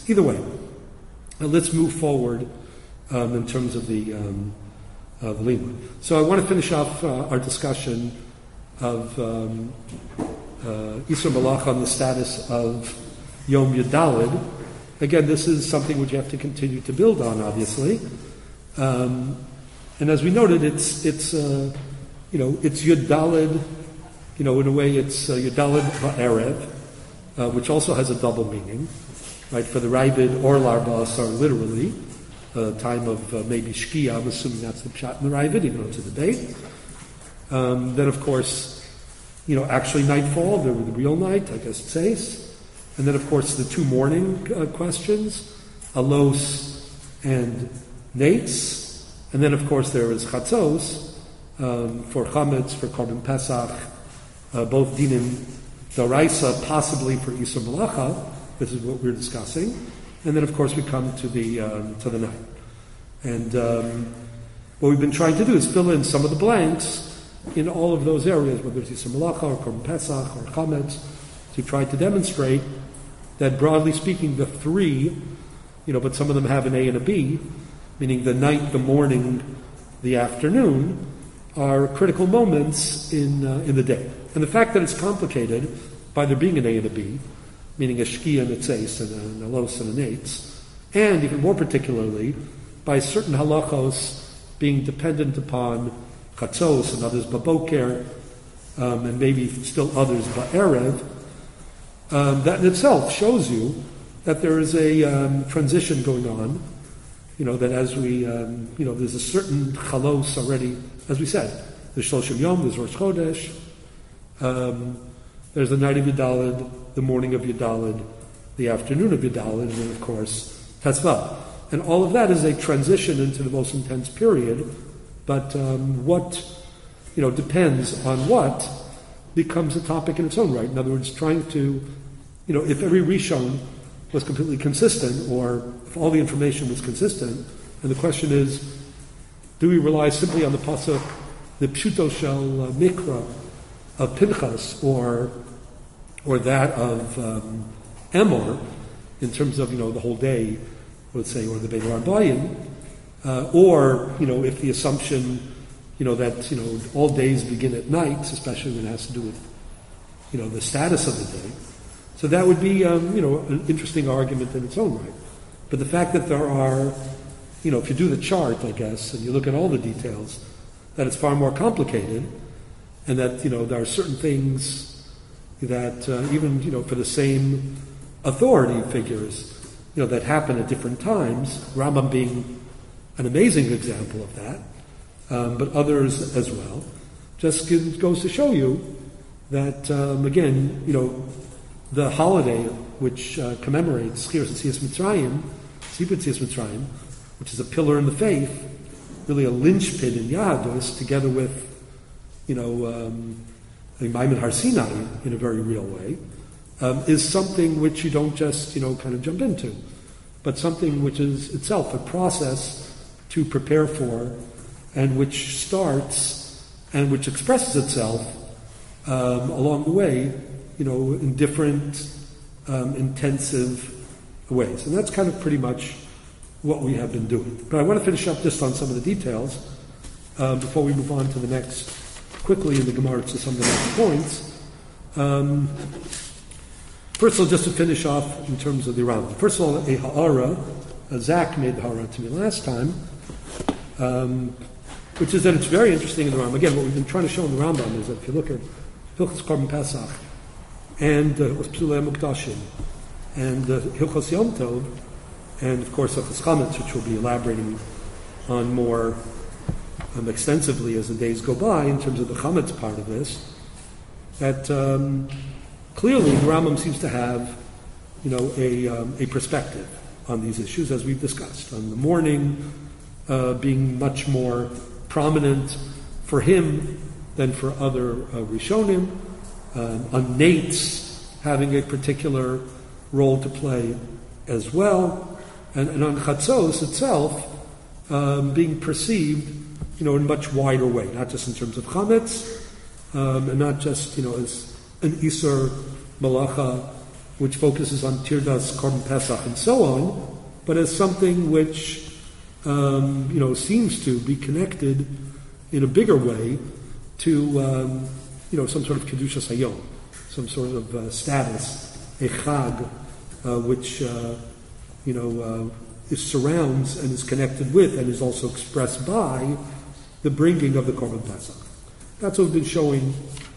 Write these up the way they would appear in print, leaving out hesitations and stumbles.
Either way, let's move forward in terms of the limud. So I want to finish off our discussion of Isur Malacha on the status of Yom Yudalid. Again, this is something which you have to continue to build on, obviously. And as we noted, it's Yudalid. In a way, it's Yudalid Ba'erev, which also has a double meaning, right? For the Ravid or Larbas are literally time of maybe Shkia. I'm assuming that's the pshat in the Ravid, even though it's a debate. Then, of course, actually nightfall, the real night, I guess it says. And then, of course, the two morning questions, Alos and Nates. And then, of course, there is Chatzos for Chametz, for Korban Pesach, both Dinim Daraisa, possibly for Isur Malacha. This is what we're discussing. And then, of course, we come to the night. And what we've been trying to do is fill in some of the blanks in all of those areas, whether it's Isur Malacha or Korban Pesach or Chametz, to try to demonstrate that, broadly speaking, the three, but some of them have an A and a B, meaning the night, the morning, the afternoon, are critical moments in the day. And the fact that it's complicated by there being an A and a B, meaning a Shkia and a Tzeis and an Alos and an Eitz, and even more particularly, by certain halachos being dependent upon Chatzos and others Baboker, and maybe still others Ba'erev, that in itself shows you that there is a transition going on, that as we, there's a certain chalos already, as we said, there's Shloshim Yom, there's Rosh Chodesh, there's the night of Yudalid, the morning of Yudalid, the afternoon of Yudalid, and then, of course, Tetzvav. And all of that is a transition into the most intense period, but what, depends on what becomes a topic in its own right. In other words, trying to, if every Rishon was completely consistent, or if all the information was consistent, and the question is, do we rely simply on the pasuk, the pshuto shel mikra of Pinchas, or that of Emor, in terms of the whole day, let's say, or the Bein Arbayim, or if the assumption that all days begin at night, especially when it has to do with the status of the day. So that would be an interesting argument in its own right. But the fact that there are if you do the chart, I guess, and you look at all the details, that it's far more complicated, and that there are certain things that even for the same authority figures that happen at different times, Rambam being an amazing example of that, but others as well, just goes to show you that again the holiday which commemorates Schiras Yetzias Mitzrayim, Sibud Yetzias Mitzrayim, which is a pillar in the faith, really a linchpin in Yahadus, together with Maimon Har Sinai in a very real way, is something which you don't just kind of jump into, but something which is itself a process to prepare for, and which starts and which expresses itself along the way, in different intensive ways. And that's kind of pretty much what we have been doing. But I want to finish up just on some of the details before we move on to the next, quickly in the Gemara to some of the next points. First of all, just to finish off in terms of the Rambam. First of all, a ha'ara, Zach made the ha'ara to me last time, which is that it's very interesting in the Rambam. Again, what we've been trying to show in the Rambam is that if you look at Hilchos Korban Pesach and Psulei Mukdashim and Hilchos Yom Tov, and of course Hilchos Chametz, which we'll be elaborating on more extensively as the days go by in terms of the Chametz part of this, that clearly the Rambam seems to have a perspective on these issues, as we've discussed, on the morning being much more prominent for him than for other Rishonim, on Nates having a particular role to play as well, and on Chatzos itself being perceived in a much wider way, not just in terms of Chametz, and not just as an Isur Malacha which focuses on Tirdas, Korban Pesach, and so on, but as something which seems to be connected in a bigger way to some sort of Kedushas Hayom, some sort of status, a Chag, which surrounds and is connected with and is also expressed by the bringing of the Korban Pesach. That's what we've been showing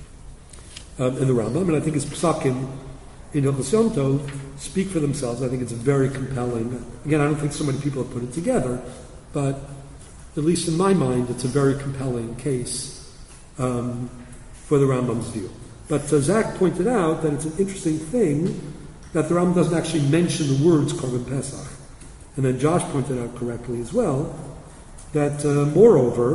in the Rambam, and I think his Psakim in Hilchos Yom Tov speak for themselves. I think it's very compelling. Again, I don't think so many people have put it together, but at least in my mind, it's a very compelling case for the Rambam's view. But Zach pointed out that it's an interesting thing that the Rambam doesn't actually mention the words Korban Pesach. And then Josh pointed out correctly as well that, moreover,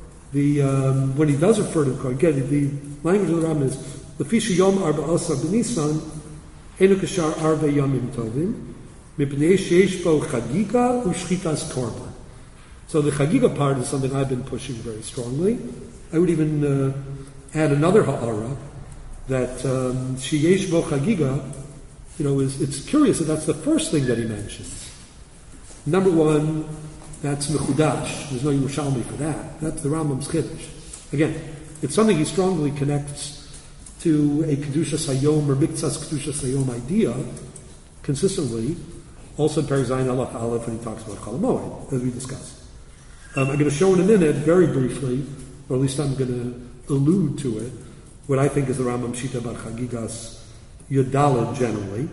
when he does refer to the Korban, again, the language of the Rambam is Lefisha Yom Arba Asar B'Nisan Enu Kashar Arba Yomim Tovim Mipnei Sheish Bo Chagiga U'Shchitas Korban. So the Chagiga part is something I've been pushing very strongly. I would even add another ha'ara that Sheyesh Bo Chagiga, it's curious that that's the first thing that he mentions. Number one, that's Mechudash. There's no Yerushalmi for that. That's the Rambam's Chiddush. Again, it's something he strongly connects to a Kedushas Hayom or Miktzas Kedushas Hayom idea consistently. Also in Perek Zayin Aleph Aleph when he talks about Chol HaMoed, as we discussed. I'm going to show in a minute, very briefly, or at least I'm going to allude to it, what I think is the Rambam Shita about Chagigas Yudalad generally.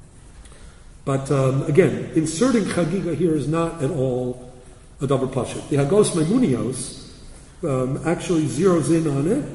But again, inserting Chagiga here is not at all a double pashut. The Hagos Maimunios actually zeroes in on it,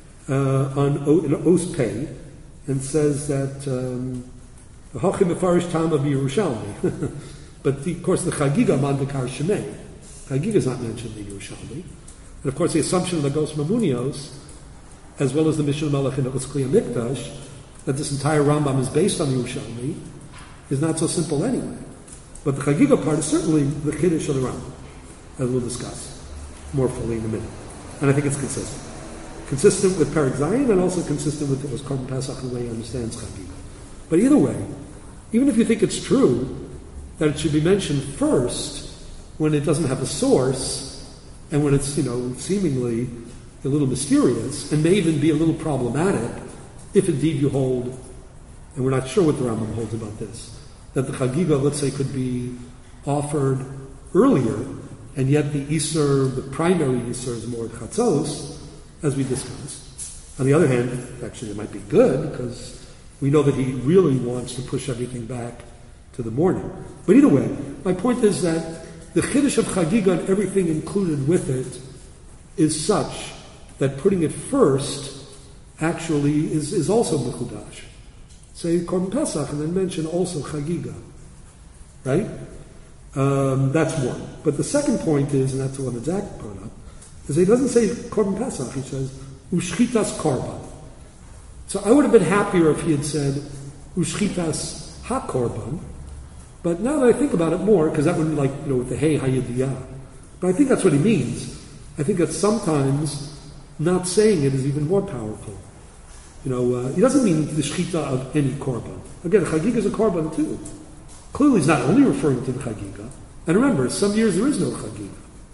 in Os Pei, and says that Hachim Mefarish Tam of Yerushalmi. But of course the Chagiga Mandakar Shemei. Chagiga is not mentioned in the Yerushalmi. And of course the assumption of the Hagos Maimunios, as well as the Mishnah Melech and Os Kli HaMikdash, that this entire Rambam is based on the Yerushalmi, is not so simple anyway. But the Chagiga part is certainly the Kiddush of the Rambam, as we'll discuss more fully in a minute. And I think it's consistent. Consistent with Perek Zayin and also consistent with the Korban Pesach and the way he understands Chagiga. But either way, even if you think it's true that it should be mentioned first when it doesn't have a source and when it's, seemingly a little mysterious and may even be a little problematic, if indeed you hold, and we're not sure what the Rambam holds about this, that the Chagiga, let's say, could be offered earlier, and yet the primary Isur is more Chatzos, as we discussed. On the other hand, actually it might be good, because we know that he really wants to push everything back to the morning. But either way, my point is that the Chiddush of Chagiga and everything included with it is such that putting it first actually is also Mechudash. Say Korban Pesach and then mention also Chagiga. Right? That's one. But the second point is, and that's the one that Zach brought up, is he doesn't say Korban Pesach, he says Ushchitas Korban. So I would have been happier if he had said Ushchitas HaKorban, but now that I think about it more, because that would be like, with the Hey Hayidiyah. But I think that's what he means. I think that sometimes not saying it is even more powerful. He doesn't mean the shchita of any korban. Again, Chagiga is a korban too. Clearly, he's not only referring to the Chagiga. And remember, some years there is no Chagiga.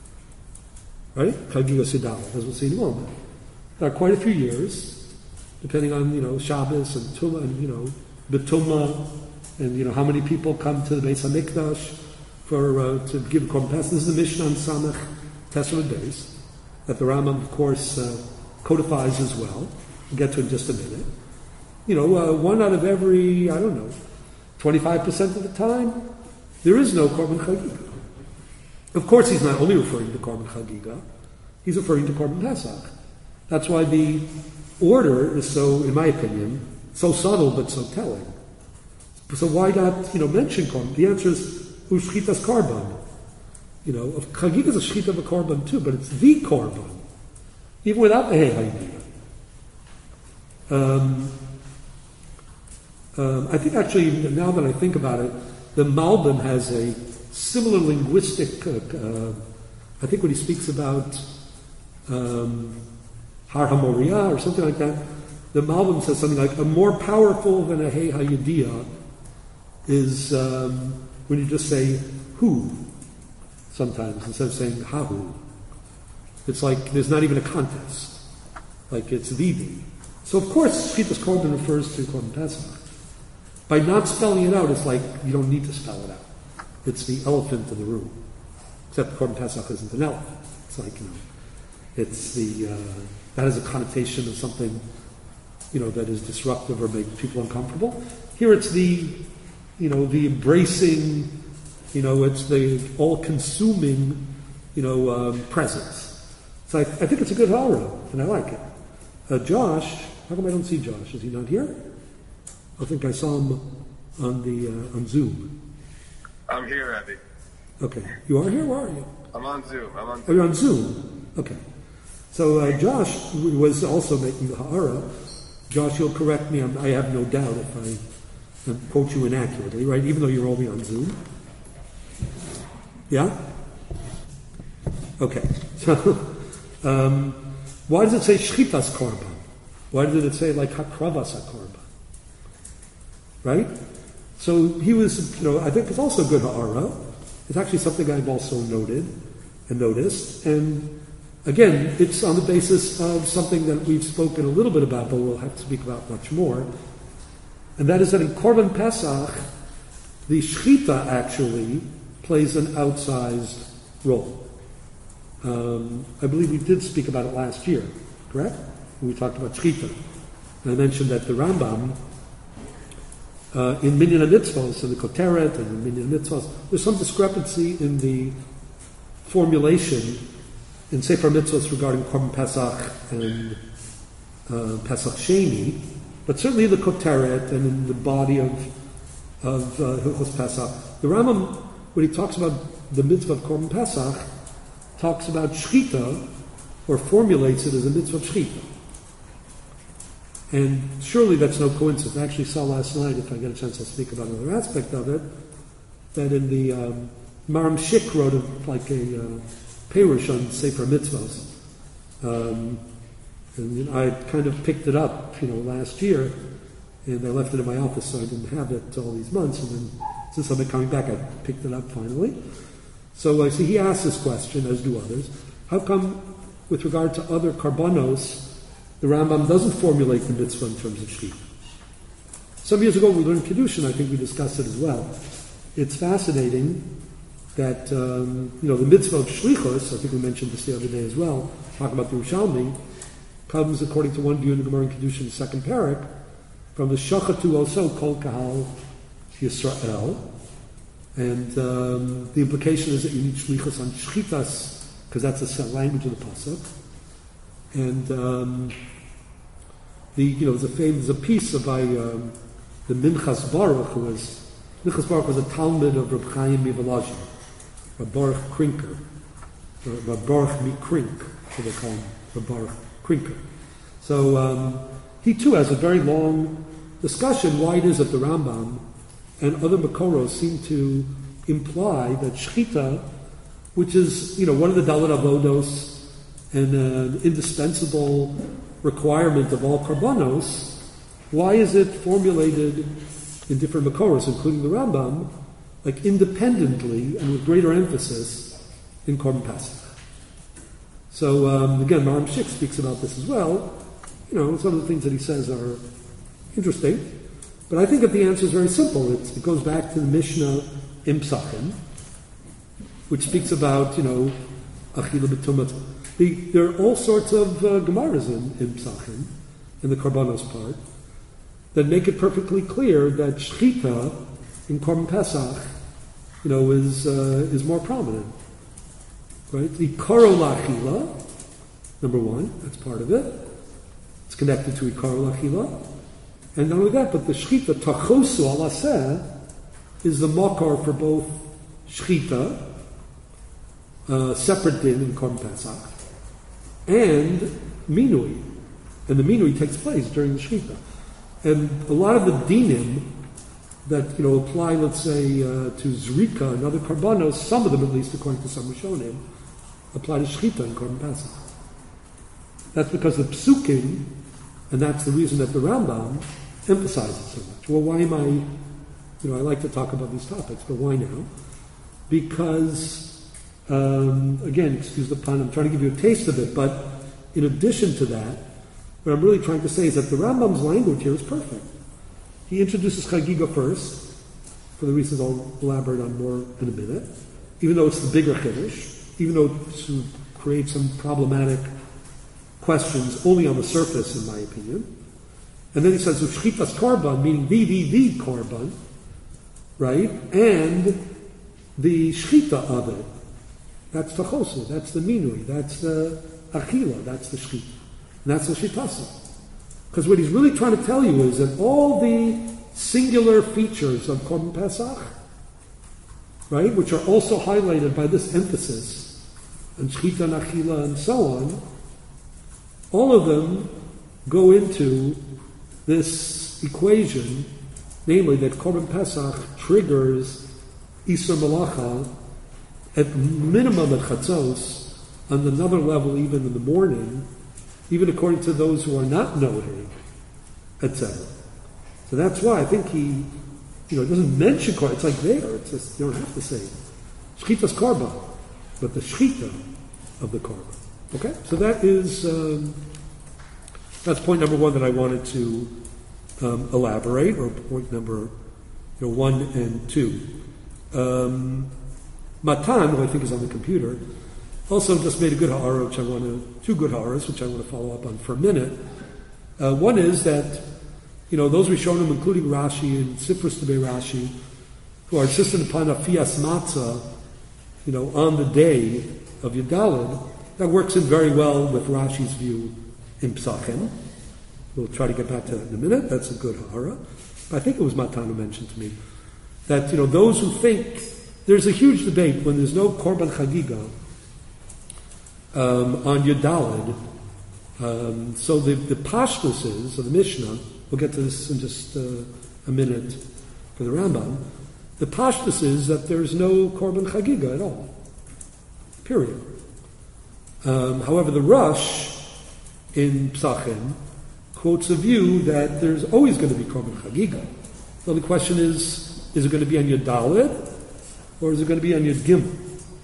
Right? Chagiga Sidal, as we'll see in a moment. There are quite a few years, depending on, Shabbos and Tumah and, Betumah, and, how many people come to the Beis HaMikdash to give Korban Pesach. This is the Mishnah on Samech Testament Beis, that the Rambam, of course, codifies as well. We'll get to it in just a minute. One out of every, 25% of the time, there is no Korban Chagiga. Of course, he's not only referring to Korban Chagiga, he's referring to Korban Pesach. That's why the order is so, in my opinion, so subtle but so telling. So why not, mention Korban? The answer is Ushchitas Korban. Chagiga is a shchita of a Korban too, but it's the Korban, even without the Hey Hayidiyah. I think actually, now that I think about it, the Malbim has a similar linguistic, I think when he speaks about Har HaMoriah or something like that, the Malbim says something like, a more powerful than a Hey Hayidiyah is when you just say who sometimes instead of saying Hahu. It's like there's not even a contest. Like it's Vivi. So of course Shchitas Korban refers to Korban Pesach. By not spelling it out, it's like you don't need to spell it out. It's the elephant in the room. Except Korban Pesach isn't an elephant. It's like, it's the, that has a connotation of something, that is disruptive or make people uncomfortable. Here it's the the embracing, it's the all-consuming, presence. So I think it's a good horror, and I like it. Josh, how come I don't see Josh? Is he not here? I think I saw him on Zoom. I'm here, Abby. Okay. You are here? Where are you? I'm on Zoom. Oh, you're on Zoom? Okay. So Josh was also making the ha'ara. Josh, you'll correct me. I have no doubt if I quote you inaccurately, right? Even though you're only on Zoom. Yeah? Okay. So, why does it say shchitas korban? Why did it say like hakravas korban? Right? So he was, I think it's also good ha'ara. It's actually something I've also noted and noticed. And again, it's on the basis of something that we've spoken a little bit about, but we'll have to speak about much more. And that is that in Korban Pesach, the Shechita actually plays an outsized role. I believe we did speak about it last year, correct? When we talked about Shechita. And I mentioned that the Rambam, in Minyan HaMitzvos, in the Koteret and in Minyan HaMitzvos, there's some discrepancy in the formulation in Sefer Mitzvos regarding Korban Pesach and Pesach Sheni, but certainly in the Koteret and in the body of Hilchos Pesach. The Rambam, when he talks about the mitzvah of Korban Pesach, talks about Shechita, or formulates it as a mitzvah of Shechita. And surely that's no coincidence. I actually saw last night, if I get a chance I'll speak about another aspect of it, that in the Maram Shik wrote like a Perush on Sefer Mitzvos. And I kind of picked it up, last year, and I left it in my office, so I didn't have it all these months. And then since I've been coming back, I picked it up finally. So I see he asked this question, as do others. How come, with regard to other karbanos, the Rambam doesn't formulate the mitzvah in terms of shechita? Some years ago we learned Kiddushin, I think we discussed it as well. It's fascinating that, the mitzvah of shlichus, I think we mentioned this the other day as well, talking about the Yerushalmi, comes, according to one view in the Gemara in Kiddushin, the second parak, from the shachatu also kol kahal Yisrael. And the implication is that you need shlichus on shchitas, because that's the language of the pasuk. And there's a piece by the Minchas Baruch, Minchas Baruch was a Talmud of Reb Chaim Mivolozhin, Reb Baruch Krinker, Reb Baruch Mikrink, so they call him Reb Baruch Krinker. So he too has a very long discussion why it is that the Rambam and other Makoros seem to imply that Shechita, which is one of the Dalet Avodos and an indispensable requirement of all Karbanos, why is it formulated in different Makoros, including the Rambam, like independently and with greater emphasis in Korban Pesach? So again, Maram Shik speaks about this as well. Some of the things that he says are interesting, but I think that the answer is very simple. It goes back to the Mishnah in Psachim, which speaks about Achila B'Tumat. There are all sorts of Gemaras in Psachim, in the Karbanos part, that make it perfectly clear that Shechita in Korban Pesach, is more prominent. Right? The Ikaro L'Achila, number one, that's part of it. It's connected to Ikaro L'Achila. And not only that, but the Shechita, Tachosu Alaseh, is the makar for both Shechita, separate din in Korban Pesach, and Minui. And the Minui takes place during the Shechita. And a lot of the dinim that, apply, let's say, to Zrika and other Karbanos, some of them, at least according to some Rishonim, apply to Shechita in Korban Pesach. That's because the Psukim And that's the reason that the Rambam emphasizes so much. Well, why am I I like to talk about these topics, but why now? Because, again, excuse the pun, I'm trying to give you a taste of it, but in addition to that, what I'm really trying to say is that the Rambam's language here is perfect. He introduces Chagiga first, for the reasons I'll elaborate on more in a minute, even though it's the bigger Kiddush, even though it creates some problematic questions only on the surface, in my opinion. And then he says, Shchitas Korban, meaning the Korban, right? And the Shchita of it. That's the Chosu, that's the Minui, that's the Achila, that's the Shchita. And that's the Shitasa. Because what he's really trying to tell you is that all the singular features of Korban Pesach, right, which are also highlighted by this emphasis on Shchita and Achila and so on, all of them go into this equation, namely that Korban Pesach triggers Isur Malacha at minimum at Chatzos, on another level even in the morning, even according to those who are not noting, etc. So that's why I think he, doesn't mention Korban. It's like there. It's just, you don't have to say Shchita's Korban, but the Shchita of the Korban. Okay? So that is, that's point number one that I wanted to elaborate, or point number 1 and 2. Matan, who I think is on the computer, also just made a good ha'ara, two good ha'aras, which I want to follow up on for a minute. One is that, those Rishonim, including Rashi and Sifrus Tebei Rashi, who are insistent upon a fias matzah, on the day of Yudalid, that works in very well with Rashi's view in Psachim. We'll try to get back to that in a minute. That's a good ha'ara. But I think it was Matan who mentioned to me that, those who think, there's a huge debate when there's no Korban Chagiga on Yudalid. So the pashtus is, of the Mishnah, we'll get to this in just a minute for the Rambam, the pashtus is that there's no Korban Chagiga at all. Period. However, the Rosh in Psachim quotes a view that there's always going to be Korban Chagiga. So the question is it going to be on Yud Dalet, or is it going to be on Yud Gimel?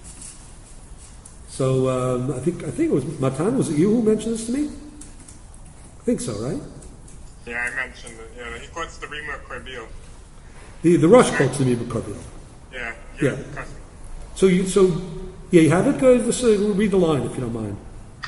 So I think it was Matan. Was it you who mentioned this to me? I think so, right? Yeah, I mentioned it. Yeah, he quotes the Rima Korbil. The Rosh quotes the Rima Korbil. Yeah. So you have it. Go just read the line if you don't mind.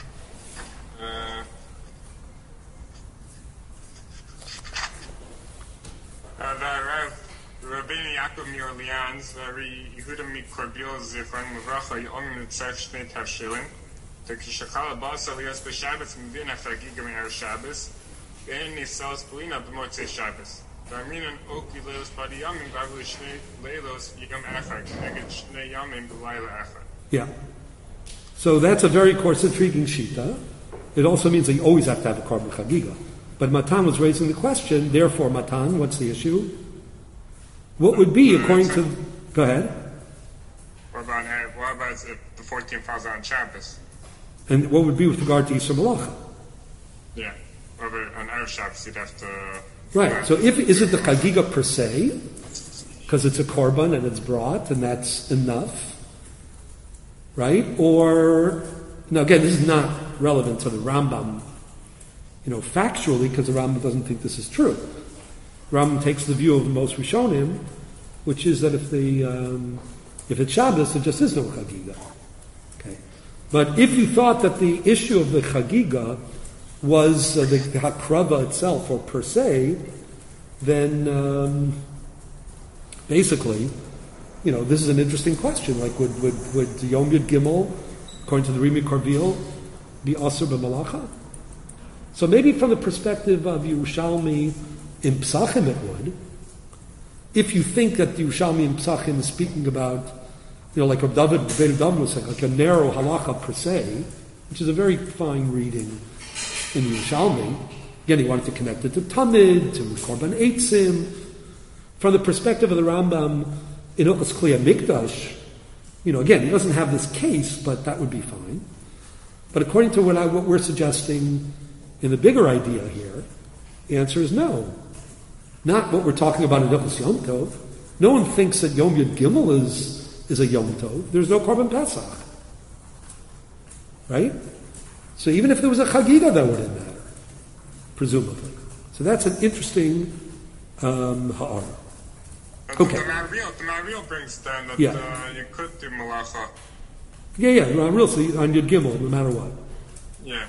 Rabbeinu Yaakov Orleans, Yehuda Korbil Zifran Muvracha Yom Nitzach Shnei Tavshilin. The Kishakala Basa Lias B'Shabbos Mivin Hachagiga Me'er Shabbos. Ve'en Nisals Pelina B'Motzei Shabbos. V'Aminan Oki Leilos Badi Yamin V'Avlu Shnei Leilos Yigam Echad Neged Shnei Yamin B'Layla Echad. Yeah. So that's a very coarse, intriguing shita. It also means that you always have to have a Korban Chagiga. But Matan was raising the question, therefore, Matan, what's the issue? What would be, according to... Go ahead. What about if the 14th falls on Shabbos? And what would be with regard to Yisur Malacha? Yeah. Or on Erev Shabbos, you'd have to... Right. So is it the Chagiga per se? Because it's a Korban and it's brought, and that's enough? Right? Or... Now, again, this is not relevant to the Rambam, factually, because the Rambam doesn't think this is true. Rambam takes the view of the most Rishonim, which is that if it's Shabbos, there just is no Chagiga. Okay. But if you thought that the issue of the Chagiga was the Hakrava itself, or per se, then basically, this is an interesting question. Like, would Yom Yud Gimel, according to the Rimi Korbil, be Asur B'Malacha? So maybe from the perspective of Yerushalmi, in Psachim it would. If you think that the Yerushalmi in Psachim is speaking about, like Rav David was saying, like a narrow halacha per se, which is a very fine reading in Yerushalmi. Again, he wanted to connect it to Tamid, to Korban Eitzim. From the perspective of the Rambam, in Hilchos Kli HaMikdash, again, he doesn't have this case, but that would be fine. But according to what we're suggesting in the bigger idea here, The answer is no. Not what we're talking about in Hilchos Yom Tov. No one thinks that Yom Yud Gimel is a Yom Tov. There's no Korban Pesach. Right? So even if there was a Chagiga, that wouldn't matter, presumably. So that's an interesting ha'ara. Okay. The Maharil brings down that you could do Malacha. Yeah, real. So on Yud Gimel, no matter what. Yeah.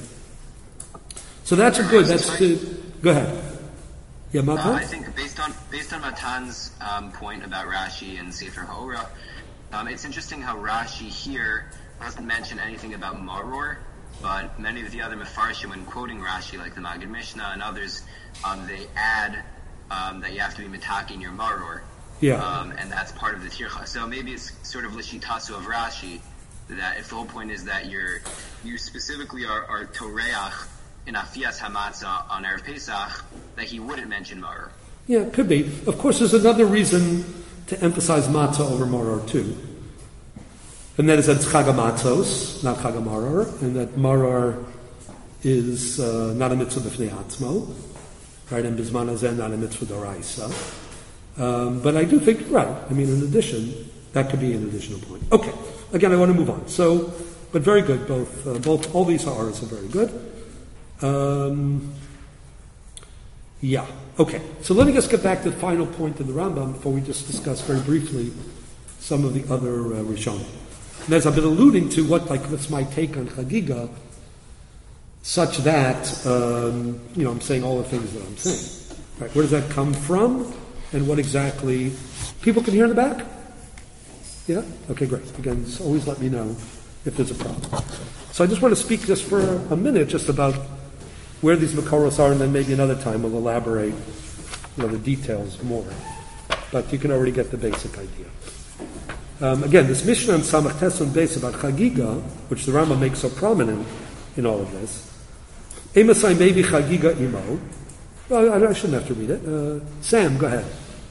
So that's a good. Go ahead. Yeah, Matan? I think based on Matan's point about Rashi and Sefer HaOrah, it's interesting how Rashi here doesn't mention anything about Maror, but many of the other Mefarshim, when quoting Rashi, like the Maggid Mishnah and others, they add that you have to be mitaking your Maror. Yeah. And that's part of the Tircha. So maybe it's sort of Lishitasu of Rashi, that if the whole point is that you specifically are Toreach in Afiyas Hamatzah on Erev Pesach, that he wouldn't mention Maror. Yeah, it could be. Of course, there's another reason to emphasize matzah over maror too. And that is that it's Chag HaMatzos, not Chag HaMaror, and that maror is not a mitzvah b'fnei atzmo, right? And Bizman Hazeh not a mitzvah d'oraisa. But I do think you're right. I mean, in addition, that could be an additional point. Okay. Again, I want to move on. So, but very good. Both all these ha'aras are very good. Yeah. Okay. So let me just get back to the final point in the Rambam before we just discuss very briefly some of the other Rishonim. And as I've been alluding to, what's my take on Chagiga, such that I'm saying all the things that I'm saying. Right? Where does that come from, and what exactly? People can hear in the back. Yeah. Okay. Great. Again, just always let me know if there's a problem. So I just want to speak just for a minute just about where these Makoros are, and then maybe another time we'll elaborate, the details more. But you can already get the basic idea. Again, this Mishnah on Samach Tesson base about Chagiga, which the Rambam makes so prominent in all of this, Emasai maybe Chagiga imo. Well, I shouldn't have to read it. Sam, go ahead.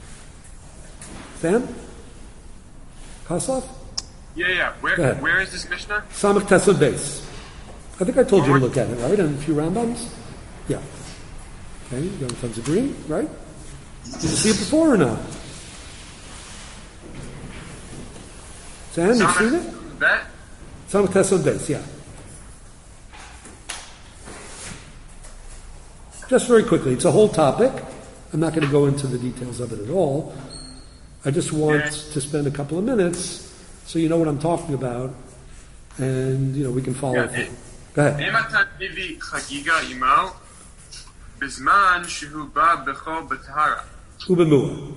Sam? Hassaf? Yeah. Where is this Mishnah? Samach Tesson base. I think I told you to look at it, right? And a few Rambams? Yeah. Okay, you got tons of green, right? Did you see it before or not? Sam, you've seen it? That? Samach Tesson base, yeah. Just very quickly, it's a whole topic. I'm not going to go into the details of it at all. I just want to spend a couple of minutes so you know what I'm talking about, and we can follow through. Go ahead. Ubemuat.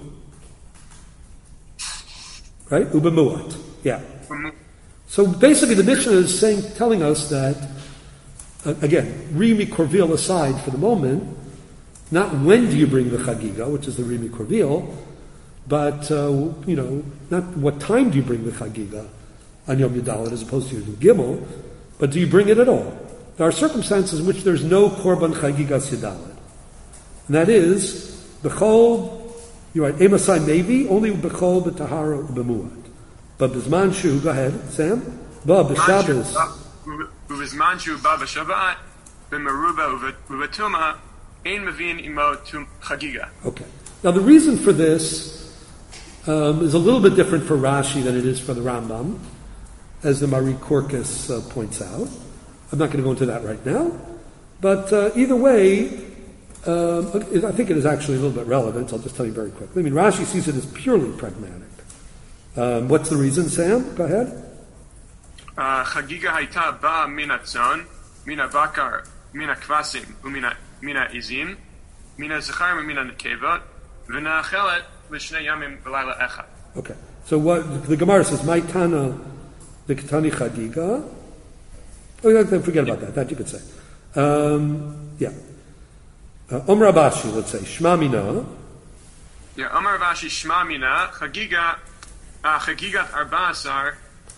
Right? Ubemuat. Yeah. So basically the Mishnah is telling us that, again, Rimi Korvil aside for the moment, not when do you bring the Chagiga, which is the Rimi Korvil, but, not what time do you bring the Chagiga on Yom Yudalet as opposed to Yom Gimel, but do you bring it at all? There are circumstances in which there's no Korban Chagigas Yudalet. And that is, B'chol, you're right, Emasai Mevi, only B'chol B'tahara B'muat. But B'zman Shu, go ahead, Sam. B'Shabbos. B'zman Shu B'Shabbat, B'Meruba U'Vetuma, Ein Mavin Imo Chagiga. Okay. Now the reason for this is a little bit different for Rashi than it is for the Rambam, as the Mari Korkus points out. I'm not going to go into that right now, but either way, I think it is actually a little bit relevant. I'll just tell you very quickly. I mean, Rashi sees it as purely pragmatic. What's the reason, Sam? Go ahead. Chagiga haita ba min atzon, min abakar, min akvasim, umina izim, min azachar, min nekeva, v'na'achelet l'shnei yamim v'layla echad. Okay. So what the Gemara says, "My Tana, the Ketani Chagiga." Oh, forget about that. That you could say. Yeah. Omer Abashi, let's say Shma Mina. Yeah, Omer Abashi Shma Mina Chagiga Chagigat Arba'asar.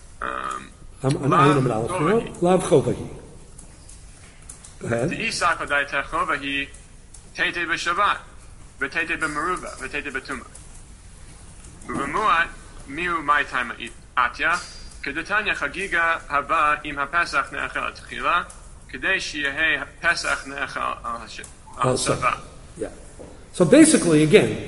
Lav Chovahi. Go ahead. The Isak Adai Chovahi Tete b'Shabbat, v'Tete b'Meruba, v'Tete b'Tuma. U'Bemuat miu my time atya. Kedetanya Chagiga haba im haPesach ne'achel atchila, kedei sheyehi Pesach ne'achel al Sava. Yeah. So basically, again,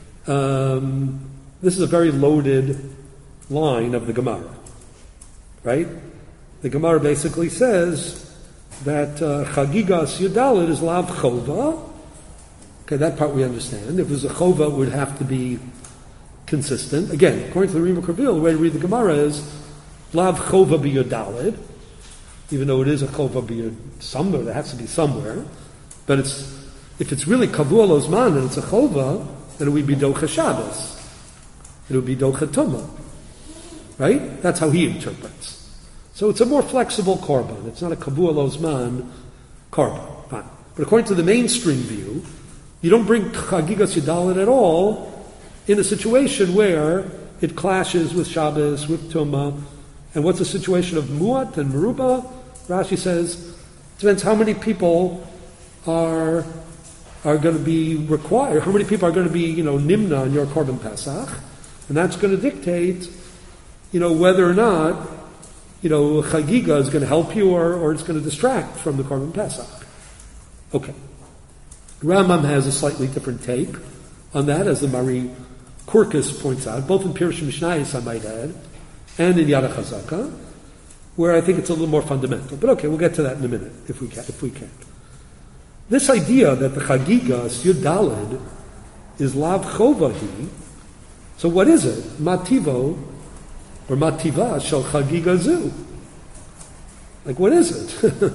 this is a very loaded line of the Gemara, right? The Gemara basically says that Chagigas Yudalit is Lav Chova. Okay, that part we understand. If it was a Chova, it would have to be consistent. Again, according to the Rima Kravil, the way to read the Gemara is Lav Chova B'Yudalid, even though it is a Chova B'Yud somewhere, there has to be somewhere. But if it's really Kavua Lozman and it's a Chova, then it would be Docha Shabbos. It would be Docha Tumah. Right? That's how he interprets. So it's a more flexible korban. It's not a Kavua Lozman korban. Fine. But according to the mainstream view, you don't bring Chagigas Yudalit at all in a situation where it clashes with Shabbos, with Tumah. And what's the situation of Muat and Meruba? Rashi says, it depends how many people are going to be required, how many people are going to be, Nimna on your Korban Pesach. And that's going to dictate, whether or not, Chagiga is going to help you or it's going to distract from the Korban Pesach. Okay. Rambam has a slightly different take on that, as the Mari Kurkus points out, both in Pirush Mishnayos, I might add, and in Yad HaChazaka, where I think it's a little more fundamental. But okay, we'll get to that in a minute, if we can. This idea that the Chagigas Yud Daled is Lav Chovahi, so what is it? Mativo, or Mativa Shel Chagiga Zu. Like, what is it?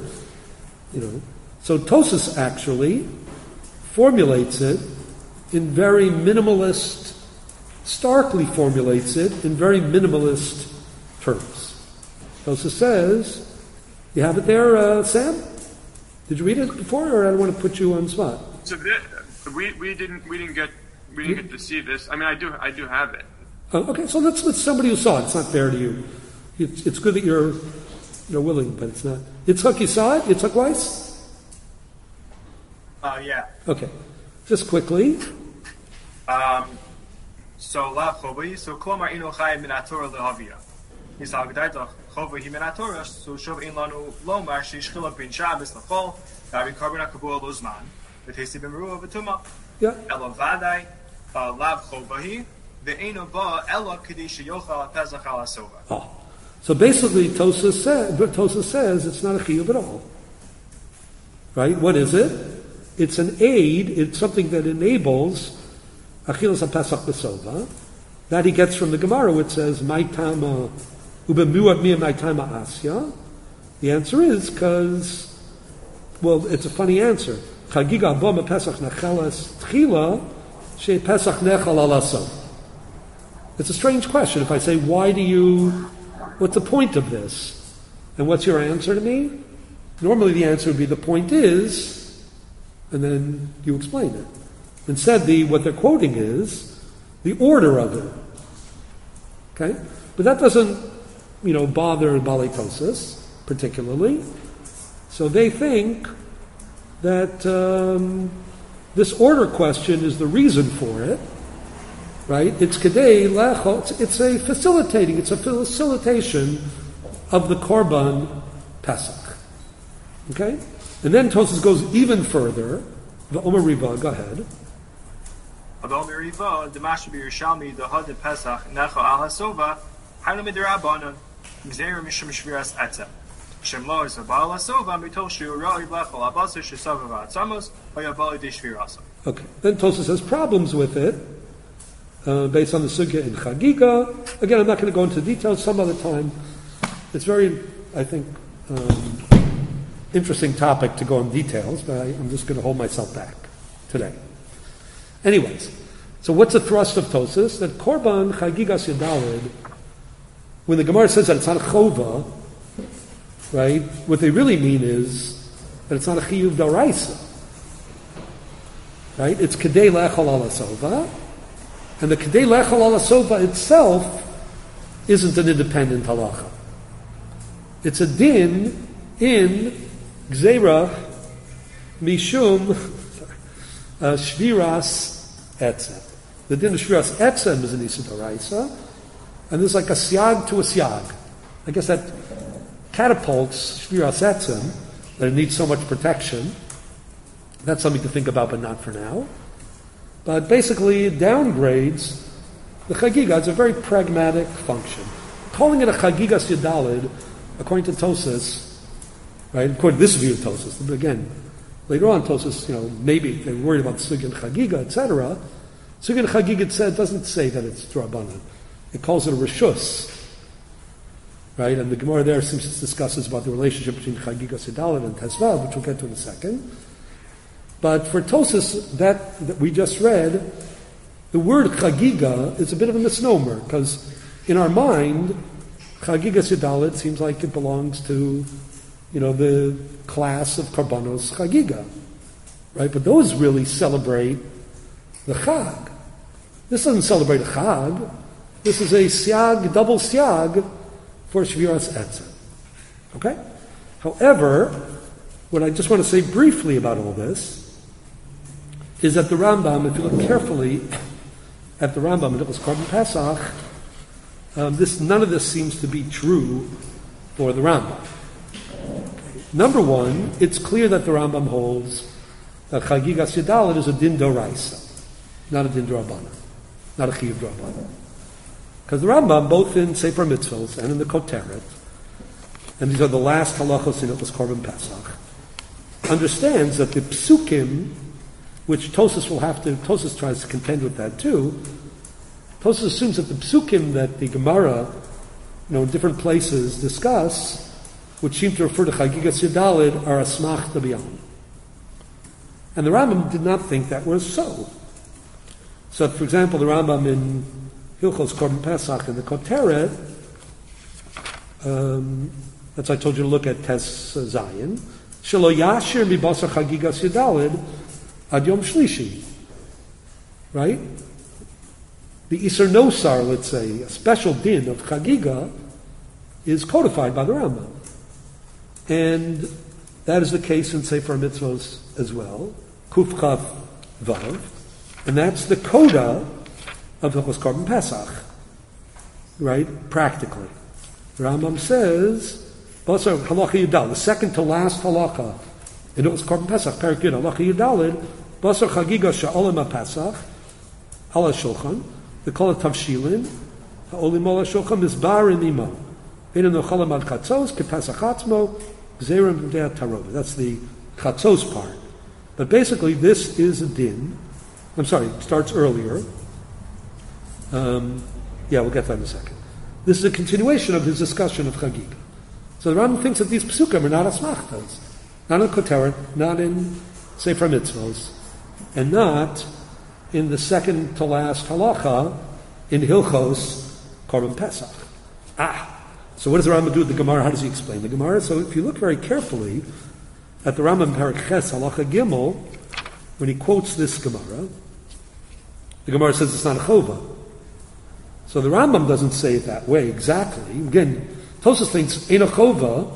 So Tosas actually formulates it in very minimalist, starkly formulates it in very minimalist terms. Tosas says, you have it there, Sam? Did you read it before, or I don't want to put you on the spot? So we didn't get to see this. I mean, I do have it. Oh, okay, so let's somebody who saw it. It's not fair to you. It's good that you're willing, but it's not. Yitzchak, you saw it? Yitzchak Weiss? Yeah. Okay, just quickly. So Lav Chovahi, so Klomar Ino Chai Min HaTorah Lehavia. Yisal G'daytach Chovahi Min HaTorah, so Shov In Lanu Lomar Shishchila Bin Shabbos L'chol, Dari Korban HaKavua Lozman, V'tesi B'Meruah V'Tumah. Yeah. Elo Vadai, Lav Chovahi, Ve'eno Ba Elo K'di Sheyochal HaPesach Al HaSova. Oh. So basically, Tosas says it's not a chiyuv at all. Right? What is it? It's an aid. It's something that enables achilas HaPesach B'Sova. That he gets from the Gemara, which says, Maitama Ubemuat Miyam Maitama Asya. The answer is because, well, it's a funny answer. Chagiga Abba Pesach Nechelas Tchila She Pesach Nechal Alaso. It's a strange question. If I say, what's the point of this? And what's your answer to me? Normally the answer would be, the point is, and then you explain it. Instead, what they're quoting is the order of it. Okay? But that doesn't, bother Balei Tosas particularly. So they think that this order question is the reason for it. Right? It's kedei lecho. It's a facilitation of the Korban Pesach. Okay? And then Tosas goes even further. The Omer Riva, go ahead. The Omer Riva, the Mashal B'Yerushalmi, the Hod Pesach, Necho Al HaSova, Hanu Midrabanan, Mzeir Mishum Shviras Etzem. Shem Lo is Abal HaSova, Mitol Shiurah Iblechol Abasa Shesava V'Atzamos, V'Yabal Yidei Shvirasa. Okay. Then Tosas has problems with it. Based on the sugya in Chagiga. Again, I'm not going to go into details. Some other time. It's very, I think, interesting topic to go in details, but I'm just going to hold myself back today. Anyways, so what's the thrust of Tosas? That Korban Chagigas Yadalid, when the Gemara says that it's not a Chova, right, what they really mean is that it's not a Chiyuv D'Oraisa. Right? It's Kedei Lechol Al HaSova. And the Kedei Lechol Al HaSova itself isn't an independent halacha. It's a din in Gzeira Mishum Shviras Etzem. The din of Shviras Etzem is an Issa D'Oraisa, and there's like a siag to a siag. I guess that catapults Shviras Etzem, that it needs so much protection, That's something to think about, but not for now. But basically, it downgrades the Chagiga. It's a very pragmatic function. Calling it a Chagigas Yudalid, according to Tosas, right? According to this view of Tosas, but again, later on Tosas, maybe they're worried about Sugyan Chagiga, etc. Sugyan Chagiga doesn't say that it's Drabanan. It calls it a Rishus, right? And the Gemara there discusses about the relationship between Chagigas Yudalid and Tesvav, which we'll get to in a second. But for Tosas, that we just read, the word Chagiga is a bit of a misnomer, because in our mind, Chagigas Yudalid seems like it belongs to, the class of Karbanos Chagiga, right? But those really celebrate the Chag. This doesn't celebrate a Chag. This is a Siag, double Siag for Shviras Etzem. Okay? However, what I just want to say briefly about all this is that the Rambam, if you look carefully at the Rambam in Hilchos Korban Pesach, none of this seems to be true for the Rambam. Okay. Number one, it's clear that the Rambam holds that Chagigas Yudalid is a din doraisa, not a din d'Rabbanan, not a chiyuv d'Rabbanan. Because the Rambam, both in Sefer Mitzvos and in the Koteret, and these are the last halachos in Hilchos Korban Pesach, understands that the psukim, which Tosas tries to contend with that too. Tosas assumes that the psukim that the Gemara, in different places discuss, which seem to refer to Chagigas Yudalid, are asmach tabiyan. And the Rambam did not think that was so. So, for example, the Rambam in Hilchos Korban Pesach in the Koteret, that's why I told you to look at Tes Zayin, Shelo Yashir Mibasar Chagigas Yudalid Ad Yom Shlishi, right? The Isser Nosar, let's say, a special din of Chagiga, is codified by the Rambam. And that is the case in Sefer Mitzvos as well, Kuf Chav Vav, and that's the coda of Hilchos Korban Pesach, right? Practically. The Rambam says, Basar Halacha Yudal, the second to last halacha, in Hilchos Korban Pesach, Perik Yud, Halacha Yudalid, Basar Chagiga Sha'olim HaPesach, Ala Shulchan, the Kol HaTavshilin, Ha'olim Ala Shulchan, Mizbar Imo, Ve'inu Nochalim Ad Chatzos, Kepesach Atzmo, Gzerim V'dei Tarova. That's the Chatzos part. But basically, this is a din. I'm sorry, it starts earlier. We'll get that in a second. This is a continuation of his discussion of Chagiga. So the Rambam thinks that these psukim are not asmachtas, not in Koteret, not in Sefer Mitzvos, and not in the second to last halacha in Hilchos Korban Pesach. So what does the Rambam do with the Gemara? How does he explain the Gemara? So if you look very carefully at the Rambam Perek Ches Halacha Gimel, when he quotes this Gemara, the Gemara says it's not a chova. So the Rambam doesn't say it that way exactly. Again, Tosas thinks Ein Chova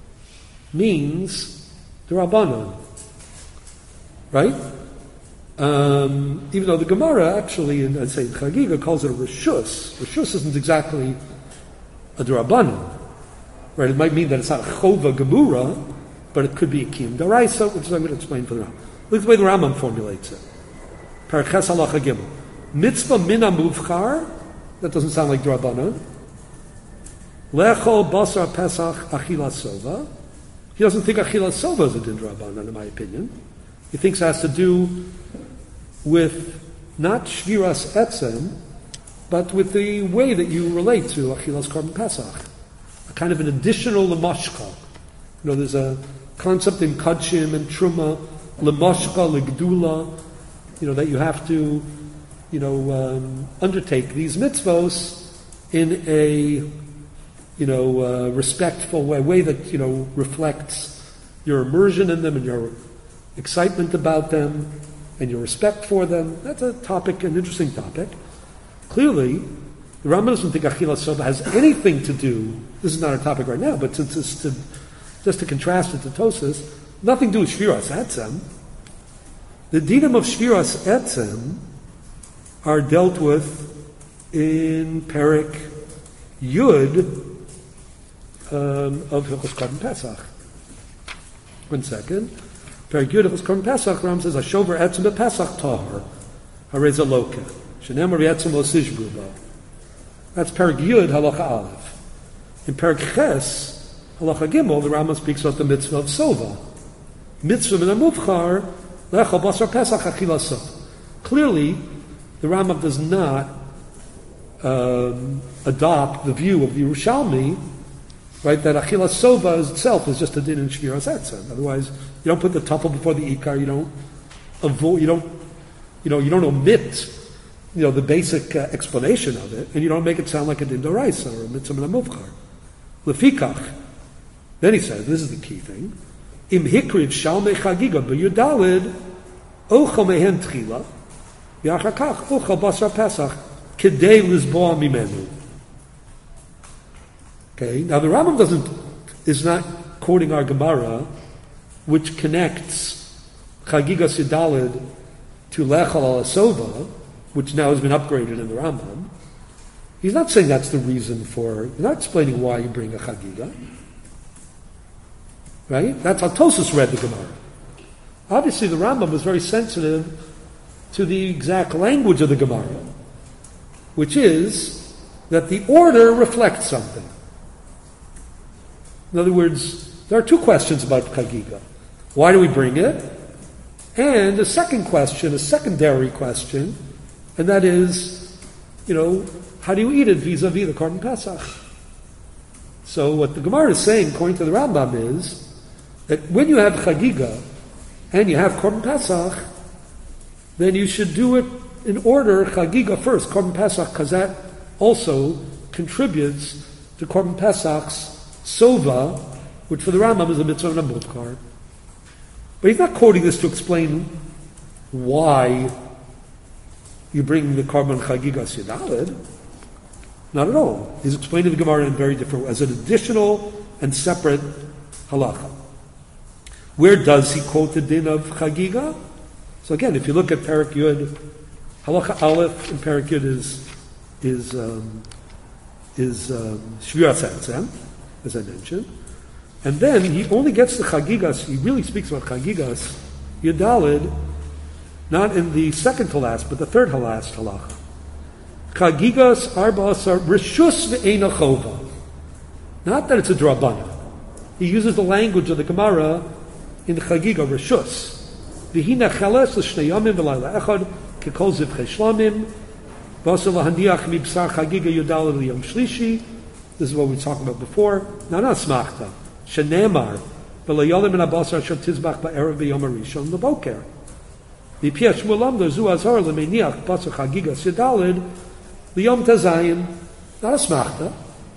means the Rabbanon, right? Even though the Gemara actually, I'd say Chagiga, calls it a Rishus. Rishus isn't exactly a D'Rabbanan, right? It might mean that it's not a Chova Gemura, but it could be a Kiyum D'Oraisa, which is I'm going to explain for the Rambam. Look at the way the Rambam formulates it. Paraches Halacha Gimel. Mitzvah Mina Muvchar, that doesn't sound like D'Rabbanan. Lechol Basar Pesach Achilas Sova. He doesn't think Achilas Sova is a Din D'Rabbanan, in my opinion. He thinks it has to do with not Shviras Etzem, but with the way that you relate to Achilas Korban Pesach. A kind of an additional Lamashka. There's a concept in Kadshim and Truma, Lamashka, Legdula, that you have to, undertake these mitzvos in a, respectful way that, reflects your immersion in them and your excitement about them and your respect for them. That's a topic, an interesting topic. Clearly, the Rambam doesn't think Achilas Sova has anything to do, this is not our topic right now, but since it's just to contrast it to Tosas, nothing to do with Shviras Etzem. The dinim of Shviras Etzem are dealt with in Perek Yud of Hilchos Korban Pesach. 1 second. Perik Yud Hilchos Korban Pesach, Ram says, Hashover etzem bepesach tahar, hareza loka, shenemar v'etzem lo sishbu bo. That's Perik Yud, halacha aleph. In Perik Ches, halacha gimel, the Rambam speaks about the mitzvah of sova. Mitzvah min ha-muvchar, lechol basar pesach achila sova. Clearly, the Rambam does not adopt the view of the Yerushalmi, right, that Achila Sova itself is just a din in Shviras Etzem. Otherwise, you don't put the tuffle before the Ikar, you don't omit, the basic explanation of it, and you don't make it sound like a din d'oraisa or a mitzvah min ha-muvchar. Lefikach, then he says, this is the key thing, Im hikriv shalmei chagiga b'yudalid, ocha mehen tchila, v'achar kach, ocha basar pesach, kedei lizboa mimenu. Okay, now the Rambam is not quoting our Gemara, which connects Chagigas Yudalid to Lechal al Asova, which now has been upgraded in the Rambam. He's not saying that's the reason for, he's not explaining why you bring a Chagiga. Right? That's how Tosas read the Gemara. Obviously the Rambam was very sensitive to the exact language of the Gemara, which is that the order reflects something. In other words, there are two questions about Chagiga. Why do we bring it? And a second question, a secondary question, and that is, how do you eat it vis-a-vis the Korban Pesach? So what the Gemara is saying, according to the Rambam, is that when you have Chagiga and you have Korban Pesach, then you should do it in order, Chagiga first, Korban Pesach, because that also contributes to Korban Pesach's Sova, which for the Rambam is a mitzvah and a muvkar. But he's not quoting this to explain why you bring the Korban Chagigas Yudalid. Not at all. He's explaining the Gemara in a very different way, as an additional and separate halacha. Where does he quote the din of Chagiga? So again, if you look at Perik Yud, halacha aleph in Perik Yud is Shviras Etzem, as I mentioned. And then he only gets the Chagigas, he really speaks about Chagigas Yudalid, not in the second to last, but the third to last halacha. Chagigas arba'asar rishus ve'ena chova. Not that it's a drabana. He uses the language of the Gemara in the Chagiga rishus. V'hina cheles l'shnei yamim v'layla echad kekol zivchei shlamim v'asar lahaniach mibsar Chagiga Yudalid liyom shlishi. This is what we were talking about before. Now, not smachta. Shenemar v'layolim min abasar asher tizbach ba'erev b'yom harishon l'boker. V'piyah shmulam zu azhar l'meiniach basar Chagigas Yudalid liyom tazayin. Not a smachta.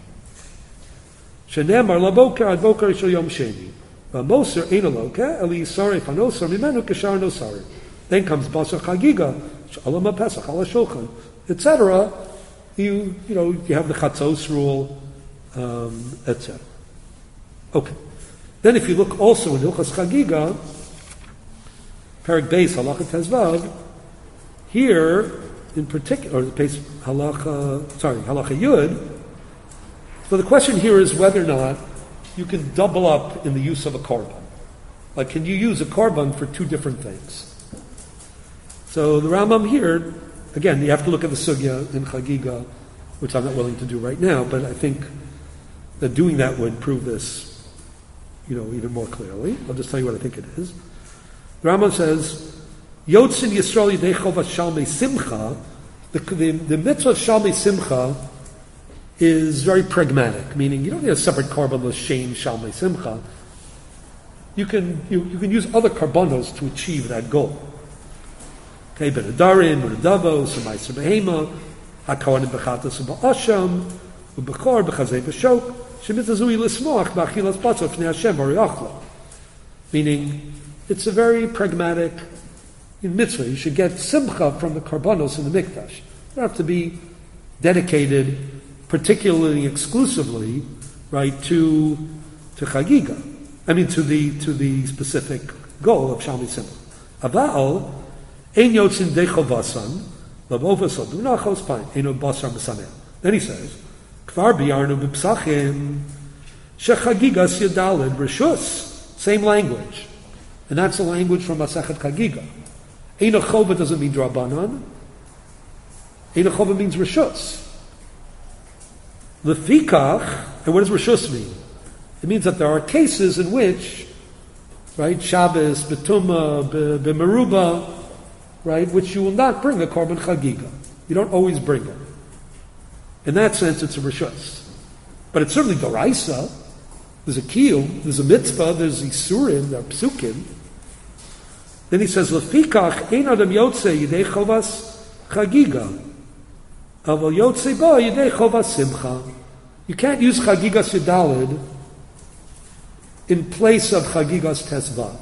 Shenemar l'boker ad boker shel yom sheni. V'moser eina loka eli yisarei fanosar mimenu keshar nosar. Then comes basar Chagiga shalom ha'pesach ala shulchan, etc. You have the chatzos rule, etc. Okay. Then if you look also in Hilchos Chagiga, Perik Beis Halacha Tezvav, here in particular, or the Beis Halacha Yud. So the question here is whether or not you can double up in the use of a korban. Like, can you use a korban for two different things? So the Rambam here, again, you have to look at the sugya in Chagiga, which I'm not willing to do right now, but I think that doing that would prove this, even more clearly. I'll just tell you what I think it is. The Rambam says, Yotzin Yisrael Yidei Chovat Shalmei Simcha, the mitzvah of Shalmei Simcha is very pragmatic, meaning you don't need a separate korban l'shem Shalmei Simcha. You can use other korbanos to achieve that goal. Okay, Benadarim, Benadavos, Ma'aser Behema, HaKohanim Bechatas Ba'asham, U'Bechor B'chazei B'shok, Shemitazui L'smoach B'achilas Batzot Fnei Hashem B'Riachla. Meaning, it's a very pragmatic mitzvah. You should get simcha from the karbanos in the mikdash. You don't have to be dedicated, particularly exclusively, right, to chagiga. I mean, to the specific goal of Shalmei Simcha. Aval ein yotzin dechol vasan lavovas adunachos pain eno basar mesameh. Then he says, Kvar biyarnu b'psachim shechagigas yadalid rishus. Same language. And that's the language from Masechet Chagiga. Eina Chova doesn't mean Drabanan. Eina Chova means Rishus. Lefikach, and what does Rishus mean? It means that there are cases in which, right, Shabbos, Betuma, B'meruba, right, which you will not bring a Korban Chagiga. You don't always bring it. In that sense, it's a Rishus. But it's certainly Doraisa. There's a Kiyum, there's a Mitzvah, there's Isurim, there are Psukim. Then he says, Lefikach, ein adam yotze yidei chovas chagiga. Aval yotze ba yidei chovas simcha. You can't use chagigas yudalid in place of chagigas tesvav.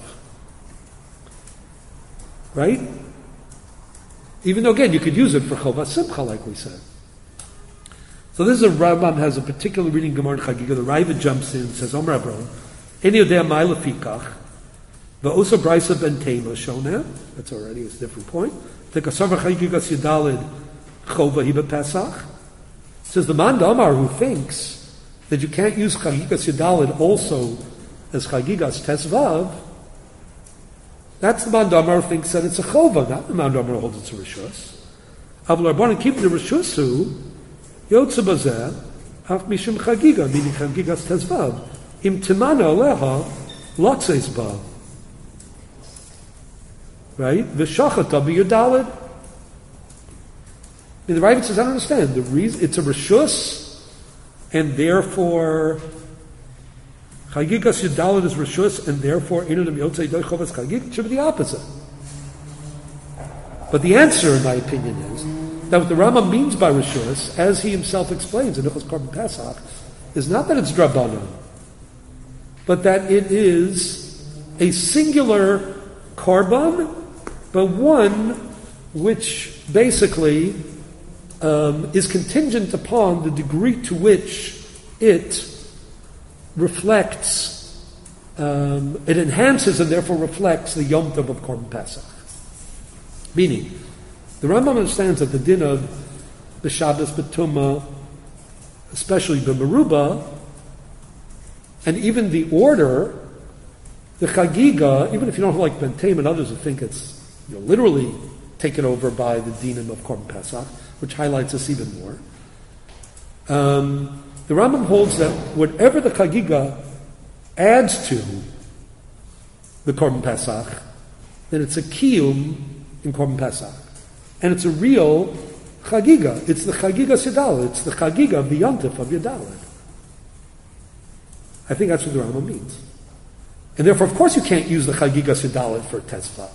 Right? Even though, again, you could use it for chovas simcha, like we said. So this is a Rambam has a particular reading Gemara Chagiga. The Ravid jumps in and says, Omer Abram, Eni yodea mai lefikach, va'osa brisa ben tema shona. That's already a different point. Tekasava chagigas yudalid chova hiba pesach. Says the man damar who thinks that you can't use chagigas yudalid also as chagigas tesvav. That's the man damar who thinks that it's a chova, not the man damar who holds it's a rishus. Avol Rabbanan keep the rishusu. Yotze bazeh, af mishum chagiga, meaning chagigas tezvav. Im timana aleha, lotzes ba. Right? V'shachata b'yudalid. The Ravid says, I don't understand. The reason, it's a rishus, and therefore, chagigas yudalid is rishus, and therefore, inudam yotze doichovas chagig, it should be the opposite. But the answer, in my opinion, is, that what the Rambam means by Rishus, as he himself explains in Hilchos Korban Pesach, is not that it's Drabanan, but that it is a singular Korban, but one which basically is contingent upon the degree to which it reflects, it enhances and therefore reflects the Yom Tov of Korban Pesach. Meaning, the Rambam understands that the din of the Shabbos B'tumah, especially the Meruba, and even the order, the Chagiga, even if you don't like Ben Taim and others who think it's literally taken over by the dinim of Korban Pesach, which highlights this even more, the Rambam holds that whatever the Chagiga adds to the Korban Pesach, then it's a kiyum in Korban Pesach. And it's a real chagiga. It's the chagiga Yudalid. It's the chagiga of the yontif of Yudalid. I think that's what the Rambam means. And therefore, of course, you can't use the chagiga Yudalid for Tezvav.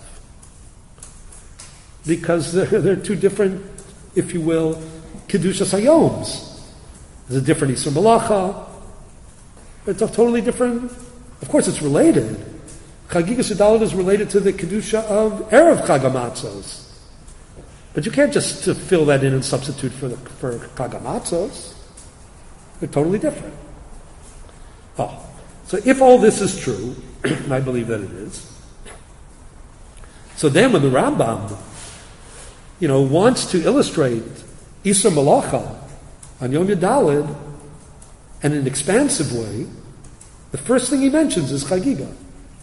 Because they're two different, if you will, Kedushas Hayoms. There's a different Isur Malacha. It's a totally different, of course it's related. Chagiga Yudalid is related to the Kedusha of Erev Chag HaMatzos. But you can't just fill that in and substitute for Chag HaMatzos. They're totally different. Oh, so if all this is true, and I believe that it is, so then when the Rambam, wants to illustrate Isur Malacha on Yom Yudalid in an expansive way, the first thing he mentions is Chagiga.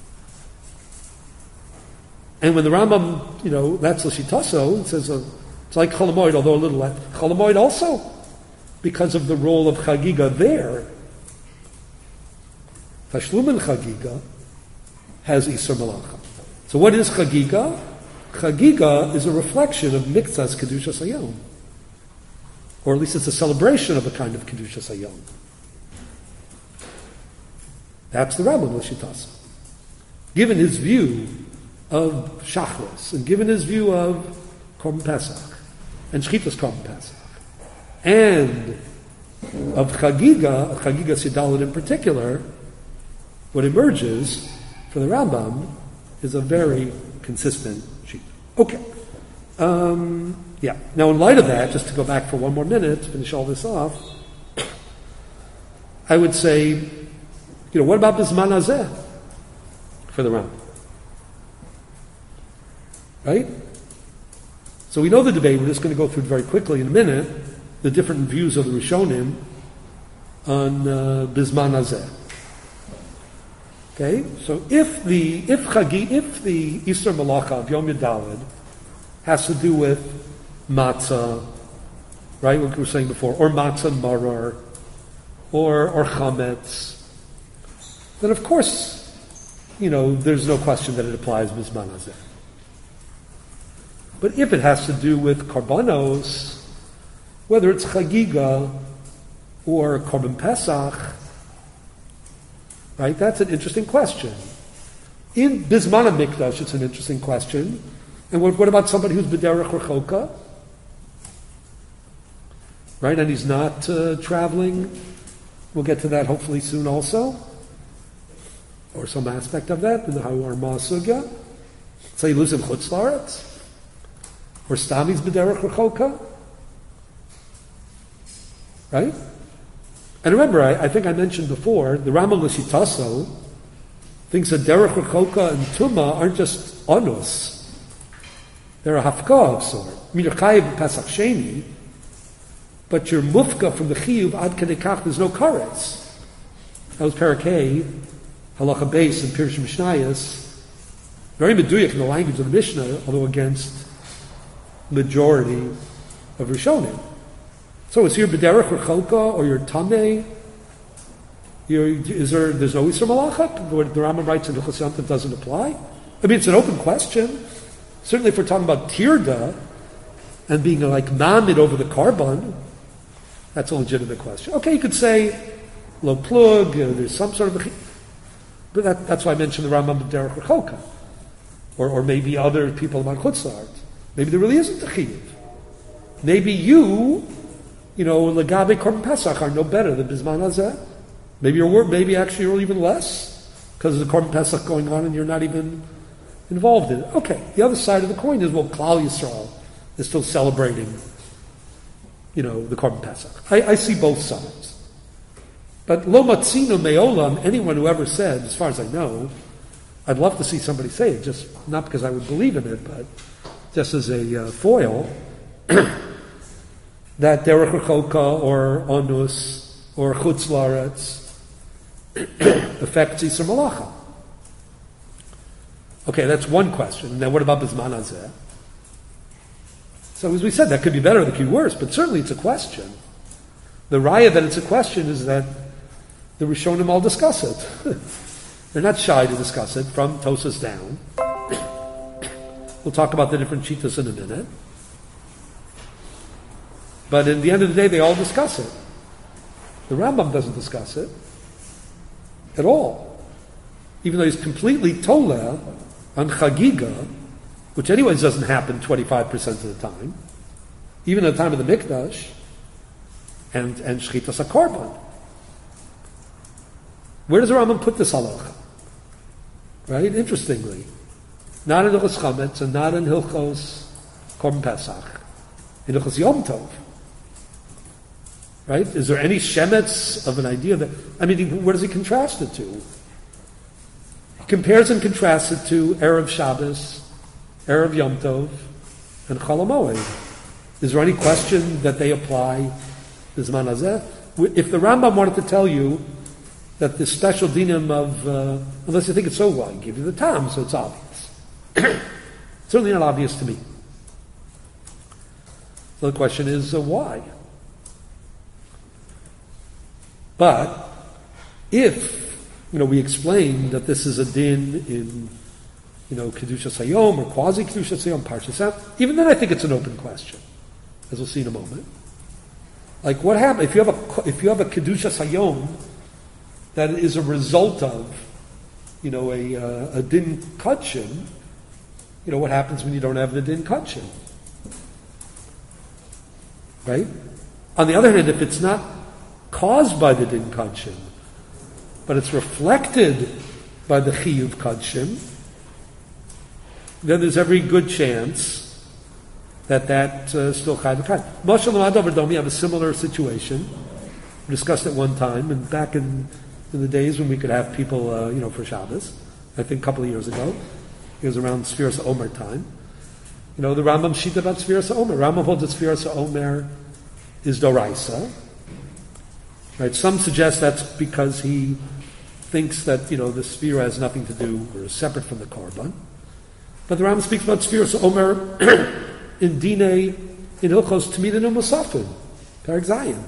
And when the Rambam, that's L'shitaso, it says it's like Chol Hamoed, although a little less. Chol Hamoed also, because of the role of Chagiga there. Tashlumin Chagiga has Isur Malacha. So what is Chagiga? Chagiga is a reflection of Miktzas Kedushas Hayom. Or at least it's a celebration of a kind of Kedushas Hayom. That's the Rambam L'shitaso. Given his view of Shachris, and given his view of Korban Pesach, and Shchitas Korban Pesach, and of Chagiga Yudalid in particular, what emerges for the Rambam is a very consistent sheet. Okay. Now in light of that, just to go back for one more minute, to finish all this off, I would say, what about Bizman Hazeh for the Rambam? Right? So we know the debate. We're just going to go through it very quickly in a minute. The different views of the Rishonim on Bizman Hazeh. Okay, so if the Isser Malacha of Yom Yadalid has to do with matzah, right? What we were saying before, or matzah maror, or chametz, then of course, there's no question that it applies Bizman Hazeh. But if it has to do with karbanos, whether it's chagiga or korban pesach, right? That's an interesting question. In Bizman HaMikdash, it's an interesting question. And what about somebody who's b'derech rechoka? Right? And he's not traveling. We'll get to that hopefully soon also. Or some aspect of that in the Ha'arma Sugya. So he lives in Chutz La'aretz. Or Stami's b'derech rechoka. Right? And remember, I think I mentioned before, the Rambam L'Shitaso thinks that derech rechoka and tuma aren't just onus. They're a hafkah of sort. I mean, you're chayiv Pesach Sheni, but you're mufka from the chiyuv ad kedei kach, there's no karetz. That was Parakeh, Halacha Beis, and Pirush Mishnayos. Very meduyik in the language of the Mishnah, although against majority of Rishonim. So is here b'derech rechoka or your tamei? There's no Isser Malachat? What the Rambam writes in Hilchos Yom Tov doesn't apply? I mean, it's an open question. Certainly if we're talking about tirda and being like mamid over the carbon, that's a legitimate question. Okay, you could say lo plug, there's some sort of but that's why I mentioned the Rambam b'derech rechoka. Or maybe other people about Chutz La'aretz. Maybe there really isn't a chiyuv. Maybe Lagabe Korban Pesach are no better than Bizman Hazeh. Maybe actually you're even less because of the Korban Pesach going on and you're not even involved in it. Okay, the other side of the coin is, Klal Yisrael is still celebrating, the Korban Pesach. I see both sides. But Lo Matzino Me'olam, anyone who ever said, as far as I know, I'd love to see somebody say it, just not because I would believe in it, but just as a foil, that derech rechoka or onus or chutz la'aretz affects Isser Malacha. Okay, that's one question. Now what about Bizman Hazeh? So as we said, that could be better, that could be worse, but certainly it's a question. The raya that it's a question is that the Rishonim all discuss it. They're not shy to discuss it, from Tosas down. We'll talk about the different shitas in a minute. But at the end of the day, they all discuss it. The Rambam doesn't discuss it at all. Even though he's completely toleh on chagiga, which anyways doesn't happen 25% of the time, even at the time of the Mikdash, and shchitas hakorban. Where does the Rambam put this halacha? Right? Interestingly. Not in Hilchos Chametz and not in Hilchos Korban Pesach. In Hilchos Yom Tov. Right? Is there any shemetz of an idea that... where does he contrast it to? He compares and contrasts it to Erev Shabbos, Erev Yom Tov, and Chol HaMoed. Is there any question that they apply Bizman Hazeh? If the Rambam wanted to tell you that the special dinim of... unless you think it's so well, I give you the tam, so it's obvious. Certainly not obvious to me. So the question is, why? But if we explain that this is a din in Kedushas Hayom or quasi Kedushas Hayom, Parshas, even then I think it's an open question, as we'll see in a moment. Like what happens if you have a Kedushas Hayom that is a result of a din kachim? What happens when you don't have the din kachim? Right? On the other hand, if it's not caused by the din kachim, but it's reflected by the chiyuv kachim, then there's every good chance that still chayv kachim. Moshe Lamad Domi have a similar situation. We discussed it one time, and back in the days when we could have people, for Shabbos, I think a couple of years ago, it was around Sfiras Omer time. The Rambam shita about Sfiras Omer. Rambam holds that Sfiras Omer is Doraisa. Right? Some suggest that's because he thinks that, the Sphira has nothing to do or is separate from the Korban. But the Rambam speaks about Sphira Omer in Dinei, in Hilchos Tmidin U'Musafin, Perek Zayin.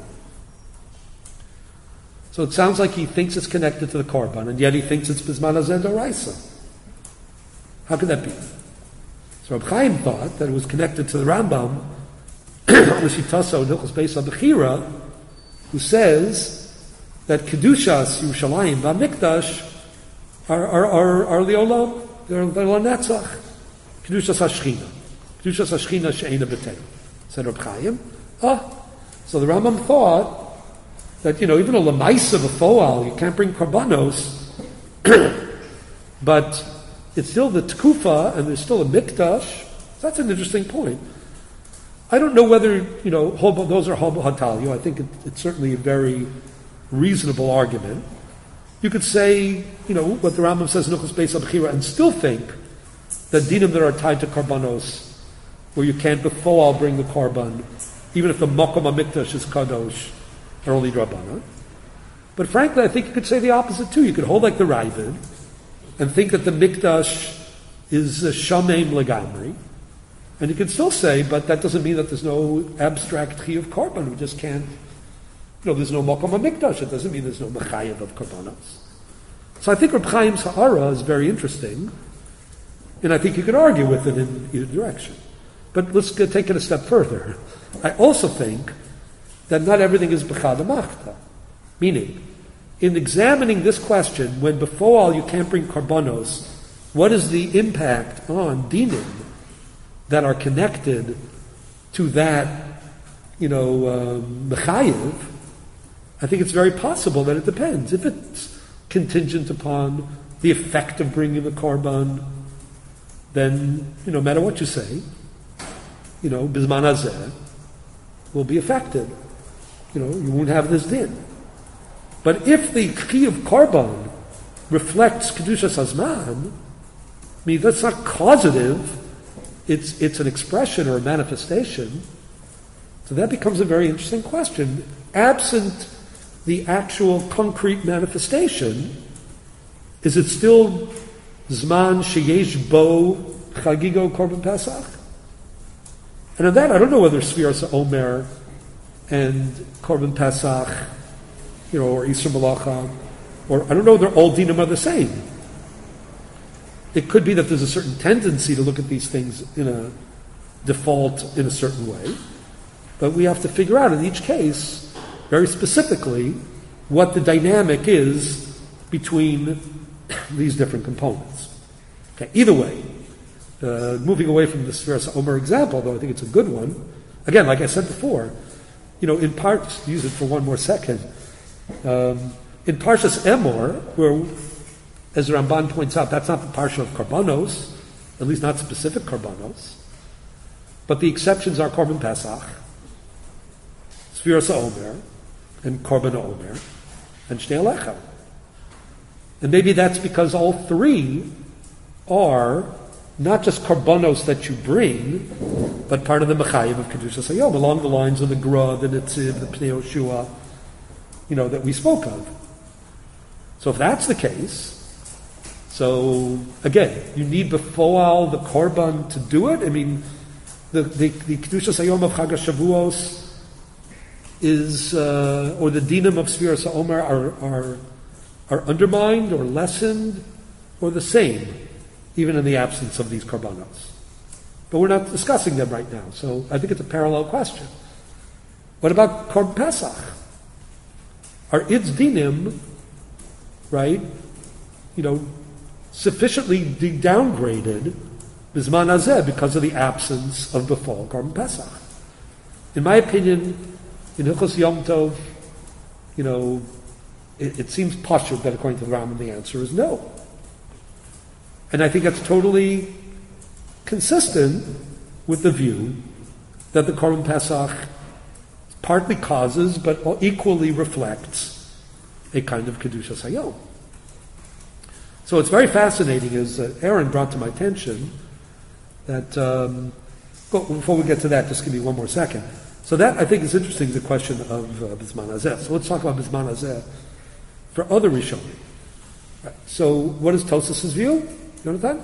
So it sounds like he thinks it's connected to the Korban, and yet he thinks it's Bizman Hazeh D'Oraisa. How could that be? So Reb Chaim thought that it was connected to the Rambam, L'Shitaso in Hilchos Beis HaBechira, who says that Kedushas Yerushalayim v'Hamikdash are Leolam, they're Lanetzach. Kedushas HaShechina. Kedushas HaShechina she'ena b'tei. Said Reb Chaim. So the Rambam thought that, even a Lamaisa v'Foal, you can't bring Karbanos, but it's still the Tkufa, and there's still a Mikdash. That's an interesting point. I don't know whether, those are Hobo Hatalio. I think it's certainly a very reasonable argument. You could say, what the Rambam says in Hilchos Beis HaBechira, and still think that dinim that are tied to Karbanos, where you can't before bring the Karban, even if the Mokom HaMikdash is Kadosh, are only Drabbana. But frankly, I think you could say the opposite too. You could hold like the Ravid, and think that the Mikdash is Shameim Legamri, and you could still say, but that doesn't mean that there's no abstract Chi of Karban. We just can't, there's no Mokom HaMikdash. It doesn't mean there's no Mechayev of Karbanos. So I think Reb Chaim's Ha'ara is very interesting, and I think you could argue with it in either direction. But let's take it a step further. I also think that not everything is B'chad HaMachta. Meaning, in examining this question, when before all you can't bring Karbanos, what is the impact on dinim that are connected to that, Mechayev? I think it's very possible that it depends. If it's contingent upon the effect of bringing the Korban, then, no matter what you say, Bizman Hazeh will be affected. You won't have this din. But if the Chi of Korban reflects Kedushas Hazman, that's not causative, it's an expression or a manifestation. So that becomes a very interesting question. Absent the actual concrete manifestation, is it still Zman Sheyesh Bo Chagigo Korban Pesach? And on that, I don't know whether Sfiras Omer and Korban Pesach, or Isra Malacha, or I don't know whether all dinim are the same. It could be that there's a certain tendency to look at these things in a default in a certain way, but we have to figure out in each case, very specifically, what the dynamic is between these different components. Okay, either way, moving away from the Sfiras Omer example, though I think it's a good one, again, like I said before, in part, just use it for one more second, in Parshas Emor, where, as the Ramban points out, that's not the Parsha of Karbanos, at least not specific Karbanos, but the exceptions are Korban Pesach, Sfiras Omer, and Korban Omer, and Shnei Alecha. And maybe that's because all three are not just Karbanos that you bring, but part of the Mechayev of Kedushas Hayom, along the lines of the Gra, the Nitziv, the Pnei Yoshua, that we spoke of. So if that's the case, so again, you need before the Korban to do it. The Kedushas Hayom of Chag HaShavuos is, or the dinim of Sfiras Omer are undermined or lessened or the same, even in the absence of these Karbanos. But we're not discussing them right now, so I think it's a parallel question. What about Korban Pesach? Are its dinim, right, sufficiently downgraded Bizman Hazeh because of the absence of befall Korban Pesach? In my opinion, in Hilchos Yom Tov, it seems pashut that according to the Rambam the answer is no. And I think that's totally consistent with the view that the Korban Pesach partly causes, but equally reflects a kind of Kedushas Hayom. So it's very fascinating, as Aaron brought to my attention, that, before we get to that, just give me one more second. So that, I think, is interesting, the question of Bizman Hazeh. So let's talk about Bizman Hazeh for other Rishonim. Right. So what is Tosas's view? Jonathan?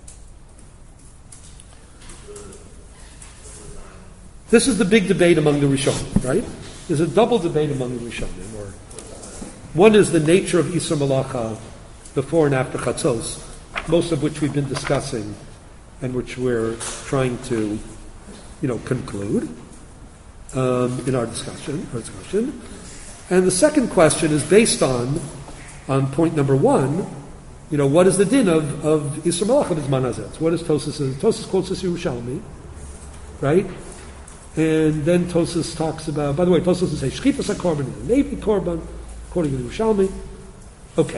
This is the big debate among the Rishonim, right? There's a double debate among the Rishonim. Or one is the nature of Isra Malacha before and after Chatzos, most of which we've been discussing and which we're trying to, conclude in our discussion. And the second question is based on point number one, what is the din of Isra Malacha B'zman Hazeh? What is Tosas? Tosas quotes this Yerushalmi, right? And then Tosas talks about, by the way, Tosas will say, Shchitas HaKorban is a Navy Korban, according to the Yerushalmi. Okay.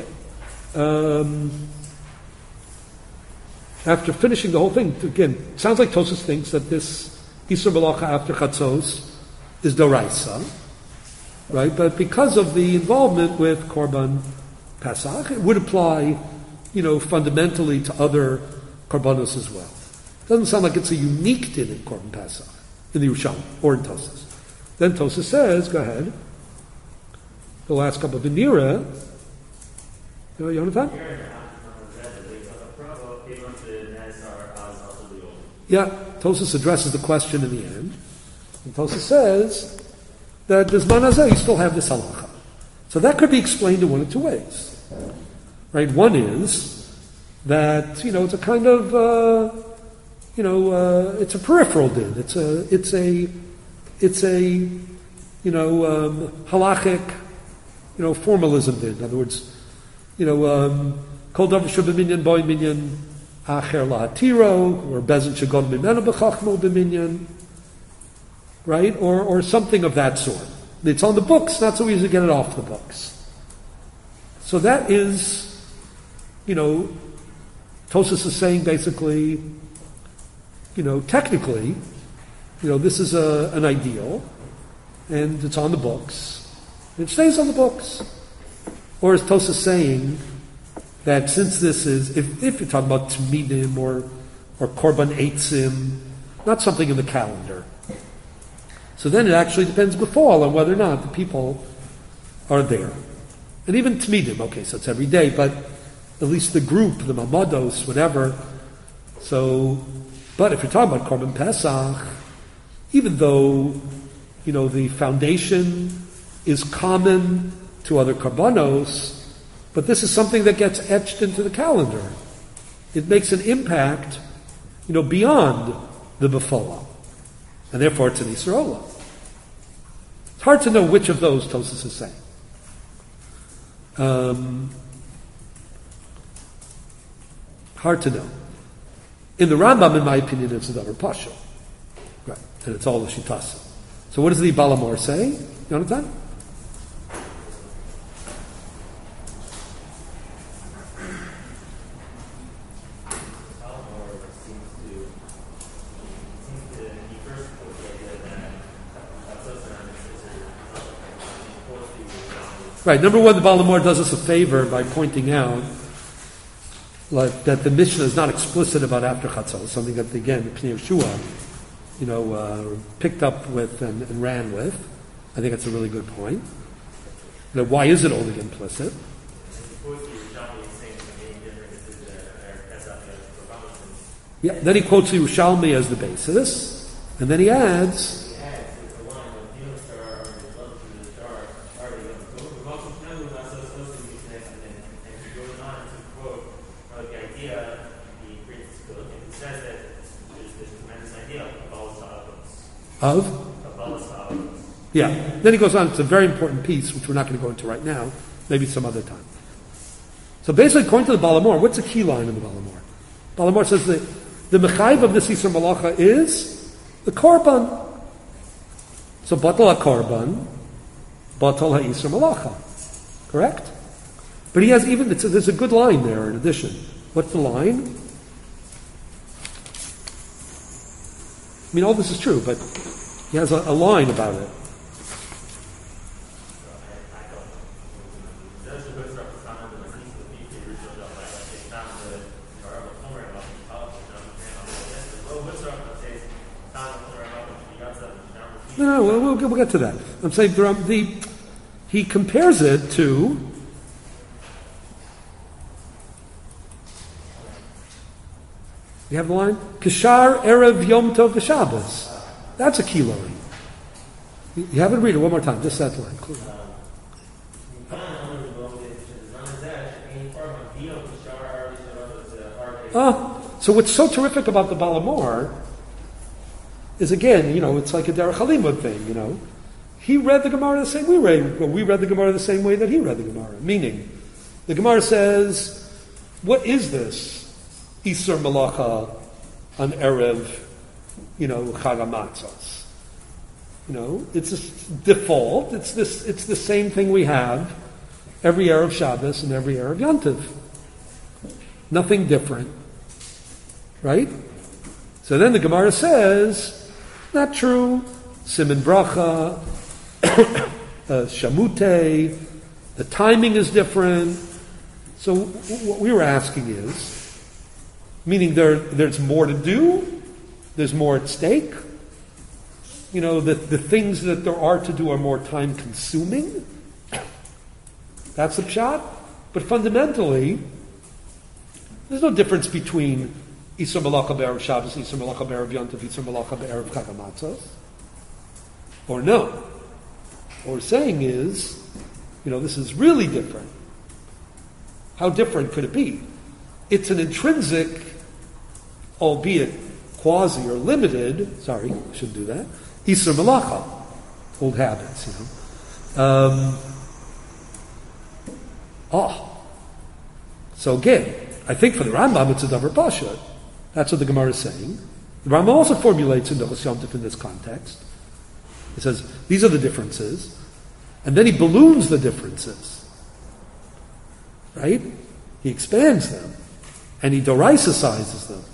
After finishing the whole thing, again, it sounds like Tosas thinks that this Isra Malacha after Chatzos is Doraisa, right? But because of the involvement with Korban Pesach, it would apply, fundamentally to other Korbanos as well. It doesn't sound like it's a unique din in Korban Pesach, in the Yerushalmi, or in Tosas. Then Tosas says, go ahead, the last couple of Venira, Jonathan? Yeah, Tosas addresses the question in the end. And Tosas says that this Zman Hazeh, you still have this halacha. So that could be explained in one of two ways. Right? One is that, it's a kind of, it's a peripheral din. It's a halachic, formalism din. In other words, kol davar shu b'minyan boy minyan acher lahatiro, or bezin shagon mimenu b'chachmo b'minyan, right? Or something of that sort. It's on the books, not so easy to get it off the books. So that is, Tosas is saying basically, technically, this is an ideal, and it's on the books. It stays on the books. Or is Tosas saying that since this is, if you're talking about Tmidim or Korban Eitzim, not something in the calendar, so then it actually depends before on whether or not the people are there. And even Tmidim, okay, so it's every day, but at least the group, the Mamados, whatever. So, but if you're talking about Korban Pesach, even though, the foundation is common to other Karbanos, but this is something that gets etched into the calendar. It makes an impact, beyond the Befala. And therefore it's an Yisroel. It's hard to know which of those Tosas is saying. Hard to know. In the Rambam, in my opinion, it's a Davar Pasha. Right. And it's all the Shitasa. So what does the Balamor say? Jonathan? Right. Number one, the Balamor does us a favor by pointing out that the Mishnah is not explicit about after Chatzos, something that, again, the Pnei Yehoshua, picked up with and ran with. I think that's a really good point. Why is it only implicit? Yeah. Then he quotes the Yerushalmi as the basis, and then he adds. Of? Yeah. Then he goes on, it's a very important piece, which we're not going to go into right now, maybe some other time. So basically, according to the Balamor, what's the key line in the Balamor? Balamor says that the mechayiv of this Isra Malacha is the Korban. So batal ha-Korban, batal ha-Isra Malacha. Correct? But he has there's a good line there in addition. What's the line? I mean, all this is true, but he has a line about it. No, we'll get to that. I'm saying he compares it to You have the line? Kishar Erev Yom Tov V'Shabbos. That's a key line. You have it, read it one more time, just that line. Clear. So what's so terrific about the Balamor is, again, it's like a Derech Halimud thing, He read the Gemara the same way we read the Gemara the same way that he read the Gemara. Meaning, the Gemara says, what is this Isur Malacha on Erev, Chag HaMatzos? It's a default. It's the same thing we have every Erev Shabbos and every Erev Yontiv. Nothing different. Right? So then the Gemara says, not true. Siman Bracha, Shamute, the timing is different. So what we were asking is, meaning there's more to do, there's more at stake. The things that there are to do are more time consuming. That's the pshat. But fundamentally, there's no difference between Isur Malacha B'Erev Shabbos, Isur Malacha B'Erev Yontiv, Isur Malacha B'Erev Chag HaMatzos. Or no. What we're saying is, this is really different. How different could it be? It's an intrinsic, albeit quasi or limited, sorry, I shouldn't do that, Isur Malacha, old habits, So again, I think for the Rambam it's a davar pashut. That's what the Gemara is saying. The Rambam also formulates in Hilchos Yom Tov in this context. He says, these are the differences, and then he balloons the differences. Right? He expands them, and he doraisicizes them.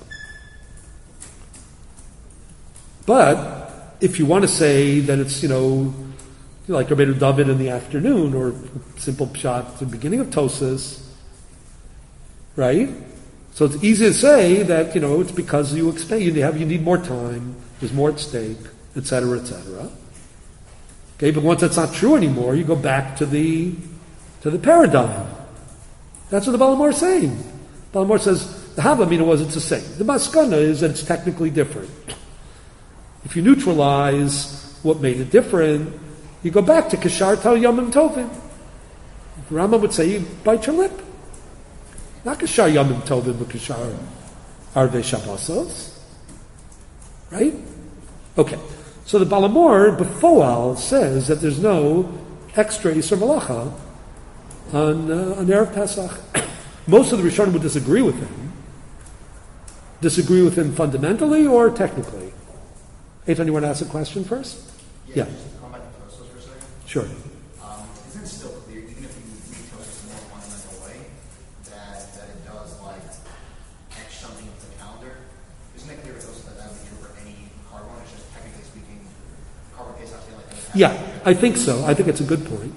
But if you want to say that it's, like Rabbeinu David in the afternoon, or simple pshat at the beginning of Tosas, right? So it's easy to say that, it's because you expand, you need more time, there's more at stake, etc., etc. Okay, but once that's not true anymore, you go back to the paradigm. That's what the Balamor is saying. Balamor says, the Havamina was it's the same. The Maskana is that it's technically different. If you neutralize what made it different, you go back to Kishar Tal Yomim Tovim. The Rambam would say, you bite your lip. Not Kishar Yomim Tovim, but Kishar Arvei Shabbosos. Right? Okay. So the Balamor, Befoal, says that there's no extra Yisur Malacha on Erev Pesach. Most of the Rishonim would disagree with him. Disagree with him fundamentally or technically? Eitan, you want to ask a question first? Yeah. Just to come back to Tosfos for a second. Sure. Isn't it still clear, even if you read Tosfos in a more fundamental way, that it does etch something into the calendar? Isn't it clear with Tosfos that would be true for any carbon? It's just technically speaking, carbon case not like that. Yeah, I think so. I think it's a good point.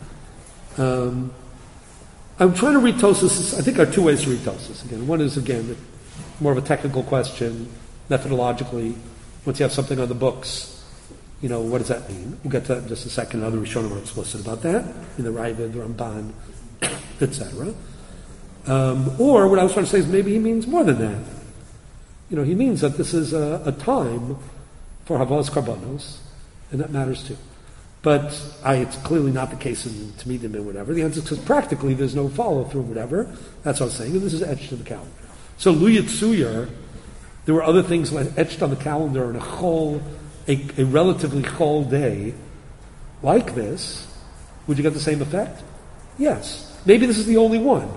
I'm trying to read Tosfos. I think there are two ways to read Tosfos. Again, one is more of a technical question, methodologically. Once you have something on the books, what does that mean? We'll get to that in just a second. Other Rishonim are explicit about that, in the Ravid, the Ramban, etc. Or what I was trying to say is maybe he means more than that. He means that this is a time for Havas Karbanos, and that matters too. But it's clearly not the case in Tamidim and whatever. The answer is because practically there's no follow-through and whatever. That's what I was saying. And this is etched in the calendar. So Lu Yitzuyar, there were other things etched on the calendar in a relatively chol day like this. Would you get the same effect? Yes. Maybe this is the only one.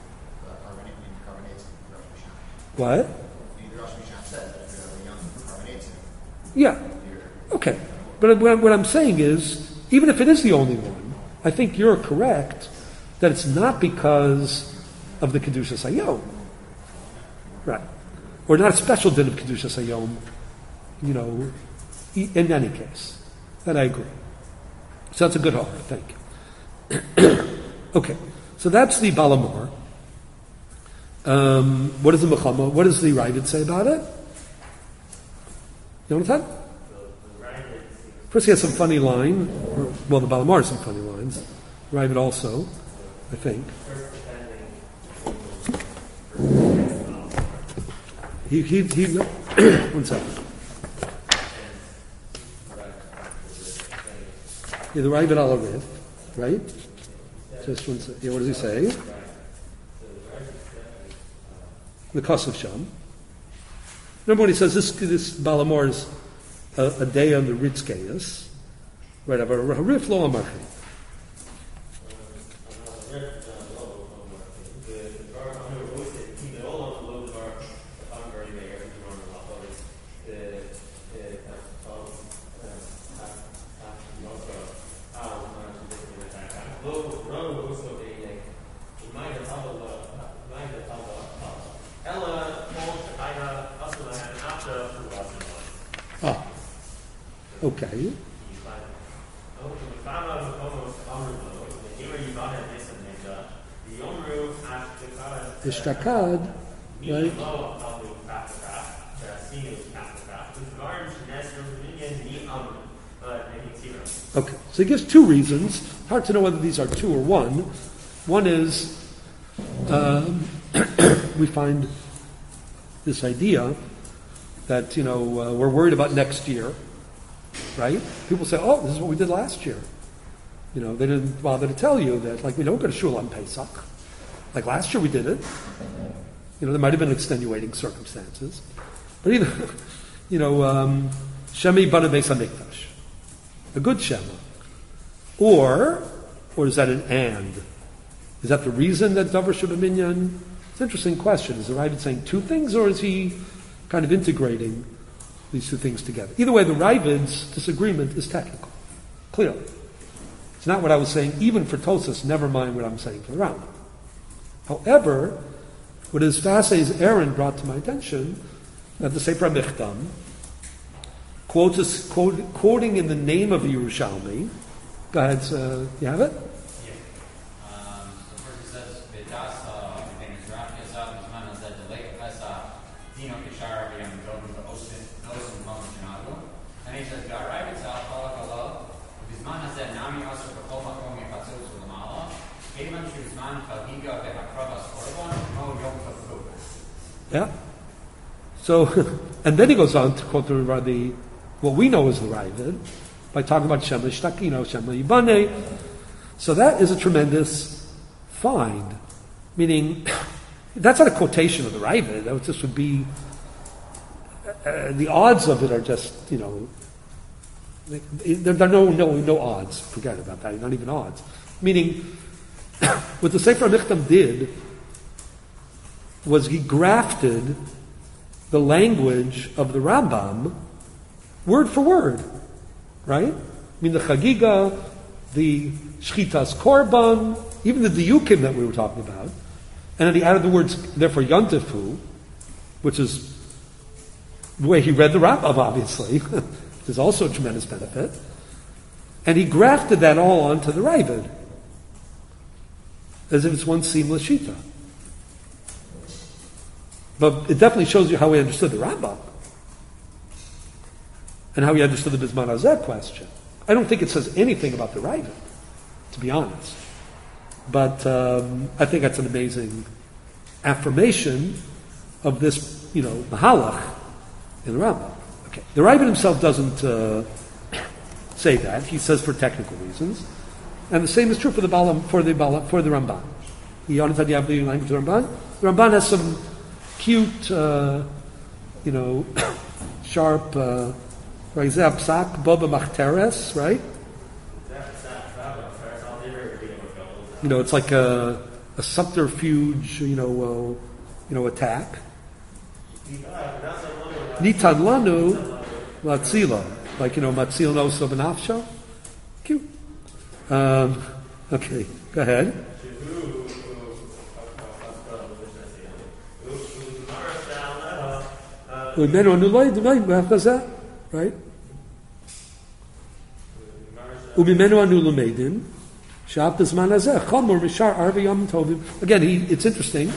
What? Yeah. Okay. But what I'm saying is, even if it is the only one, I think you're correct that it's not because of the Kedushas Hayom. Right. Or not a special din of Kedushas Hayom, in any case. That I agree. So that's a good hope, thank you. Okay. So that's the Balamor. What does the Mechama, what does the Ravid say about it? Yonatan? First he has some funny line. Well, the Balamor has some funny lines. Ravid also, I think. he one second. Yeah, the Ravid al Arif, right? Just one second. Yeah, what does he say? The Kosov Sham. Remember when he says this Balamor is a day on the Ritzkeus, right? Of a Harif lo amarchi. Okay. Ishtakad, right? Okay, so he gives two reasons. Hard to know whether these are two or one. One is we find this idea that we're worried about next year, right? People say, "Oh, this is what we did last year." They didn't bother to tell you that, like, we don't go to shul on Pesach. Like last year we did it. There might have been extenuating circumstances. But either, Shemi Bana Beis HaMikdash. A good Shema. Or is that an and? Is that the reason that Davar Shabbaminyan? It's an interesting question. Is the Ravid saying two things, or is he kind of integrating these two things together? Either way, the Ravid's disagreement is technical. Clearly. It's not what I was saying, even for Tosas, never mind what I'm saying for the Rambam. However, what his Fasei's Aaron brought to my attention, that the Sefer Michtam, quoting in the name of the Yerushalmi. Go ahead, you have it? Yeah. So first it says, Vedasa, Rav Yazav, Bizman Hazeh, Delek Pesach, Dino Kishar, V'yam Dovim, Nosim, Kom, Shinalu. And he says, G'arai B'tzal, Cholak Allah, Bizman Hazeh, Nami Asr, B'chol Makom, Yechatzil, Sulamala, Kevan Shuzman, Chagiga, Ve'akrabas, Korban, Mo Yom Tavru. Yeah. So, and then he goes on to quote what we know as the Ravid, by talking about Shema Shtakino, Shema Yibane. So that is a tremendous find. Meaning, that's not a quotation of the Ravid. That just would be, the odds of it are just, there are no odds. Forget about that. Not even odds. Meaning, what the Sefer Michtam did was he grafted the language of the Rambam word for word, right? I mean, the Chagiga, the Shchitas Korban, even the Diyukim that we were talking about, and then he added the words, therefore, Yontifu, which is the way he read the Rambam, obviously. There's also a tremendous benefit. And he grafted that all onto the Ravid, as if it's one seamless Shita. But it definitely shows you how he understood the Rambam. And how he understood the Bizman Hazeh question. I don't think it says anything about the Ravid, to be honest. But I think that's an amazing affirmation of this, Mahalach in the Rambam. Okay. The Ravid himself doesn't say that. He says for technical reasons. And the same is true for the Ramban. He understands the Abdi language of the Ramban. The Ramban has some cute, sharp, Boba Machteres, right? It's like a subterfuge, attack. Nitan Lanu Matzila, like, Matzil Noso Benafsho. Cute. Okay, go ahead. Right? Again, it's interesting.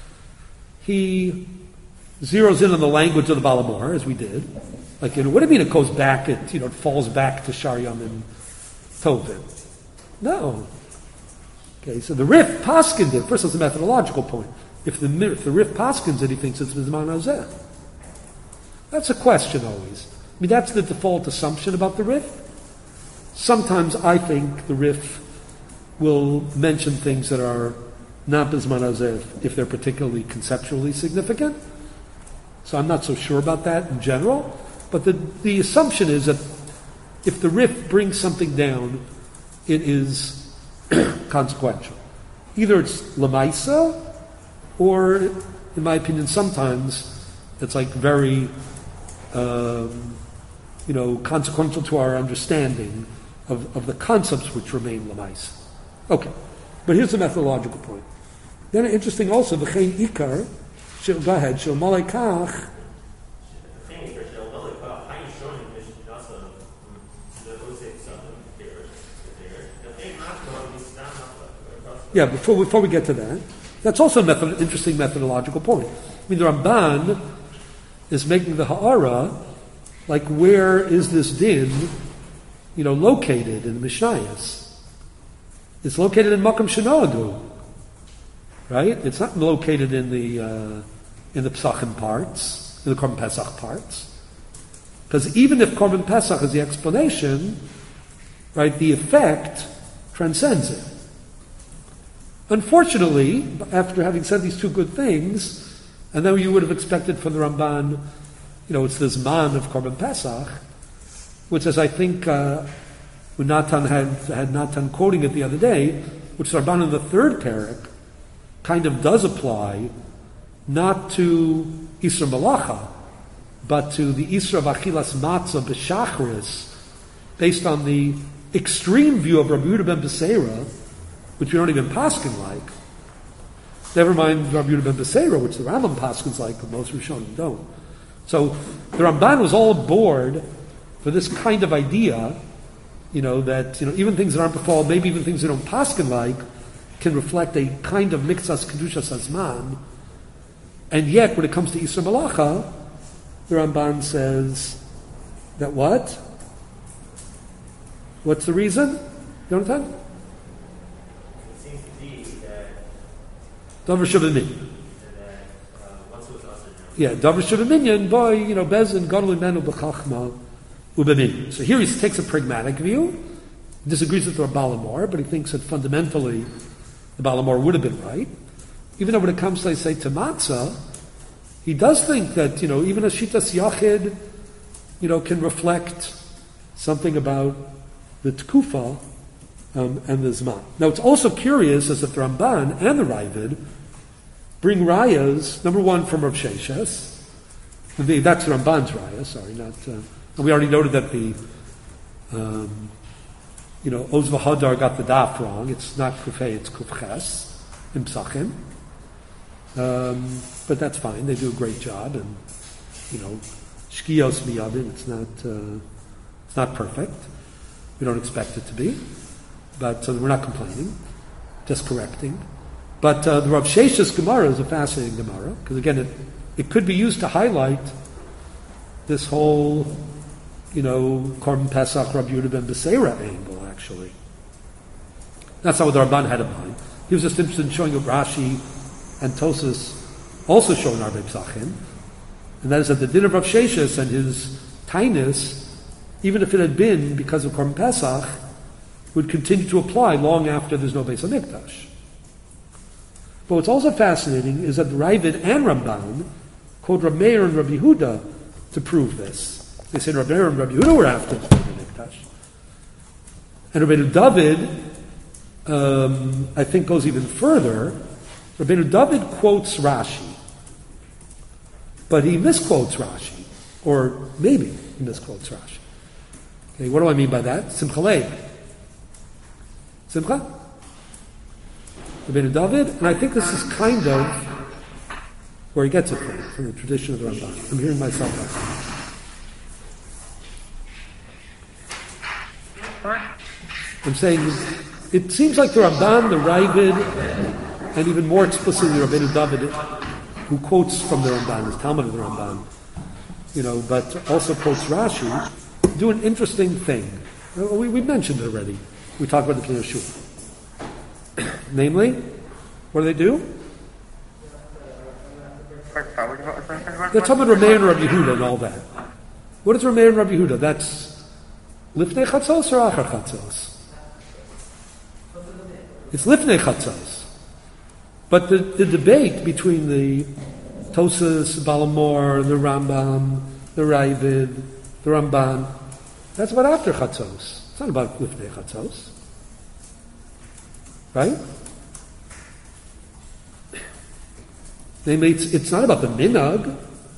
He zeroes in on the language of the Balamor, as we did. Like, what do you mean it goes back, it falls back to Shar Yom and Tovim? No. Okay, so the Rif Paskin did. First, it's a methodological point. If the Rif Paskins it, he thinks it's Bizman Hazeh. That's a question always. I mean, that's the default assumption about the Rif. Sometimes I think the Rif will mention things that are not Bizman Hazeh if they're particularly conceptually significant. So I'm not so sure about that in general. But the assumption is that if the Rif brings something down, it is consequential. Either it's Lamaisa, or, in my opinion, sometimes it's like very, consequential to our understanding of the concepts which remain Lamaisa. Okay, but here's the methodological point. Then interesting also, V'chein Ikar, go ahead, Shel Malay Kach. Yeah, before we get to that, that's also an interesting methodological point. I mean, the Ramban is making the Ha'ara, like, where is this din, located in the Mishnayos? It's located in Makom Shenogu, right? It's not located in the Pesachim parts, in the Korban Pesach parts. Because even if Korban Pesach is the explanation, right, the effect transcends it. Unfortunately, after having said these two good things, and then you would have expected from the Ramban, it's this man of Korban Pesach, which, as I think when Natan had Natan quoting it the other day, which the Ramban in the third parak kind of does apply, not to Isra Malacha, but to the Isra of Achilas Matzah B'Shachris, based on the extreme view of Rabbi Yehuda ben Beseira, which we don't even paskin like. Never mind Rabbi Yehuda ben Beseira, which the Rambam paskins like, but most Rishonim don't. So the Ramban was all aboard for this kind of idea, that even things that aren't befall, maybe even things that don't paskin like, can reflect a kind of mixas kedushas hazman. And yet, when it comes to Isra Malacha, the Ramban says that what? What's the reason? Jonathan? Davar Shuvaminyan. Yeah, Davar Shuvaminyan, boy, Bezin, Gadol Imenu B'chachma U'B'minyan. So here he takes a pragmatic view, disagrees with the Balamor, but he thinks that fundamentally the Balamor would have been right. Even though when it comes to, say, to Matzah, he does think that, even a Shitas Yachid, can reflect something about the Tkufa and the Zman. Now, it's also curious as that the Ramban and the Ravid bring rayas, number one, from Rav Sheshes. That's the Ramban's raya, sorry, not... and we already noted that the, Oz V'Hadar got the daf wrong. It's not Kufay, it's Kufches in Psachim. But that's fine. They do a great job, and Shkios Miyavim. It's not perfect. We don't expect it to be, but we're not complaining, just correcting. But the Rav Sheshes Gemara is a fascinating Gemara because again, it could be used to highlight this whole, Korban Pesach Rabbi Yehuda ben Beseira angle. Actually, that's not what the Ramban had in mind. He was just interested in showing what Rashi and Tosas also show in Arbei Psachim, and that is that the din of Rav Sheshes and his tinus, even if it had been because of Korban Pesach, would continue to apply long after there's no Beis HaMikdash. But what's also fascinating is that the Ravid and Ramban quote Rav Meir and Rabbi Yehuda to prove this. They say Rav Meir and Rabbi Yehuda were after the Beis HaMikdash. And Rabbeinu David, I think, goes even further. Rabbeinu David quotes Rashi, but he misquotes Rashi, or maybe he misquotes Rashi. Okay, what do I mean by that? Simcha Leib. Simcha? Rabbeinu David, and I think this is kind of where he gets it from the tradition of the Ramban. I'm hearing myself out. I'm saying it seems like the Ramban, the Ravid, and even more explicitly Rabbeinu David, who quotes from the Ramban, his Talmud of the Ramban, but also quotes Rashi, do an interesting thing. We mentioned it already. We talked about the Pnei Yeshua. Namely, what do? They're talking about Rameir and Rabbi Yehuda and all that. What is Rameir and Rabbi Yehuda? That's Lifnei Chatzos or Achar Chatzos? It's Lifnei Chatzos. But the debate between the Tosas, Balamor, the Rambam, the Ravid, the Ramban, that's about after Chatzos. It's not about Lifnei Chatzos. Right? Namely, it's not about the minhag.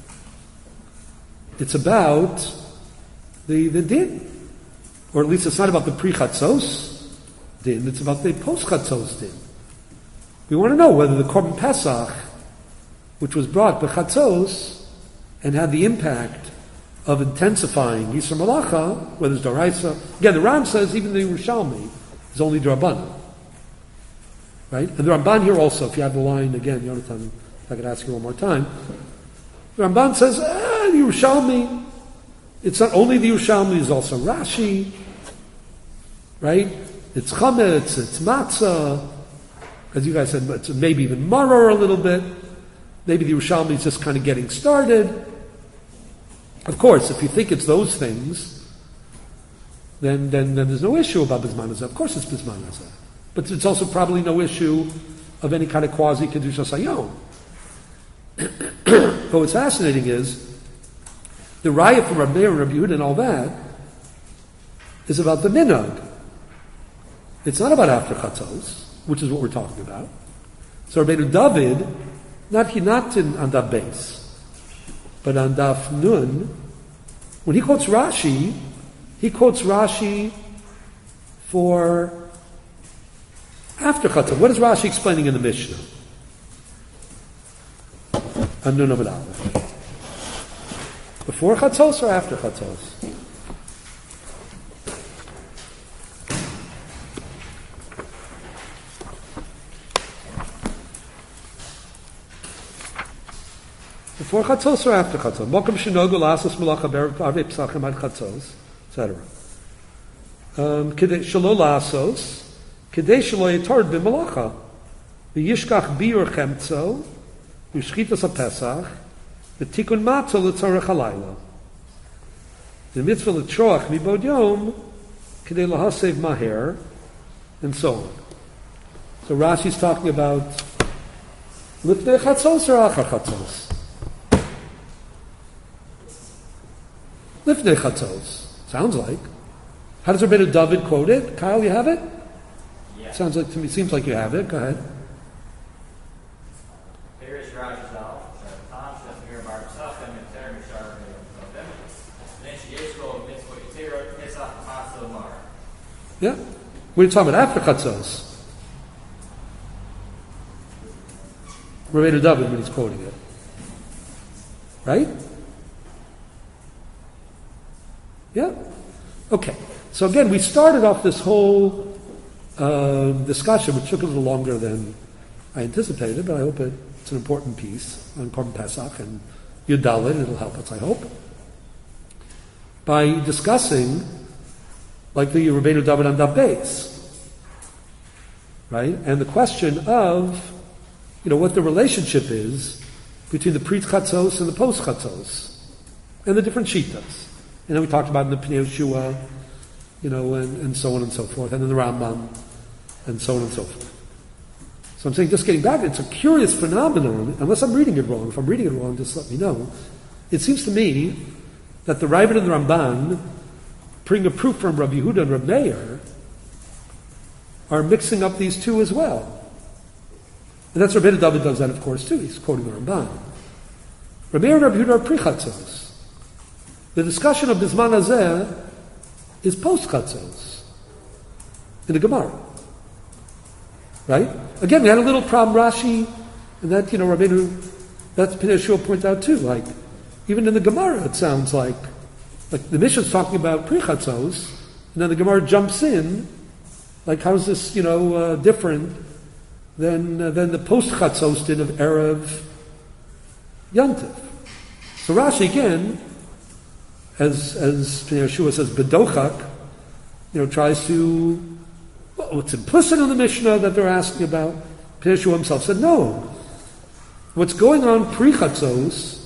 It's about the din. Or at least it's not about the pre-chatzos din, it's about the post-chatzos din. We want to know whether the Korban Pesach, which was brought by chatzos and had the impact of intensifying Yisra Malacha, whether it's Doraisa. Again, the Ram says even the Yerushalmi is only D'Rabbanan. Right? And the Ramban here also, if you have the line again, Yonatan, if I could ask you one more time. The Ramban says, the Yerushalmi, it's not only the Yerushalmi, it's also Rashi, right? It's Chametz, it's Matzah, as you guys said, it's maybe even Maror a little bit. Maybe the Yerushalmi is just kind of getting started. Of course, if you think it's those things, then there's no issue about Bizman Hazeh. Of course it's Bizman Hazeh. But it's also probably no issue of any kind of quasi-Kedushas Hayom. But what's fascinating is the Raya from Rabbi Meir and Rabbi Yehuda and all that is about the minhag. It's not about after Chatzos, which is what we're talking about. So Rabbeinu David, not on Daf Beis, but on Daf Nun, when he quotes Rashi for after Chatzos. What is Rashi explaining in the Mishnah? On Nun Amud Aleph. Before Chatzos or after Chatzos? Before Chatzos or after Chatzos? Mokum shenogu lasos malacha b'arvei psachim ad Chatzos, etc. Kedei shelo lasos, kedei shelo yitard b'malacha, v'yishkach biur chemtzo, v'shchitas haPesach, v'tikun matzah l'tzorech halayla. The mitzvah l'troach mibod yom, kedei lahasev maher, and so on. So Rashi's talking about lifnei Chatzos or achar Chatzos? Lifnei Chatzos. Sounds like. How does Rabbeinu David quote it? Kyle, you have it? Yeah. Sounds like to me. Seems like you have it. Go ahead. Yeah. What are you talking about? After Chatzos. Rabbeinu David when he's quoting it. Right? Yeah? Okay. So again, we started off this whole discussion, which took a little longer than I anticipated, but I hope it's an important piece on Korban Pesach and Yud Daled. It'll help us, I hope. By discussing, like the Rabbeinu David on Daf Beis, right? And the question of, what the relationship is between the pre-Chatzos and the post-Chatzos, and the different shitas. And then we talked about in the Pnei Yehoshua, and so on and so forth, and then the Rambam, and so on and so forth. So I'm saying, just getting back, it's a curious phenomenon, unless I'm reading it wrong. If I'm reading it wrong, just let me know. It seems to me that the Ravid and the Ramban bring a proof from Rabbi Yehuda and Rabbi Meir are mixing up these two as well. And that's Rabbeinu David does that, of course, too. He's quoting the Ramban. Rabbi Meir and Rabbi Yehuda are pre-Chatzos. The discussion of Bizman Hazeh is post-Chatzos in the Gemara. Right? Again, we had a little problem, Rashi, and that, Rabbeinu, that's Pnei Yehoshua point out too. Like, even in the Gemara, it sounds like the Mishnah's talking about pre-Chatzos, and then the Gemara jumps in, like, how is this, different than the post-Chatzos din of Erev Yantiv? So Rashi, again, as Pnei Yehoshua says, Bedochak, tries to, what's implicit in the Mishnah that they're asking about, Pnei Yehoshua himself said, no. What's going on pre-Chatzos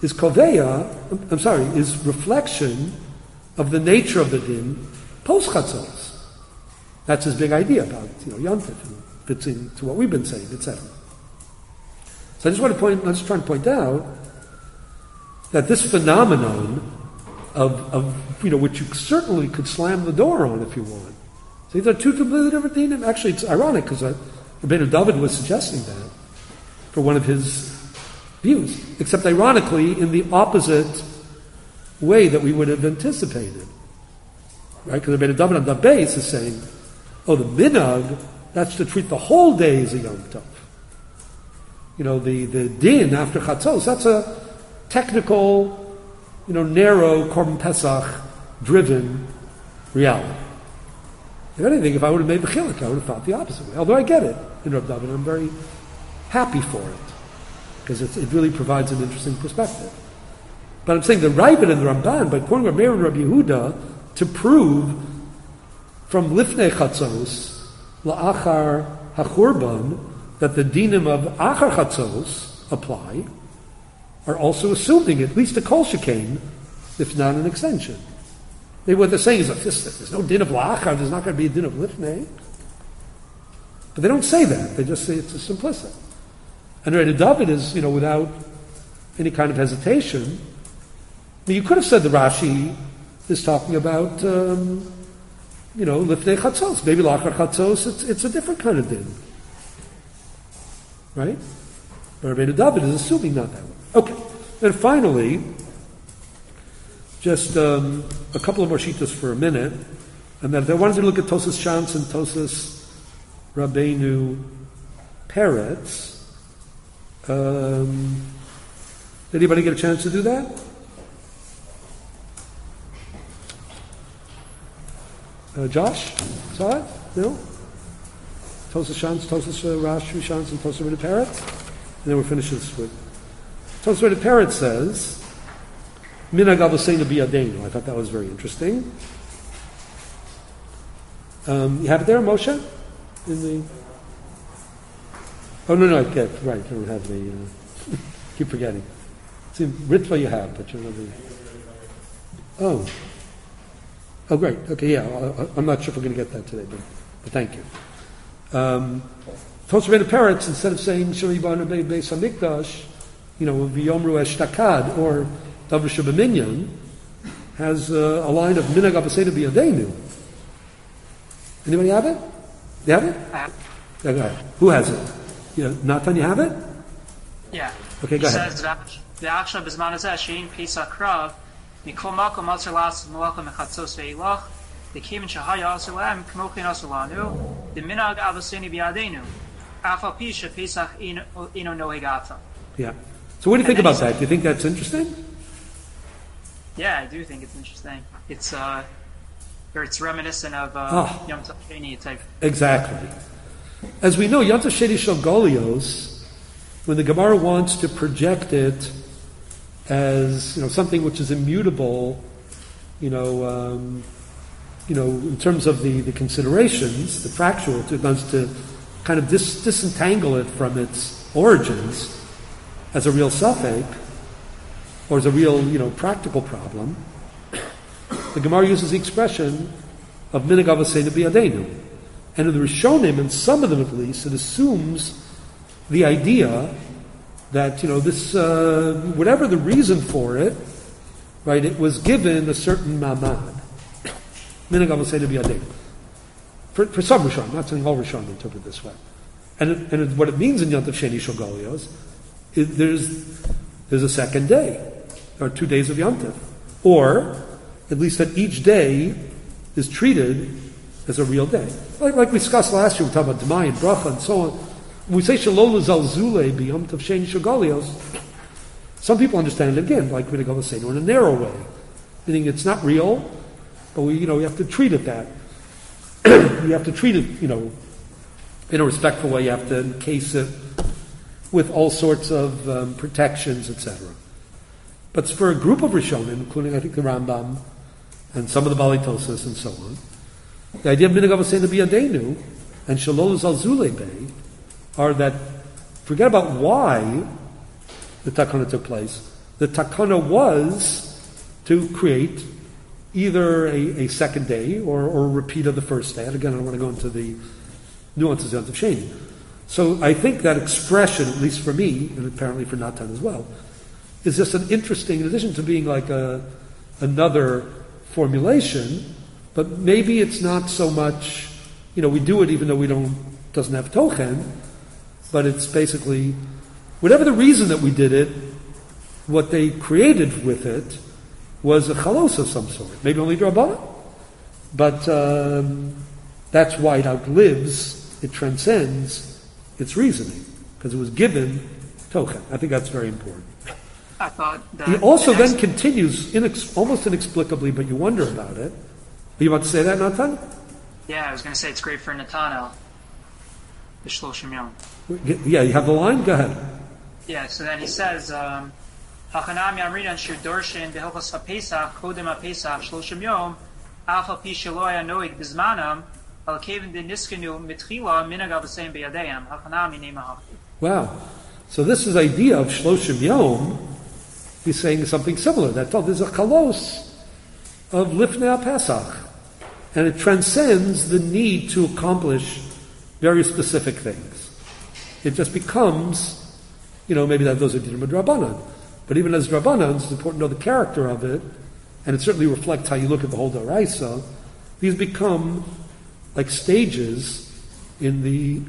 is koveya, is reflection of the nature of the din post-chatzos. That's his big idea about, Yom Tov, and fits into what we've been saying, etc. So I just want to let's try and point out that this phenomenon of which you certainly could slam the door on if you want. So these are two completely different dinim. Actually, it's ironic because Rabbeinu David was suggesting that for one of his views, except ironically in the opposite way that we would have anticipated. Right? Because Rabbeinu David on the base is saying, the minhag, that's to treat the whole day as a Yom Tov. The din after Chatzos, that's a technical, narrow Korban Pesach driven reality. If anything, if I would have made the chiluk, I would have thought the opposite way. Although I get it in Rav David, I'm very happy for it because it really provides an interesting perspective. But I'm saying the Ravid and the Ramban, by quoting Rabbi Meir and Rabbi Yehuda, to prove from Lifnei Chatzos la'achar hachurban that the dinim of achar Chatzos apply, are also assuming at least a kol shekain, if not an extension. What they're saying is that there's no din of la'achar, there's not going to be a din of lifnei. But they don't say that. They just say it's a simplicity. And Rabbi David is, without any kind of hesitation. You could have said the Rashi is talking about, lifnei chatzos. Maybe la'achar chatzos, it's a different kind of din. Right? But Rabbi David is assuming not that way. Okay. And finally, just a couple of more shittas for a minute, and then I wanted to look at Tosas Shantz and Tosas Rabbeinu Peretz. Did anybody get a chance to do that? Josh? Saw it? No? Tosas Shantz, Tosas Rashi Shantz, and Tosas Rabbeinu Peretz? And then we'll finish this with Tosas Rabbeinu Peretz says, Minhag Avoseinu biyadenu. I thought that was very interesting. You have it there, Moshe? Oh, no, I get right. I don't have the... keep forgetting. See, Ritva you have, but you don't have the... Oh, great. Okay, yeah. I'm not sure if we're going to get that today, but thank you. Tosas Rabbeinu Peretz, instead of saying Shema Yibanu Beis HaMikdash, V'yomru Eshtakad, or Davar Shebeminyan, has a line of Minhag Avoseinu biyadenu. Anybody have it? You have it? Yeah, go ahead. Who has it? Natan, you have it? Yeah. Okay, go ahead. He says, V'achshav b'zman hazeh she'in Pesach Krav, mikol makom atzar las malacha mechatzos ve'ilach, v'kim shahaya atzar lahem k'mochin atzar lanu, v'minhag Avoseinu biyadenu, af al pi she'Pesach ino noheg ata. Yeah. So what do you think about that? Do you think that's interesting? Yeah, I do think it's interesting. It's reminiscent of Yom Tov Sheni type. Exactly. As we know, Yom Tov Sheni Shel Golios, when the Gemara wants to project it as something which is immutable, in terms of the considerations, the factual, it wants to kind of disentangle it from its origins as a real suffix, or as a real, practical problem. The Gemara uses the expression of Minhag Avoseinu biyadenu. And in the Rishonim, and some of them at least, it assumes the idea that, this, whatever the reason for it, right, it was given a certain mamad. Minhag Avoseinu biyadenu. For some Rishonim, I'm not saying all Rishonim interpret this way. And what it means in Yom Tov Sheni Shel Golios, there's a second day, or 2 days of Yom Tov. Or, at least that each day is treated as a real day. Like we discussed last year, we talked about Demai and Bracha and so on. When we say Shalom Zalzule b'Yom Tov Sheni Shel Golios, some people understand it again, like Minhag Avoseinu, in a narrow way. Meaning it's not real, but we have to treat it that. You have to treat it, in a respectful way. You have to encase it with all sorts of protections, etc. But for a group of Rishonim, including I think the Rambam and some of the Balei Tosas and so on, the idea of Minhag Avoseinu biyadenu and Shalom Zalzule Bey are that, forget about why the Takana took place, the takana was to create either a second day or a repeat of the first day. And again, I don't want to go into the nuances of Sheni. So I think that expression, at least for me, and apparently for Natan as well, is just an interesting, in addition to being like another formulation, but maybe it's not so much, we do it even though doesn't have tochen, but it's basically, whatever the reason that we did it, what they created with it was a chalos of some sort, maybe only drabana, but that's why it outlives, it transcends its reasoning, because it was given tochen. I think that's very important. I thought he also then continues almost inexplicably, but you wonder about it. Are you about to say that, Natan? Yeah, I was going to say it's great for Natanel. The Shloshim Yom. Yeah, you have the line? Go ahead. Yeah, so then he says, Hachanam Yamridan Shir Dorshin Behilchos HaPesach Kodim HaPesach Shloshim Yom Alpha Pi Sheloya Noig Bizmanam Al Kevin De Niskenu Mitchila Minag Avasem Beyadeim Hachanam Yinema Hachti. Wow. So this is idea of Shloshim Yom. He's saying something similar. That there's a kalos of Lifnei Pesach, and it transcends the need to accomplish very specific things. It just becomes, maybe that those are Dinim Drabanan. But even as Drabanan, it's important to know the character of it, and it certainly reflects how you look at the whole Daraisa. These become like stages in the,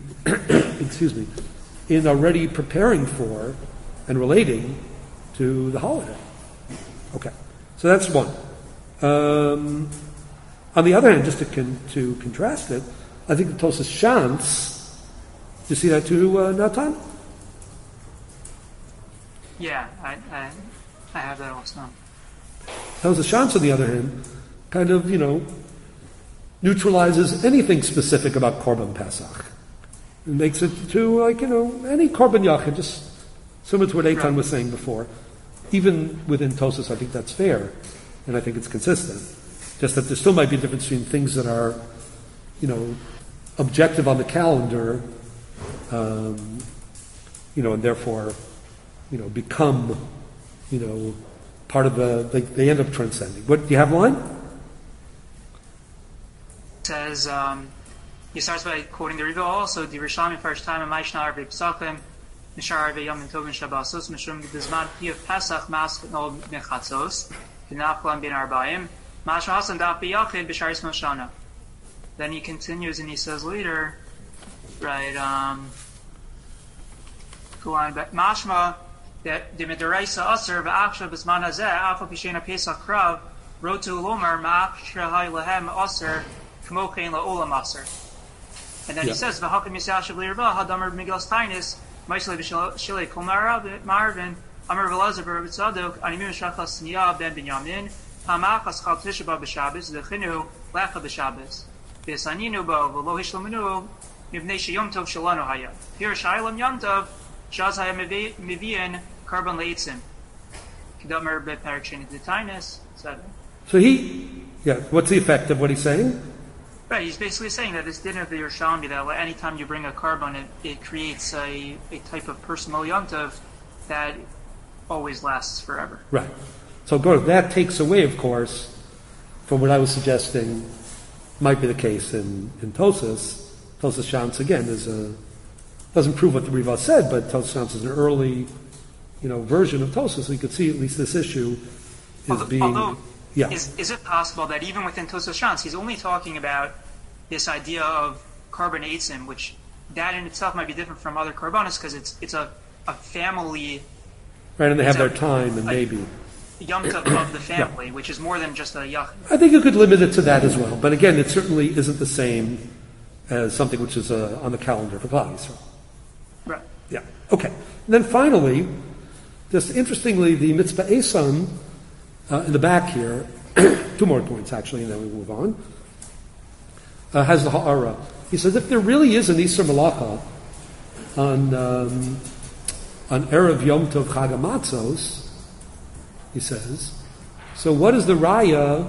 in already preparing for and relating to the holiday. Okay, so that's one. On the other hand, just to contrast it, I think the Tosas Shantz, you see that too, Natan? Yeah, I have that also. Tosas Shantz, on the other hand, kind of, neutralizes anything specific about Korban Pesach. It makes it to, any Korban Yachid, just similar to what Eitan was saying before. Even within Tosas, I think that's fair, and I think it's consistent. Just that there still might be a difference between things that are, objective on the calendar, and therefore, become, part of they end up transcending. What, do you have a line? It says, he starts by quoting the Riva also, the Rishonim first time, Maishnar V'Psachim, Nishar V'Yom Tovin Shabbasos, Mishum B'Zman Piyav Pesach Mas No Mechatzos, V'Nachlan Bin Arbaim, Mashma Hasan Daf B'Yachid B'Sharis Moshana. Then he continues and he says later, right, go on, but Mashma, that the Midaraisa Aser V'Achshav B'Zman Hazeh, Afa Pishena Pesach Krav, Rotu Lomar Ma'achsha Hai Lahem Aser, K'mochein La'olam Aser. And then he says, "V'hakim Yisashav L'Yirba Hadamar B'Miglas Tainis Ma'isle B'Shilei Kol Marvin Amar V'Lazar B'Tzadok Animim Shachas Niyah Ben Binyamin Hamachas Chal Tisha B'Shabbos V'Chinu Lecha B'Shabbos V'Saninu Bo V'Lo Hishlaminu Mivnei Sheyom Tov Shalanu Haya Pir Shailam Yom Tov Shaz Haya Mivian Karban Leitzim Kedamar B'Perik Sheni D'Tainis etc." So what's the effect of what he's saying? Right, he's basically saying that this dinner of the Yerushalmi, that anytime you bring a carbon, it creates a type of personal yontav that always lasts forever. Right. So that takes away, of course, from what I was suggesting might be the case in Tosas. Tosas Shantz, again, doesn't prove what the Riva said, but Tosas Shantz is an early, version of Tosas, so you could see at least this issue is being... Although, is it possible that even within Tosas Shantz, he's only talking about this idea of carbon eitzim, which that in itself might be different from other carbonas because it's a family, right? And they have their time and maybe yom tov of the family, which is more than just a yachid. I think you could limit it to that as well, but again, it certainly isn't the same as something which is on the calendar for Klal Yisrael. Right. Yeah. Okay. And then finally, just interestingly, the mitzvah esan in the back here, two more points actually, and then we move on. Has the ha'ara. He says if there really is an Isser Malacha on Erev Yom Tov Chag HaMatzos, he says, so what is the raya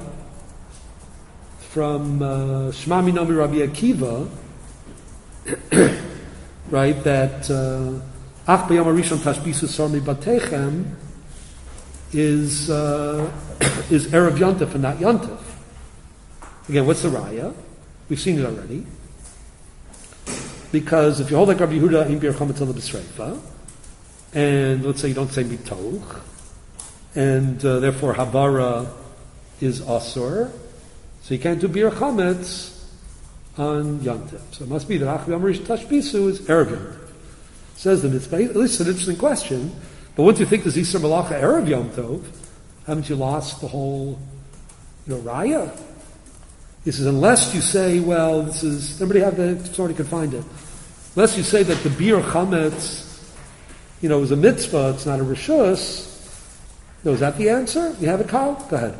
from Shema Minami Rabbi Akiva, right, that Ach B'Yom HaRishon Tashbisu Sar Mibatechem, is Erev Yontif and not Yontif. Again, what's the raya? We've seen it already. Because if you hold like Rabbi Yehuda in Bir Chametz Ela B'Sreifa, and let's say you don't say Mitoch, and therefore Habara is Asur, so you can't do Bir Chametz on Yontif. So it must be that Achav Yom Rishon Tashbisu is Erev Yontif. Says the mitzvah. At least it's an interesting question. But once you think there's Yisr Malacha Erev Yom Tov, haven't you lost the whole, raya? He says, unless you say, well, this is, everybody have the, somebody can find it. Unless you say that the Bir Chametz, is a mitzvah, it's not a rishus. Is that the answer? You have it, Kyle? Go ahead.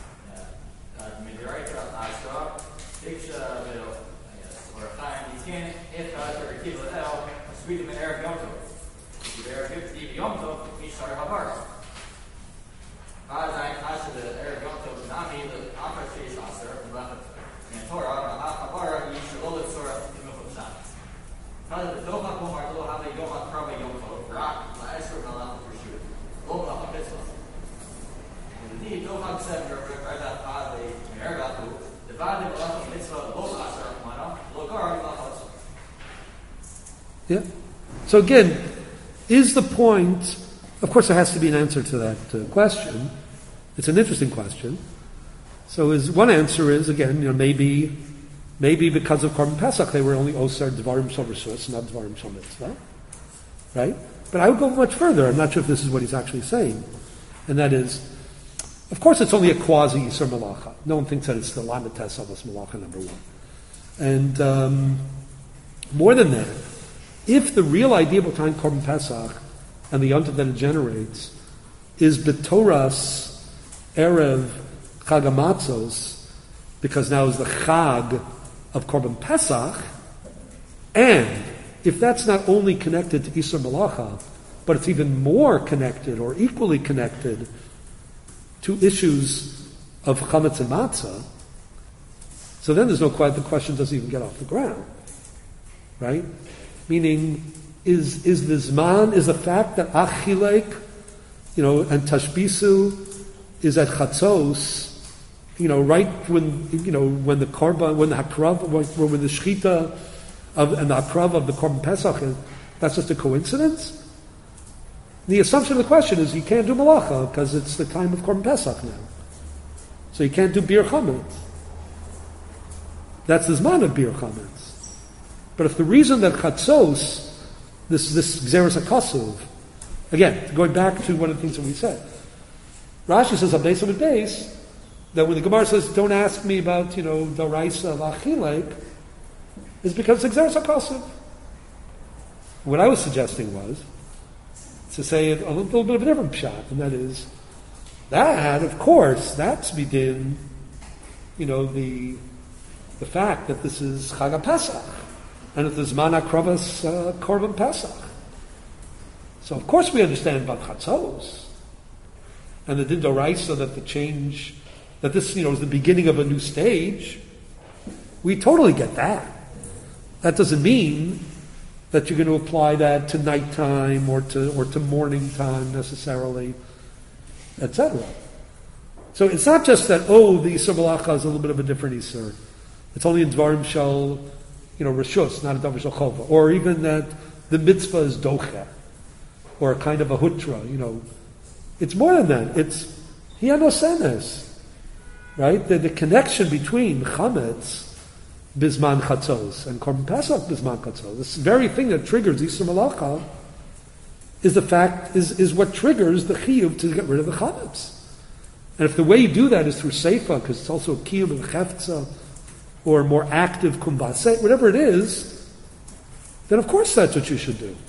Yeah. So again, is the point, of course there has to be an answer to that question. It's an interesting question. So one answer is, again, maybe because of Korban Pesach they were only Osar Dvarim Shel Rishus, not Dvarim Shel Mitzvah. Right? But I would go much further. I'm not sure if this is what he's actually saying. And that is, of course it's only a quasi Yisur Malacha. No one thinks that it's the Lamed Tes Avos Malacha number one. And more than that, if the real idea behind Korban Pesach and the yontif that it generates is B'Toras Erev Chag HaMatzos, because now is the Chag of Korban Pesach, and if that's not only connected to Yisur Malacha, but it's even more connected or equally connected to issues of Chametz and Matzah, so then there's no question, the question doesn't even get off the ground. Right? Meaning, is the Zman, is the fact that Achilek, and Tashbisu is at Chatzos, right when the Korban, when the Hakrav, when the Shechita and the Hakrav of the Korban Pesach, that's just a coincidence? The assumption of the question is you can't do Malacha because it's the time of Korban Pesach now. So you can't do Bir Chametz. That's the Zman of Bir Chametz. But if the reason that Chatzos, this Gzeres HaKasuv, again, going back to one of the things that we said, Rashi says, Abdeis of Abdeis, that when the Gemara says, don't ask me about, Daraisa of Achilek, is because it's Gzeres HaKasuv. What I was suggesting was to say a little bit of a different pshat, and that is, that, of course, that's within, the fact that this is Chag HaPesach. And it is Zman HaKravas Korban Pesach. So of course we understand about Chatzos. And the Din Doraisa that the change, that this, is the beginning of a new stage. We totally get that. That doesn't mean that you're going to apply that to nighttime or to morning time necessarily, etc. So it's not just that, the Yisur Malacha is a little bit of a different Yisur. It's only in Dvarim Shel Rishus, not a Davar Shel Chova. Or even that the mitzvah is Docha, or a kind of a Hutra, It's more than that. It's Hianosenes, right? The connection between Chametz, Bisman Chatzos, and Korban Pesach, Bisman Chatzos. This very thing that triggers Yisur Malacha is the fact, is what triggers the Chiyuv to get rid of the Chametz. And if the way you do that is through Seifa, because it's also Kiyuv and Chefza, or more active kumbase, whatever it is, then of course that's what you should do.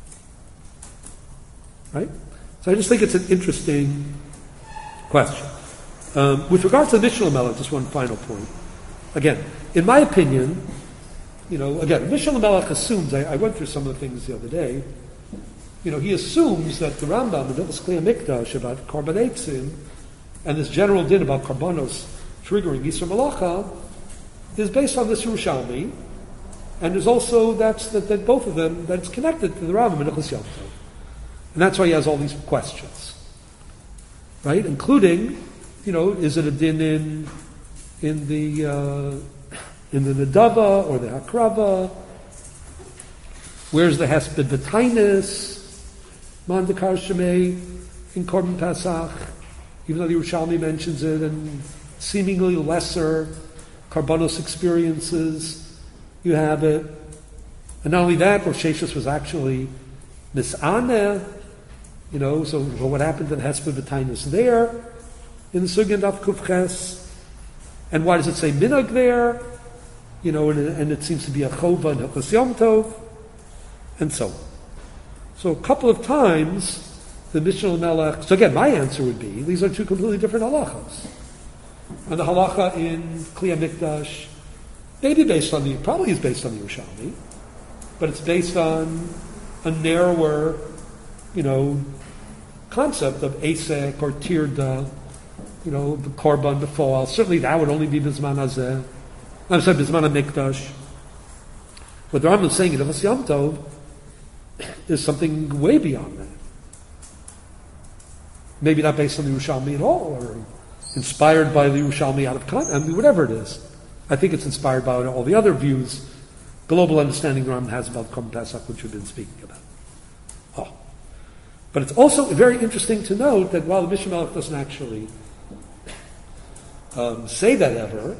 Right? So I just think it's an interesting question. With regard to the Mishnah Melech, just one final point. Again, in my opinion, Mishnah Melech assumes, I went through some of the things the other day, he assumes that the Rambam, the Hilchos Kli HaMikdash, about Korban Eitzim, and this general din about Karbanos triggering Yisur Malacha, is based on this Yerushalmi, and there's also that both of them, that it's connected to the Rambam and Hilchos Yom Tov. And that's why he has all these questions. right? Including, is it a din in the Nadava or the Hakrava? Where's the Hesped B'tainis? Mandakar Shemei in Korban Pesach, even though the Yerushalmi mentions it, and seemingly lesser Karbanos experiences, you have it. And not only that, Rosh Hashanah was actually Mis'aneh, so what happened to the Hesped B'tainis there in the Sugya Daf Kufches? And why does it say Minag there? And it seems to be a Chova and Hilchos Yom Tov, and so on. So a couple of times, the Mishnah Melech. So again, my answer would be these are two completely different halachas. And the halacha in Kli HaMikdash, probably is based on the Yerushalmi, but it's based on a narrower, concept of Asek or Tirda, the Korban, the Foal. Certainly that would only be Bizman Hazeh. I'm sorry, Bizman HaMikdash. What the Rambam is saying in Hilchos Yom Tov is something way beyond that. Maybe not based on the Yerushalmi at all, or inspired by the Yerushalmi out of context, whatever it is. I think it's inspired by all the other views, global understanding the Rambam has about Korban Pesach, which we've been speaking about. But it's also very interesting to note that while the Mishnah Melech doesn't actually say that ever,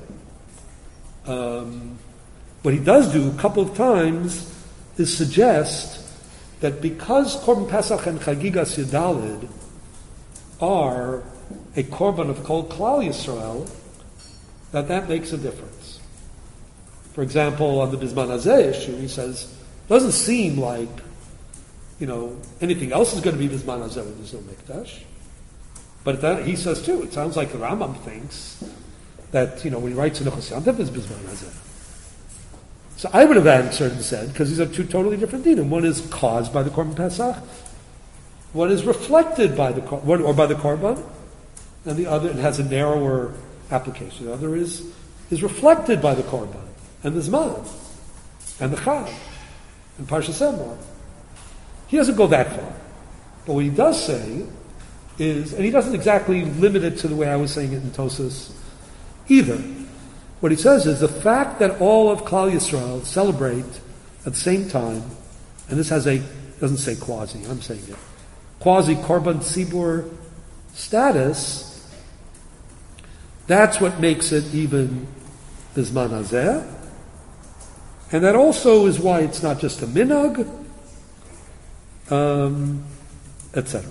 what he does do a couple of times is suggest that because Korban Pesach and Chagigas Yudalid are a Korban of Kol Klal Yisrael, that makes a difference. For example, on the Bizman Hazeh issue, he says, doesn't seem like, anything else is going to be Bizman Hazeh when there's no Mikdash. But that, he says too, it sounds like the Rambam thinks that, when he writes in Hilchos Yom Tov, it's Bizman Hazeh. So I would have answered and said, because these are two totally different dinim. One is caused by the Korban Pesach, one is reflected by the Korban, and the other, it has a narrower application. The other is reflected by the Korban, and the Zman, and the Chag, and Parshas Emor. He doesn't go that far. But what he does say is, and he doesn't exactly limit it to the way I was saying it in Tosas either. What he says is the fact that all of Klal Yisrael celebrate at the same time, and this doesn't say quasi, I'm saying it, quasi Korban Tzibur status, that's what makes it even Bizman Hazeh. And that also is why it's not just a minhag, etc.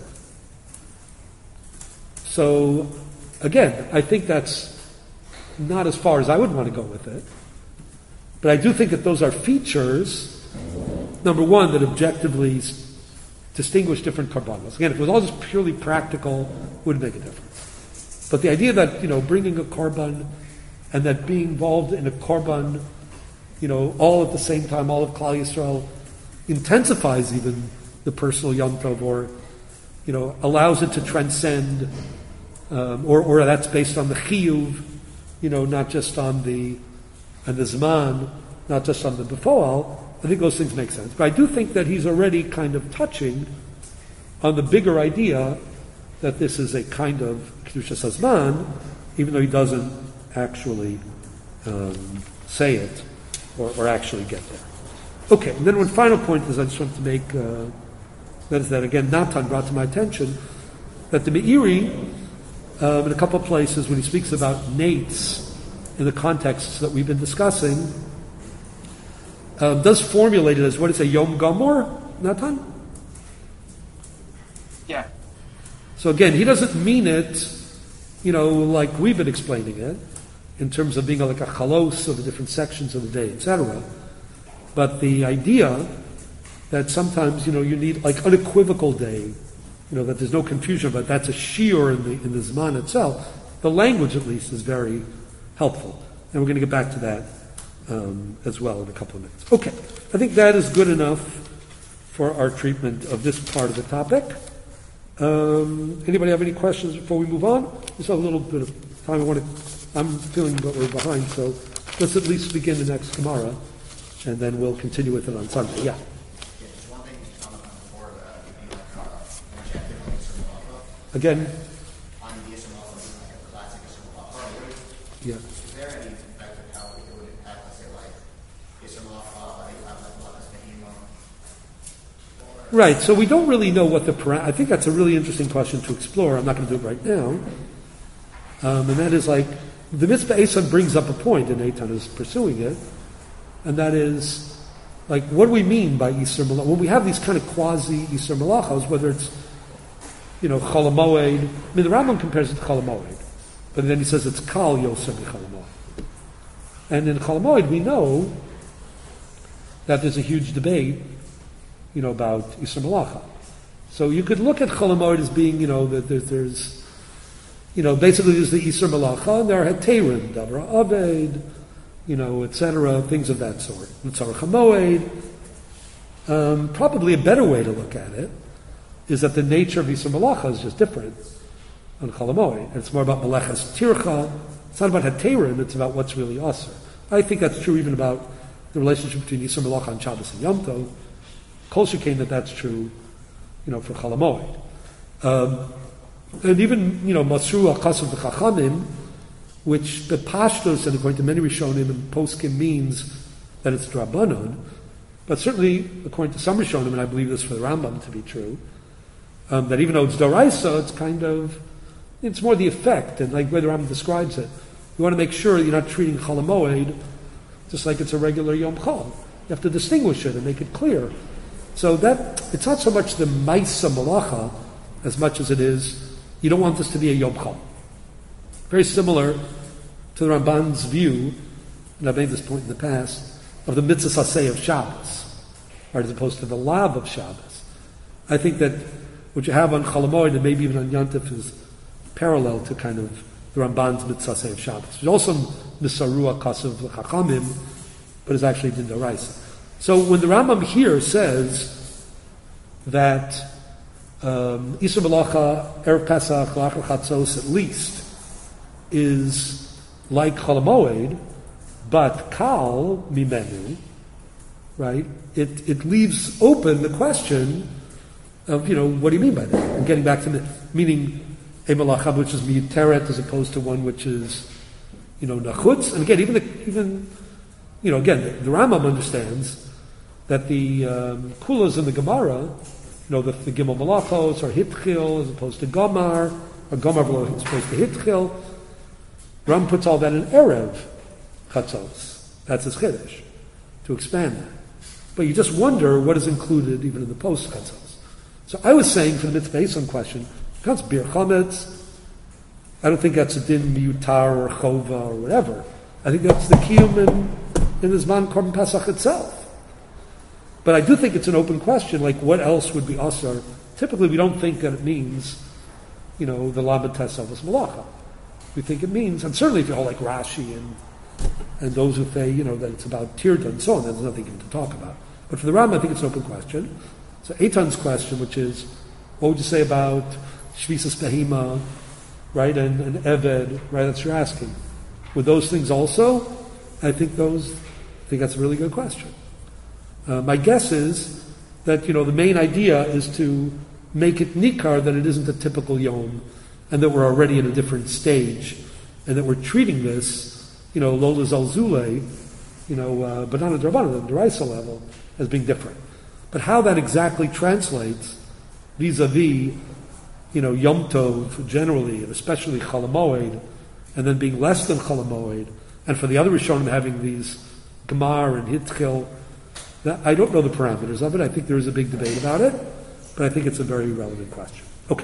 So, again, I think that's not as far as I would want to go with it. But I do think that those are features, number one, that objectively distinguish different karbanos. Again, if it was all just purely practical, it wouldn't make a difference. But the idea that, bringing a korban and that being involved in a korban, all at the same time, all of Klal Yisrael, intensifies even the personal Yom Tov, or, allows it to transcend, or that's based on the chiyuv, not just on the Zman, not just on the Befoal. I think those things make sense. But I do think that he's already kind of touching on the bigger idea that this is a kind of Kedushas Hazman, even though he doesn't actually say it or actually get there. Okay, and then one final point is I just want to make, that is that, again, Natan brought to my attention that the Meiri, in a couple of places, when he speaks about nates in the contexts that we've been discussing, does formulate it as, what is a Yom Gamor, Natan? Yeah. So again, he doesn't mean it, like we've been explaining it, in terms of being like a chalos of the different sections of the day, etc. But the idea that sometimes, you need like unequivocal day, that there's no confusion, but that's a shiur in the Zman itself. The language, at least, is very helpful. And we're going to get back to that as well in a couple of minutes. Okay, I think that is good enough for our treatment of this part of the topic. Anybody have any questions before we move on? We still have a little bit of time. I'm feeling that we're behind, so let's at least begin the next Gemara, and then we'll continue with it on Sunday. Yeah. Just one thing to comment on before, objectively, Again? on Yeah. Is there any impact of how it would impact, let's say, like, Yisr Malacha, you have like Malachas Behema? Right, so we don't really know what I think that's a really interesting question to explore. I'm not going to do it right now. And that is like, the Mitzvah Esan brings up a point, and Eitan is pursuing it, and that is, like, what do we mean by Yisr Malacha? When we have these kind of quasi-Yisr Malachas, whether it's, Chol HaMoed, I mean, the Rambam compares it to Chol HaMoed, but then he says it's Kal Yosem Chol HaMoed. And in Chol HaMoed, we know that there's a huge debate, about Yisr Malacha. So you could look at Chol HaMoed as being, that there's basically there's the Yisr Malacha, and there are Heterim, Davra Abed, etc., things of that sort. Tzarech HaMoed. Probably a better way to look at it is that the nature of Yisr Malacha is just different on Chol HaMoed. It's more about Meleches Tircha. It's not about Heterim, it's about what's really Asr. I think that's true even about the relationship between Yisr Malacha and Shabbos and Yom Tov. Kol Shekain that's true, for Chol HaMoed. And even, Masru HaKasav V'Chachamim, which the Pashtos, and according to many Rishonim and Poskim, means that it's Drabanon, but certainly, according to some Rishonim, and I believe this for the Rambam to be true, that even though it's Doraisa, it's more the effect, and like where the Rambam describes it. You want to make sure you're not treating Chol HaMoed just like it's a regular Yom Chol. You have to distinguish it and make it clear. So that, it's not so much the Maisa Malacha as much as it is, you don't want this to be a Yom Chol. Very similar to the Ramban's view, and I've made this point in the past, of the Mitzvah Saseh of Shabbos, right, as opposed to the Lav of Shabbos. I think that what you have on Chol HaMoed and maybe even on Yantif is parallel to kind of the Ramban's Mitzvah Saseh of Shabbos. There's also Misaru HaKasav L'Chachamim, but it's actually Din D'Oraisa. So when the Rambam here says that Yisr Malacha, Erev Pesach, Lachar Chatzos at least, is like Chol HaMoed, but Kal Mimenu, right? It leaves open the question of, what do you mean by that? And getting back to meaning a Malacha which is Miyuteret as opposed to one which is, Nachutz. And again, again, the Rambam understands that the Kulas in the Gemara, the Gimel Malachos are Hitchil as opposed to Gomar, or Gomar as opposed to Hitchil. Ram puts all that in Erev Chatzos. That's his Chiddush, to expand that. But you just wonder what is included even in the post Chatzos. So I was saying for the Mitzvah Esan question, because Bir Chametz, I don't think that's a Din Miyutar or Chova or whatever. I think that's the Kiyum in the Zman Korban Pesach itself. But I do think it's an open question, like what else would be Asar? Typically we don't think that it means, the Lamed Tesavos Malacha. We think it means, and certainly if you hold like Rashi and those who say, that it's about Tirta and so on, there's nothing even to talk about. But for the Ram, I think it's an open question. So Eitan's question, which is, what would you say about Shvisas Behema, right, and Eved, right, that's you're asking. With those things also, I think that's a really good question. My guess is that, the main idea is to make it nikar that it isn't a typical yom, and that we're already in a different stage, and that we're treating this, Lola Zalzule, but not at Drabanan, the Deraisa level, as being different. But how that exactly translates vis-a-vis, Yom Tov generally, and especially Chol HaMoed, and then being less than Chol HaMoed, and for the other Rishonim having these Gemar and Hitchil, I don't know the parameters of it. I think there is a big debate about it, but I think it's a very relevant question. Okay.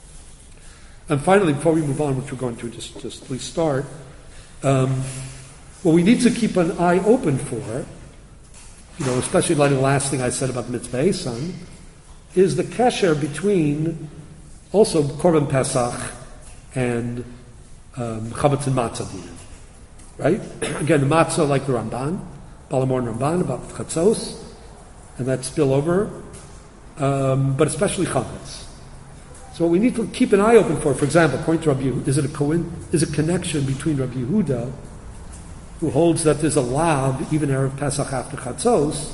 And finally, before we move on, which we're going to just please start, what we need to keep an eye open for, especially in light of the last thing I said about the Mitzvah Esan, is the kesher between also Korban Pesach and Chametz and Matzah Dinim. Right? Again, the Matzah like the Ramban, Balamor and Ramban about Chatzos, and that spillover, but especially Chametz. So what we need to keep an eye open for example, according to Rabbi Yehuda, is a connection between Rabbi Yehuda, who holds that there's a lab even Erev Pesach after Chatzos,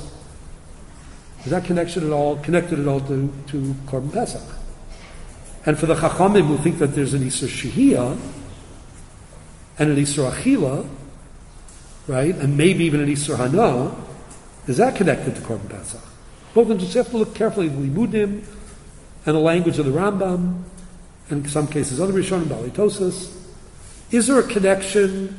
is that connected at all to Korban Pesach? And for the Chachamim who think that there's an Isur Shehiyah, and an Isur Achila, right, and maybe even an Isur Hana, is that connected to Korban Pesach? Both of them just have to look carefully at the Limudim and the language of the Rambam, and in some cases other Rishonim, Baalei Tosas. Is there a connection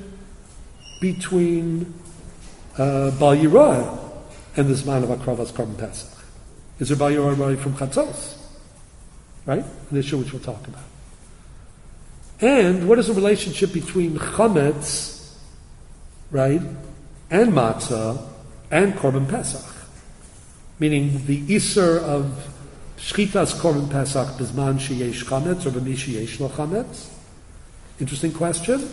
between Bal Yirah and the Zman of Akravas Korban Pesach? Is there Bal Yirah already from Chatzos? Right? An issue which we'll talk about. And what is the relationship between Chametz, right, and Matzah, and Korban Pesach? Meaning the Isser of Shchitas Korban Pesach Bizman Sheyesh Chametz or B'mi Sheyesh Lo Chametz? Interesting question.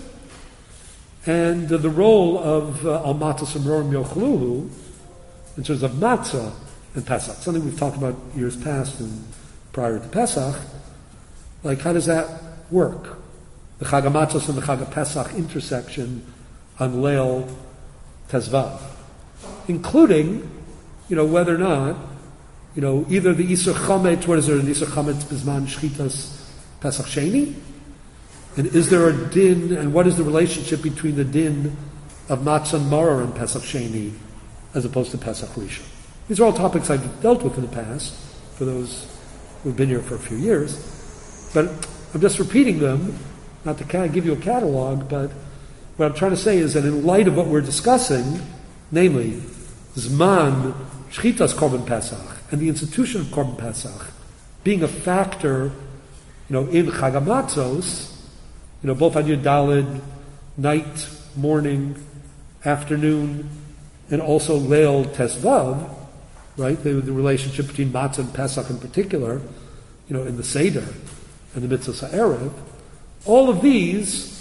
And the role of Al Matzah Samrorim Yochluhu in terms of Matzah and Pesach, something we've talked about years past and prior to Pesach. Like, how does that work? The Chag HaMatzos and the Chag HaPesach intersection on Leil Tezvav, including, whether or not, either the Isur Chametz, what is there, an Isur Chametz Bizman Shchitas Pesach Sheni? And is there a din, and what is the relationship between the din of Matzah and Maror and Pesach Sheni as opposed to Pesach Rishon? These are all topics I've dealt with in the past, for those who've been here for a few years. But I'm just repeating them, not to kind of give you a catalog, but what I'm trying to say is that in light of what we're discussing, namely, Zman, Shchitas Korban Pesach, and the institution of Korban Pesach being a factor, in Chag HaMatzos, both on your Daled, night, morning, afternoon, and also Leil Tezvav, right? The relationship between Matzah and Pesach in particular, in the Seder and the Mitzvah Erev, all of these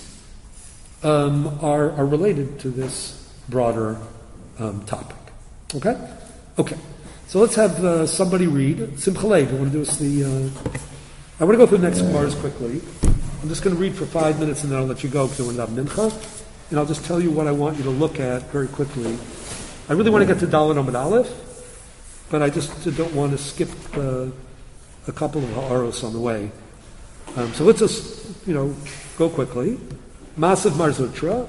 are related to this broader topic. Okay? Okay. So let's have somebody read. Simcha Leib, I want to do us I want to go through the next Gemaras quickly. I'm just going to read for 5 minutes and then I'll let you go because we're going to have Mincha. And I'll just tell you what I want you to look at very quickly. I really want to get to Dalet Amud Aleph, but I just don't want to skip a couple of ha'aros on the way. So let's just, go quickly. Masav Mar Zutra. I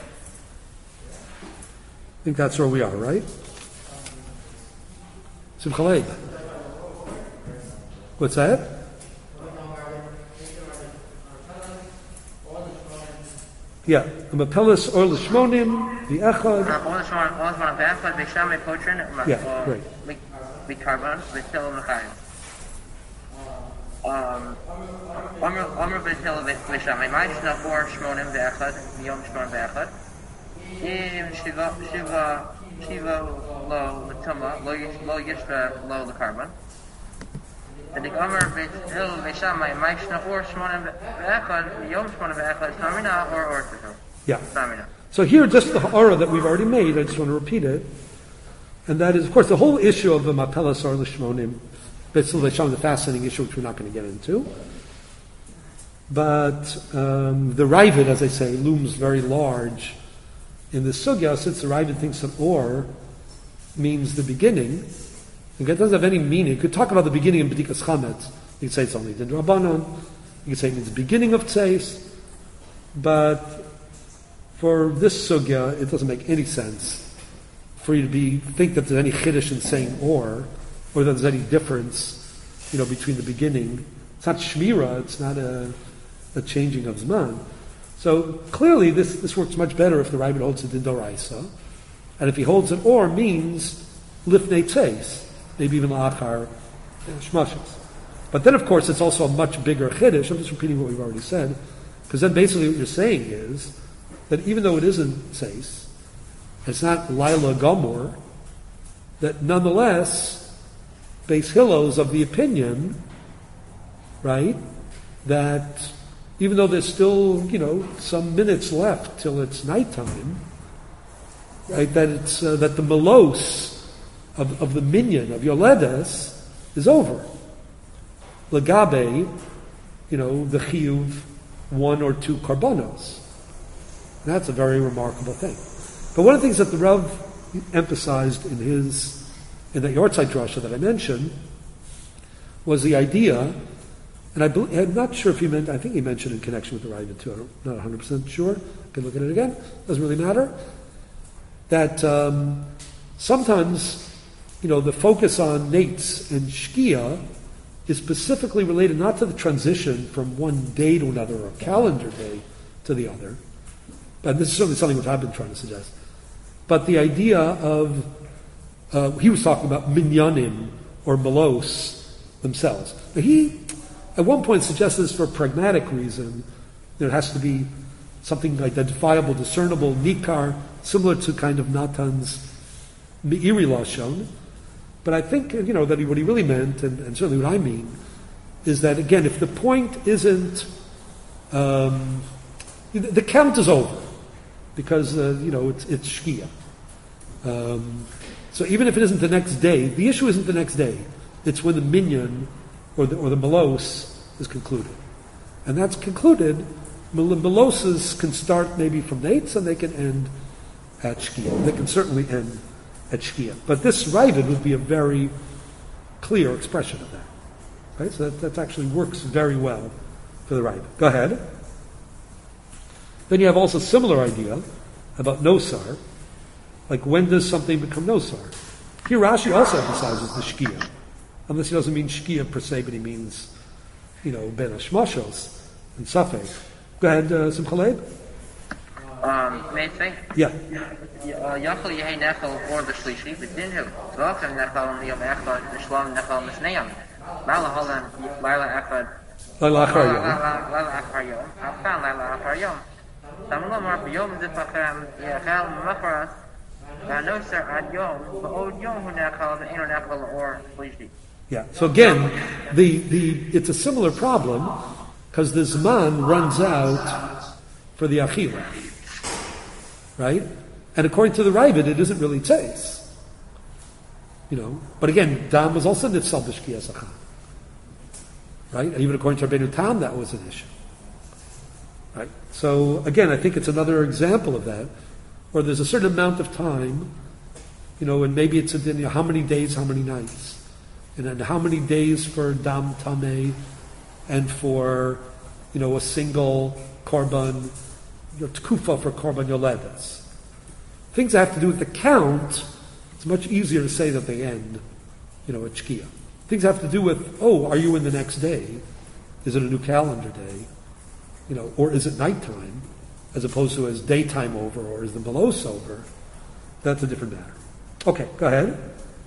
think that's where we are, right? Simcha Leib. What's that? Yeah, I'm a Pelis or Lishmonim, the Echad. Yeah, great. Omer B'Til V'Shamay, Ma'ishna For Shmonim V'Echad, Yom Shmon V'Echad, Im Shiva Lo L'Tuma, Lo Yishva Lo L'Karban. And the Omer B'Til V'Shamay, Ma'ishna For Shmonim V'Echad, Yom Shmon V'Echad, Tamina or Ortho. Yeah. Tamina. So here, just the ha'ara that we've already made, I just want to repeat it. And that is, of course, the whole issue of the Mapelas or Lishmonim, basically showing the fascinating issue which we're not going to get into. But the Ravid, as I say, looms very large in the sugya, since the Ravid thinks that or means the beginning. It doesn't have any meaning. You could talk about the beginning of B'dikas Chametz. You could say it's only the Drabanan. You could say it means the beginning of Tzeis. But for this sugya, it doesn't make any sense for you to think that there's any chiddush in saying or that there's any difference, between the beginning. It's not shmira, it's not a changing of zman. So clearly this works much better if the Ravid holds it in Doraisa. And if he holds it or means lifnei tzeis, maybe even la'achar shmashas. But then of course it's also a much bigger chiddush. I'm just repeating what we've already said. Because then basically what you're saying is that even though it isn't tzeis, it's not Laila Gomor, that nonetheless Beis Hillel's of the opinion, right, that even though there's still, some minutes left till it's nighttime, right, that it's that the melos of the minyan of Yoledes is over. Lagabe, the chiyuv 1 or 2 karbonos. And that's a very remarkable thing. But one of the things that the Rav emphasized in the Yortzeit Drasha that I mentioned was the idea And I'm not sure if he meant, I think he mentioned in connection with the Ravid too, I'm not 100% sure, I can look at it again, doesn't really matter, that sometimes, the focus on Nates and Shkia is specifically related not to the transition from one day to another, or calendar day to the other, but this is certainly something which I've been trying to suggest, but the idea of, he was talking about minyanim, or melos themselves. But he, at one point, suggested this for a pragmatic reason. There has to be something identifiable, discernible, nikar, similar to kind of Natan's me'iri lashon. But I think, that what he really meant, and certainly what I mean, is that, again, if the point isn't, the count is over, because, it's Shkia. So even if it isn't the next day, the issue isn't the next day. It's when the minyan, or the melos, is concluded. And that's concluded, meloses can start maybe from Nates, and they can end at Shkia. They can certainly end at Shkia. But this Ravid would be a very clear expression of that. Right? So that actually works very well for the Ravid. Go ahead. Then you have also a similar idea about Nosar. Like, when does something become Nosar? Here Rashi also emphasizes the Shkia. Unless he doesn't mean Shkia per se, but he means, Ben Hashmashos and Safek. Go ahead, Simcha Leib. May I say? Yeah. Yachal Yehei Nechel or the Shlishi, but Dinhu. Zvochem Nechel Miyom Echad, Nishlam Nechel Mishneyam. Lala Holland, Lila Echad. Lila Achar Yom. Lila Achar Yom. Afan Lila Achar Yom. Tamulomar B'yom Zipachem Yechel Macharas. Nosar Ad Yom, Ba'od Yom Hu Nechel, B'Eino Nechel or Shlishi. Yeah. So again, it's a similar problem because the Zman runs out for the Achila. Right? And according to the Ravid, it isn't really Tzeis. But again, Dam was also Nifsal B'Shkia Sachan. Right? And even according to Rabbeinu Tam, that was an issue. Right? So again, I think it's another example of that, where there's a certain amount of time, and maybe it's how many days, how many nights. And then how many days for Dam Tameh, and for, a single Korban, Tkufa for Korban Yoledes. Things that have to do with the count, it's much easier to say that they end, at Shkia. Things that have to do with, are you in the next day? Is it a new calendar day? Or is it nighttime, as opposed to as daytime over, or is the melos over? That's a different matter. Okay, go ahead.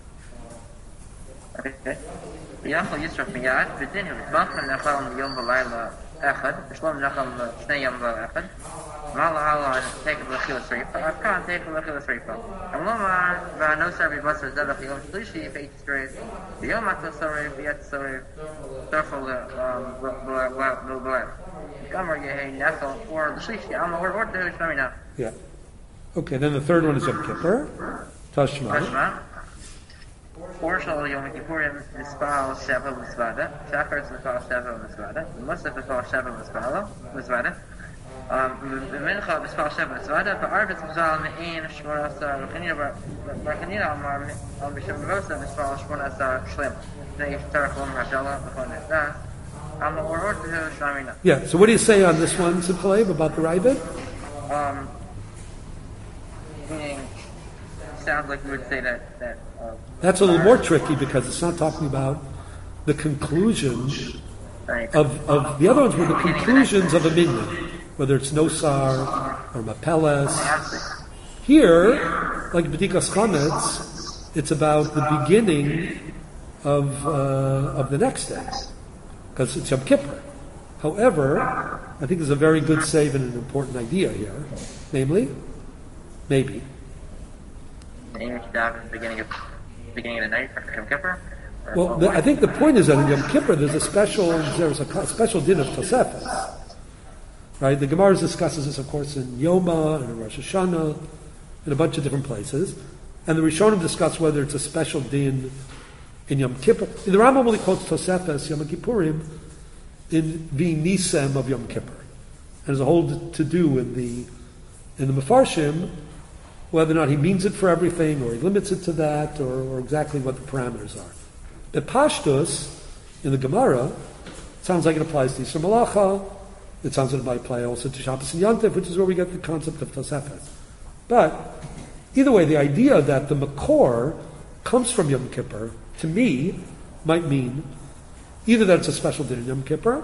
Yachal Yisraf Miyad, B'Dinhu, Zvochem Nechel Miyom V'Layla Echad, Nishlam Nechel Mishneyam V'Echad. Mala Hala take a L'Chilas Reifa. Afkan take a L'Chilas Reifa. Amlomar V'Anosar B'Basar Zevach Yom Shlishi V'Eit Straight. V'Yom Atosore V'Yet Sore. Therefore L'B'Lev. Gomer Yehei Nechel or L'Shlishi. Alma or Tehu Shmamina. Yeah. Okay, then the third one is Yom Kippur. Tashma. Or Shal Yom Kippurim Mispal Sheva Mitzvada. Shachar is Mispal Sheva Mitzvada. Musaf Mispal Sheva Mitzvada. Mincha Mispal Sheva Mitzvada. Ba'arvitz Mizal Me'in Shmona Asar. Barchanina Amar B'Shem Rosa Mispal Shmona Asar Shlim. Nei Tarach Lom Havdalah B'Chon Nezdah. Amma or Tehu Shmamina. Yeah, so what do you say on this one, Simcha Leib, about the Ravid? Meaning, sounds like we would say that that's a little more tricky because it's not talking about the conclusion of the other ones were the conclusions of a minyan, whether it's Nosar or Mapeles. Here, like B'dikas Chametz, it's about the beginning of the next day because it's Yom Kippur. However, I think there's a very good save and an important idea here, namely, maybe. Beginning of the night for Yom Kippur? Well, I think the point is that in Yom Kippur there's a special din of Tosefes. Right? The Gemara discusses this, of course, in Yoma and in Rosh Hashanah, in a bunch of different places. And the Rishonim discuss whether it's a special din in Yom Kippur. The Rambam only quotes Tosefes, Yom Kippurim, in the Nisem of Yom Kippur. And there's a whole to-do in the Mefarshim, whether or not he means it for everything, or he limits it to that, or exactly what the parameters are. The Pashtus, in the Gemara, sounds like it applies to Yisra Malacha. It sounds like it might apply also to Shabbos and Yontif, which is where we get the concept of Tosefes. But either way, the idea that the Makor comes from Yom Kippur, to me, might mean either that it's a special din in Yom Kippur,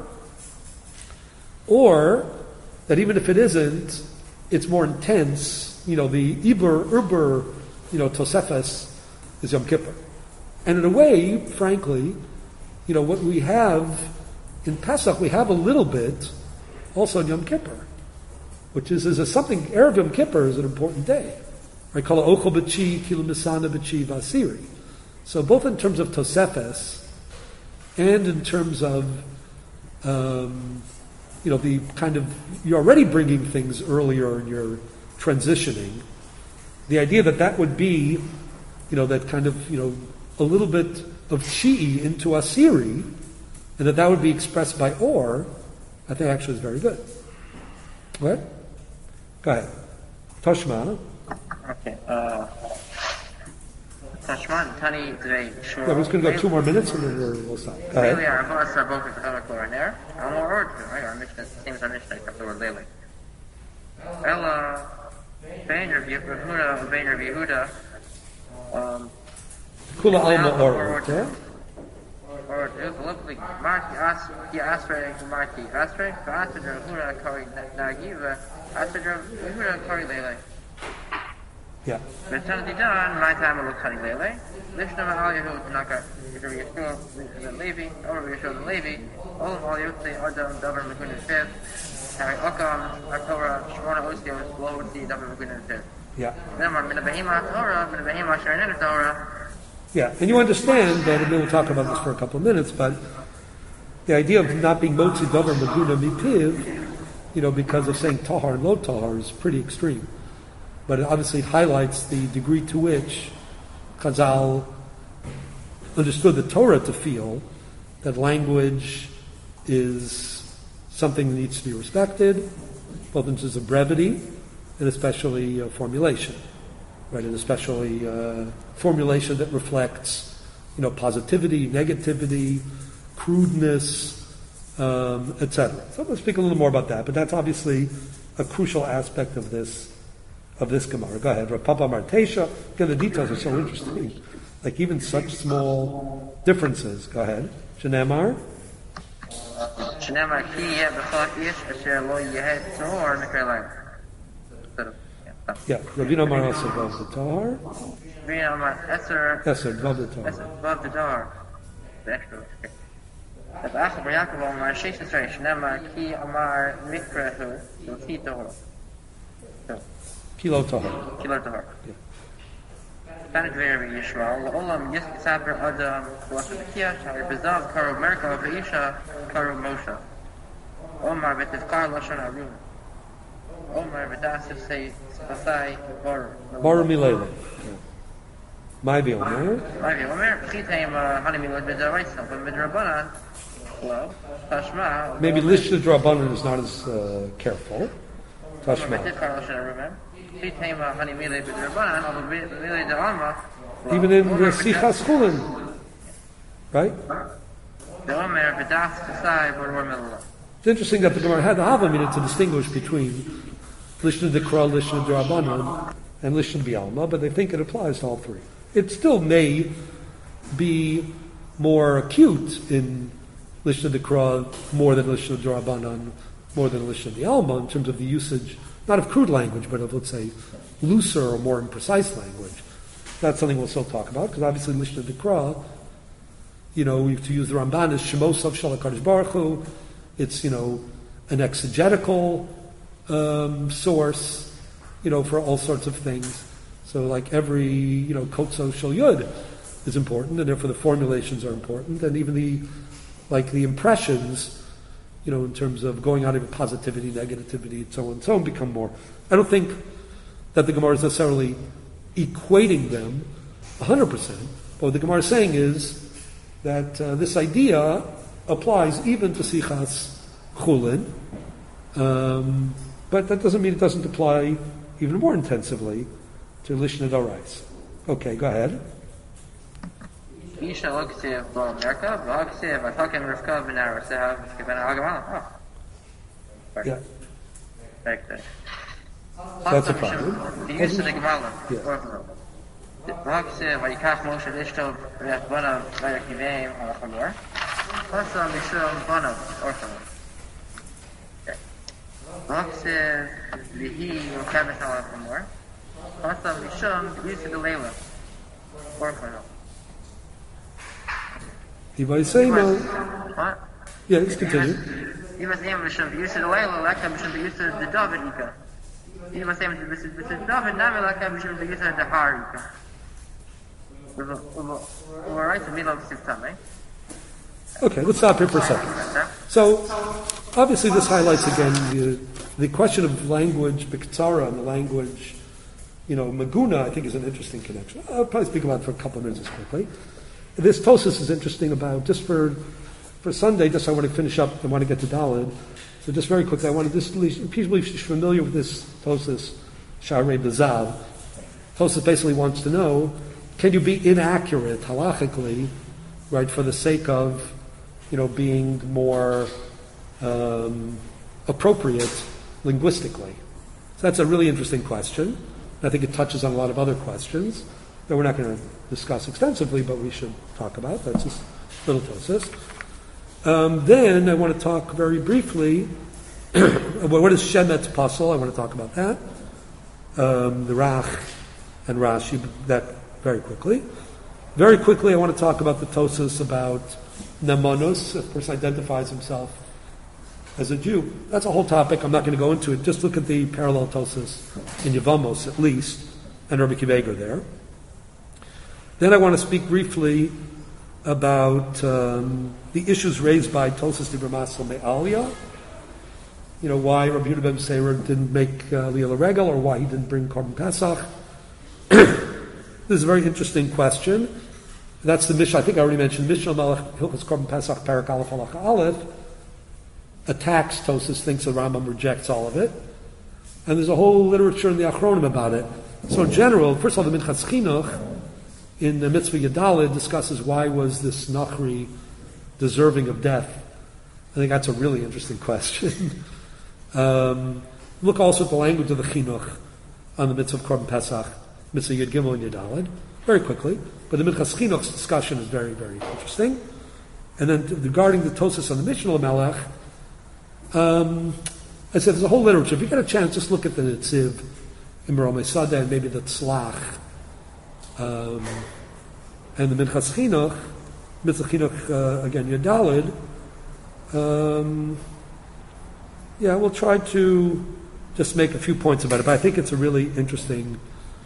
or that even if it isn't, it's more intense. The Uber, Tosefes is Yom Kippur. And in a way, frankly, what we have in Pesach, we have a little bit also in Yom Kippur, which is something, Erev Yom Kippur is an important day. I call it Ochel B'Chi, Kilu Misana B'Chi Vasiri. So both in terms of Tosefes and in terms of, the kind of, you're already bringing things earlier in your transitioning. The idea that would be, that kind of, a little bit of Chi'i into Asiri, and that would be expressed by Or, I think actually is very good. What? Go ahead. Toshma. Okay. Toshma, Tani, Dvei, Shor. We're just going to go 2 more minutes and then we'll stop. Go ahead. Really, our boss are both in there. I'm more ordered, right? Our mission, same as our mission, except the word Lele. Ella, Bain of Yehuda, Kula Alma Or, okay? Or it was lovely. Marki Asre, Vasadra Hura Kari Nagiva, Asadra Hura Kari Lele. Yeah. Return the Don, my time will look Kari Lele. Lishnama Al Yahud Naka, Yeshua Levi, or Yeshua Levi, all of Al Yahud, Adam, Davar Makun and Fifth, Harry Okam, Akora, Shmona Osios, Low Sea, Davar Makun and Fifth. Yeah. Then we're Minabahima Torah, Minabahima Sharon Torah. Yeah, and you understand that, and we'll talk about this for a couple of minutes, but the idea of not being Motzi Dover Maguna Mipiv, because of saying Tahar and Lo Tahar is pretty extreme. But it obviously highlights the degree to which Chazal understood the Torah to feel that language is something that needs to be respected, both in terms of brevity and especially formulation. Right, and especially formulation that reflects, positivity, negativity, crudeness, etc. So I'm going to speak a little more about that, but that's obviously a crucial aspect of this Gemara. Go ahead, Rapapa Martesha. Again, the details are so interesting, like even such small differences. Go ahead, Shenemar. Shenemar ki yeh b'chol ish asher lo yeh tzor mikrelayim. Yeah, Rabbi Amar also above the Tahar. Rabbi Amar Esser above the Tahar. Above the Tahar. The extra. The Ba'ach Bar Yaakov Amar Sheish Esrei Shnema Ki Amar Mikrehu Ki Tahar. Kilo Tahar. Kilo Tahar. Tani Dvei Rabbi Yishmael Olam Yisk Saber Adam Wasa Bekia Shari Bezav Karo Merka Veisha Karo Moshe Omar Betivkar Lashon Arun Omar Vedasif say Spasai Baru Milele. Maybe Omer. Chitaim Hanimilad Midrabaisa, but Midrabanan, hello, Tashma. Maybe Lishna Drabanan is not as careful. Tashma. Chitaim Hanimilad Midrabanan, although Milad Alma. Even in Sichas Chulin, right? The Omer Vedas Spasai Baru Milele. It's interesting that the Gemara had the Havamina to distinguish between Lishna Dekra, Lishna Drabanan, and Lishna Bialma, but they think it applies to all three. It still may be more acute in Lishna Dekra more than Lishna Drabanan, more than Lishna Bialma in terms of the usage, not of crude language, but of, let's say, looser or more imprecise language. That's something we'll still talk about, because obviously Lishna Dekra, we have to use the Ramban as Shemosav Shal HaKadosh Baruch Hu. It's, an exegetical source, for all sorts of things. So like every, Kotso Shal Yud is important, and therefore the formulations are important, and even the impressions, in terms of going out of positivity, negativity, and so on, become more. I don't think that the Gemara is necessarily equating them 100%, but what the Gemara is saying is that this idea applies even to Sichas Chulin, but that doesn't mean it doesn't apply even more intensively to Lishna Dorais. Okay, go ahead. Isha Luksiv Bo Merka, Boxiv, I fucking Rivka Benar Sehav, Given Agaman. Oh. Yeah. Right there. That's a problem. The use of the Gemala. Boxiv, Vaikach Moshe Ishtov, Bana, Vayakivaim, Alachamor. Also, Mishum Bana, Orphan. Boxiv, Lihi, Kamis Alachamor. Also, Mishum, use of the Layla. Orphan. If I say no, What? yeah, let's continue. You must name Mishum, use of the Layla, like Mishum, use of the David Ika. You must name this is David, Nami, like Mishum, use of the Har Ika. We're right in the middle of the system, eh? Okay, let's stop here for a second. So, obviously this highlights again the question of language, Biktsara, and the language, Maguna, I think is an interesting connection. I'll probably speak about it for a couple of minutes quickly. This Tosas is interesting about, just for Sunday, just I want to finish up, I want to get to Daled. So just very quickly, I want to just, people are familiar with this Tosas, Sharei Bezav. Tosas basically wants to know, can you be inaccurate, halachically, right, for the sake of, being more appropriate linguistically? So that's a really interesting question. I think it touches on a lot of other questions that we're not going to discuss extensively, but we should talk about. That's just little Tosas. Then I want to talk very briefly about what is Shemet Puzzle. I want to talk about that. The Rach and Rashi, that very quickly. Very quickly, I want to talk about the Tosas about Nemanos, of course, identifies himself as a Jew. That's a whole topic. I'm not going to go into it. Just look at the parallel Tosas in Yevamos, at least, and Rabbi Kiva there. Then I want to speak briefly about the issues raised by Tosas Dibra Masel Me'alia. Why Rabbi Yehuda ben Seir didn't make Aliyah L'Regel, or why he didn't bring Korban Pesach. This is a very interesting question. That's the Mishnah. I think I already mentioned Mishnah Malach Hilchos Korban Pesach Perak Aleph Halacha Aleph attacks Tosas, thinks the Rambam rejects all of it, and there's a whole literature in the Achronim about it. So in general, first of all, the Minchas Chinuch in the Mitzvah Yadalid discusses why was this Nachri deserving of death. I think that's a really interesting question. Look also at the language of the Chinuch on the Mitzvah of Korban Pesach, Mitzvah Yud Gimel and Yadalid, very quickly. But the Minchas Chinuch's discussion is very, very interesting. And then regarding the Tosas on the Mishnah Melech, I said there's a whole literature. If you get a chance, just look at the Netziv, Imro Mesadeh, and maybe the Tzlach, and the Minchas Chinuch, Mitzvah Chinuch, again, Yadalid. We'll try to just make a few points about it, but I think it's a really interesting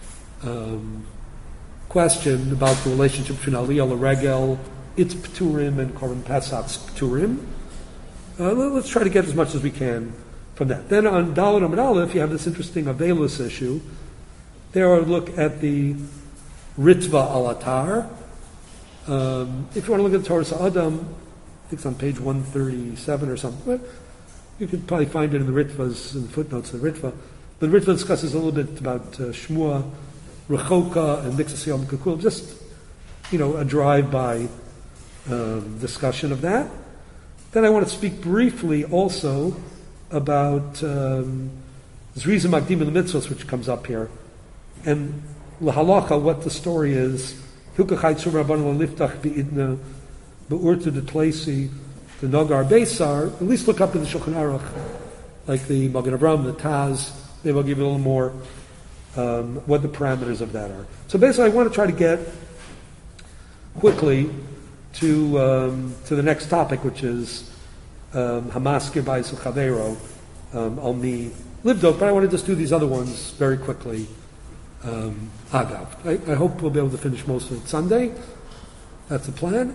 question about the relationship between Aliyah L'Regel, its Pturim, and Korban Pesach's Pturim. Let's try to get as much as we can from that. Then on Daled Amud Aleph, you have this interesting Avelus issue. There, I look at the Ritva al Atar. If you want to look at the Torah Adam, I think it's on page 137 or something, but you could probably find it in the Ritvas, in the footnotes of the Ritva. But the Ritva discusses a little bit about Shmua, Rechoka, and Mixas Yom Kikul, just, a drive-by discussion of that. Then I want to speak briefly also about this reason Magdim in the Mitzvahs, which comes up here, and L'Halacha, what the story is. Hilkachai Tzur Rabbanan Liftach Be'idna Be'urtu de Tlesi, the Nogar Beisar. At least look up in the Shulchan Aruch, like the Magen Avraham, the Taz. Maybe I'll give you a little more what the parameters of that are. So basically, I want to try to get quickly to the next topic, which is Hamaskir Bais Chavero Almi Livdok. But I want to just do these other ones very quickly. Agav. I hope we'll be able to finish most of it Sunday. That's the plan.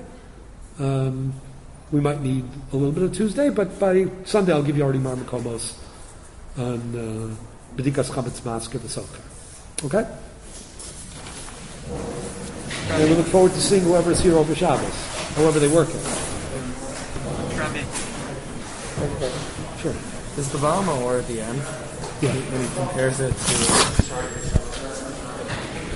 We might need a little bit of Tuesday, but by Sunday I'll give you already Mar Makomos on B'dikas Chametz Masker V'Socher. Okay? And we look forward to seeing whoever's here over Shabbos, however they work it. Okay. Sure. Is the Balma or at the end? Yeah. When he compares it to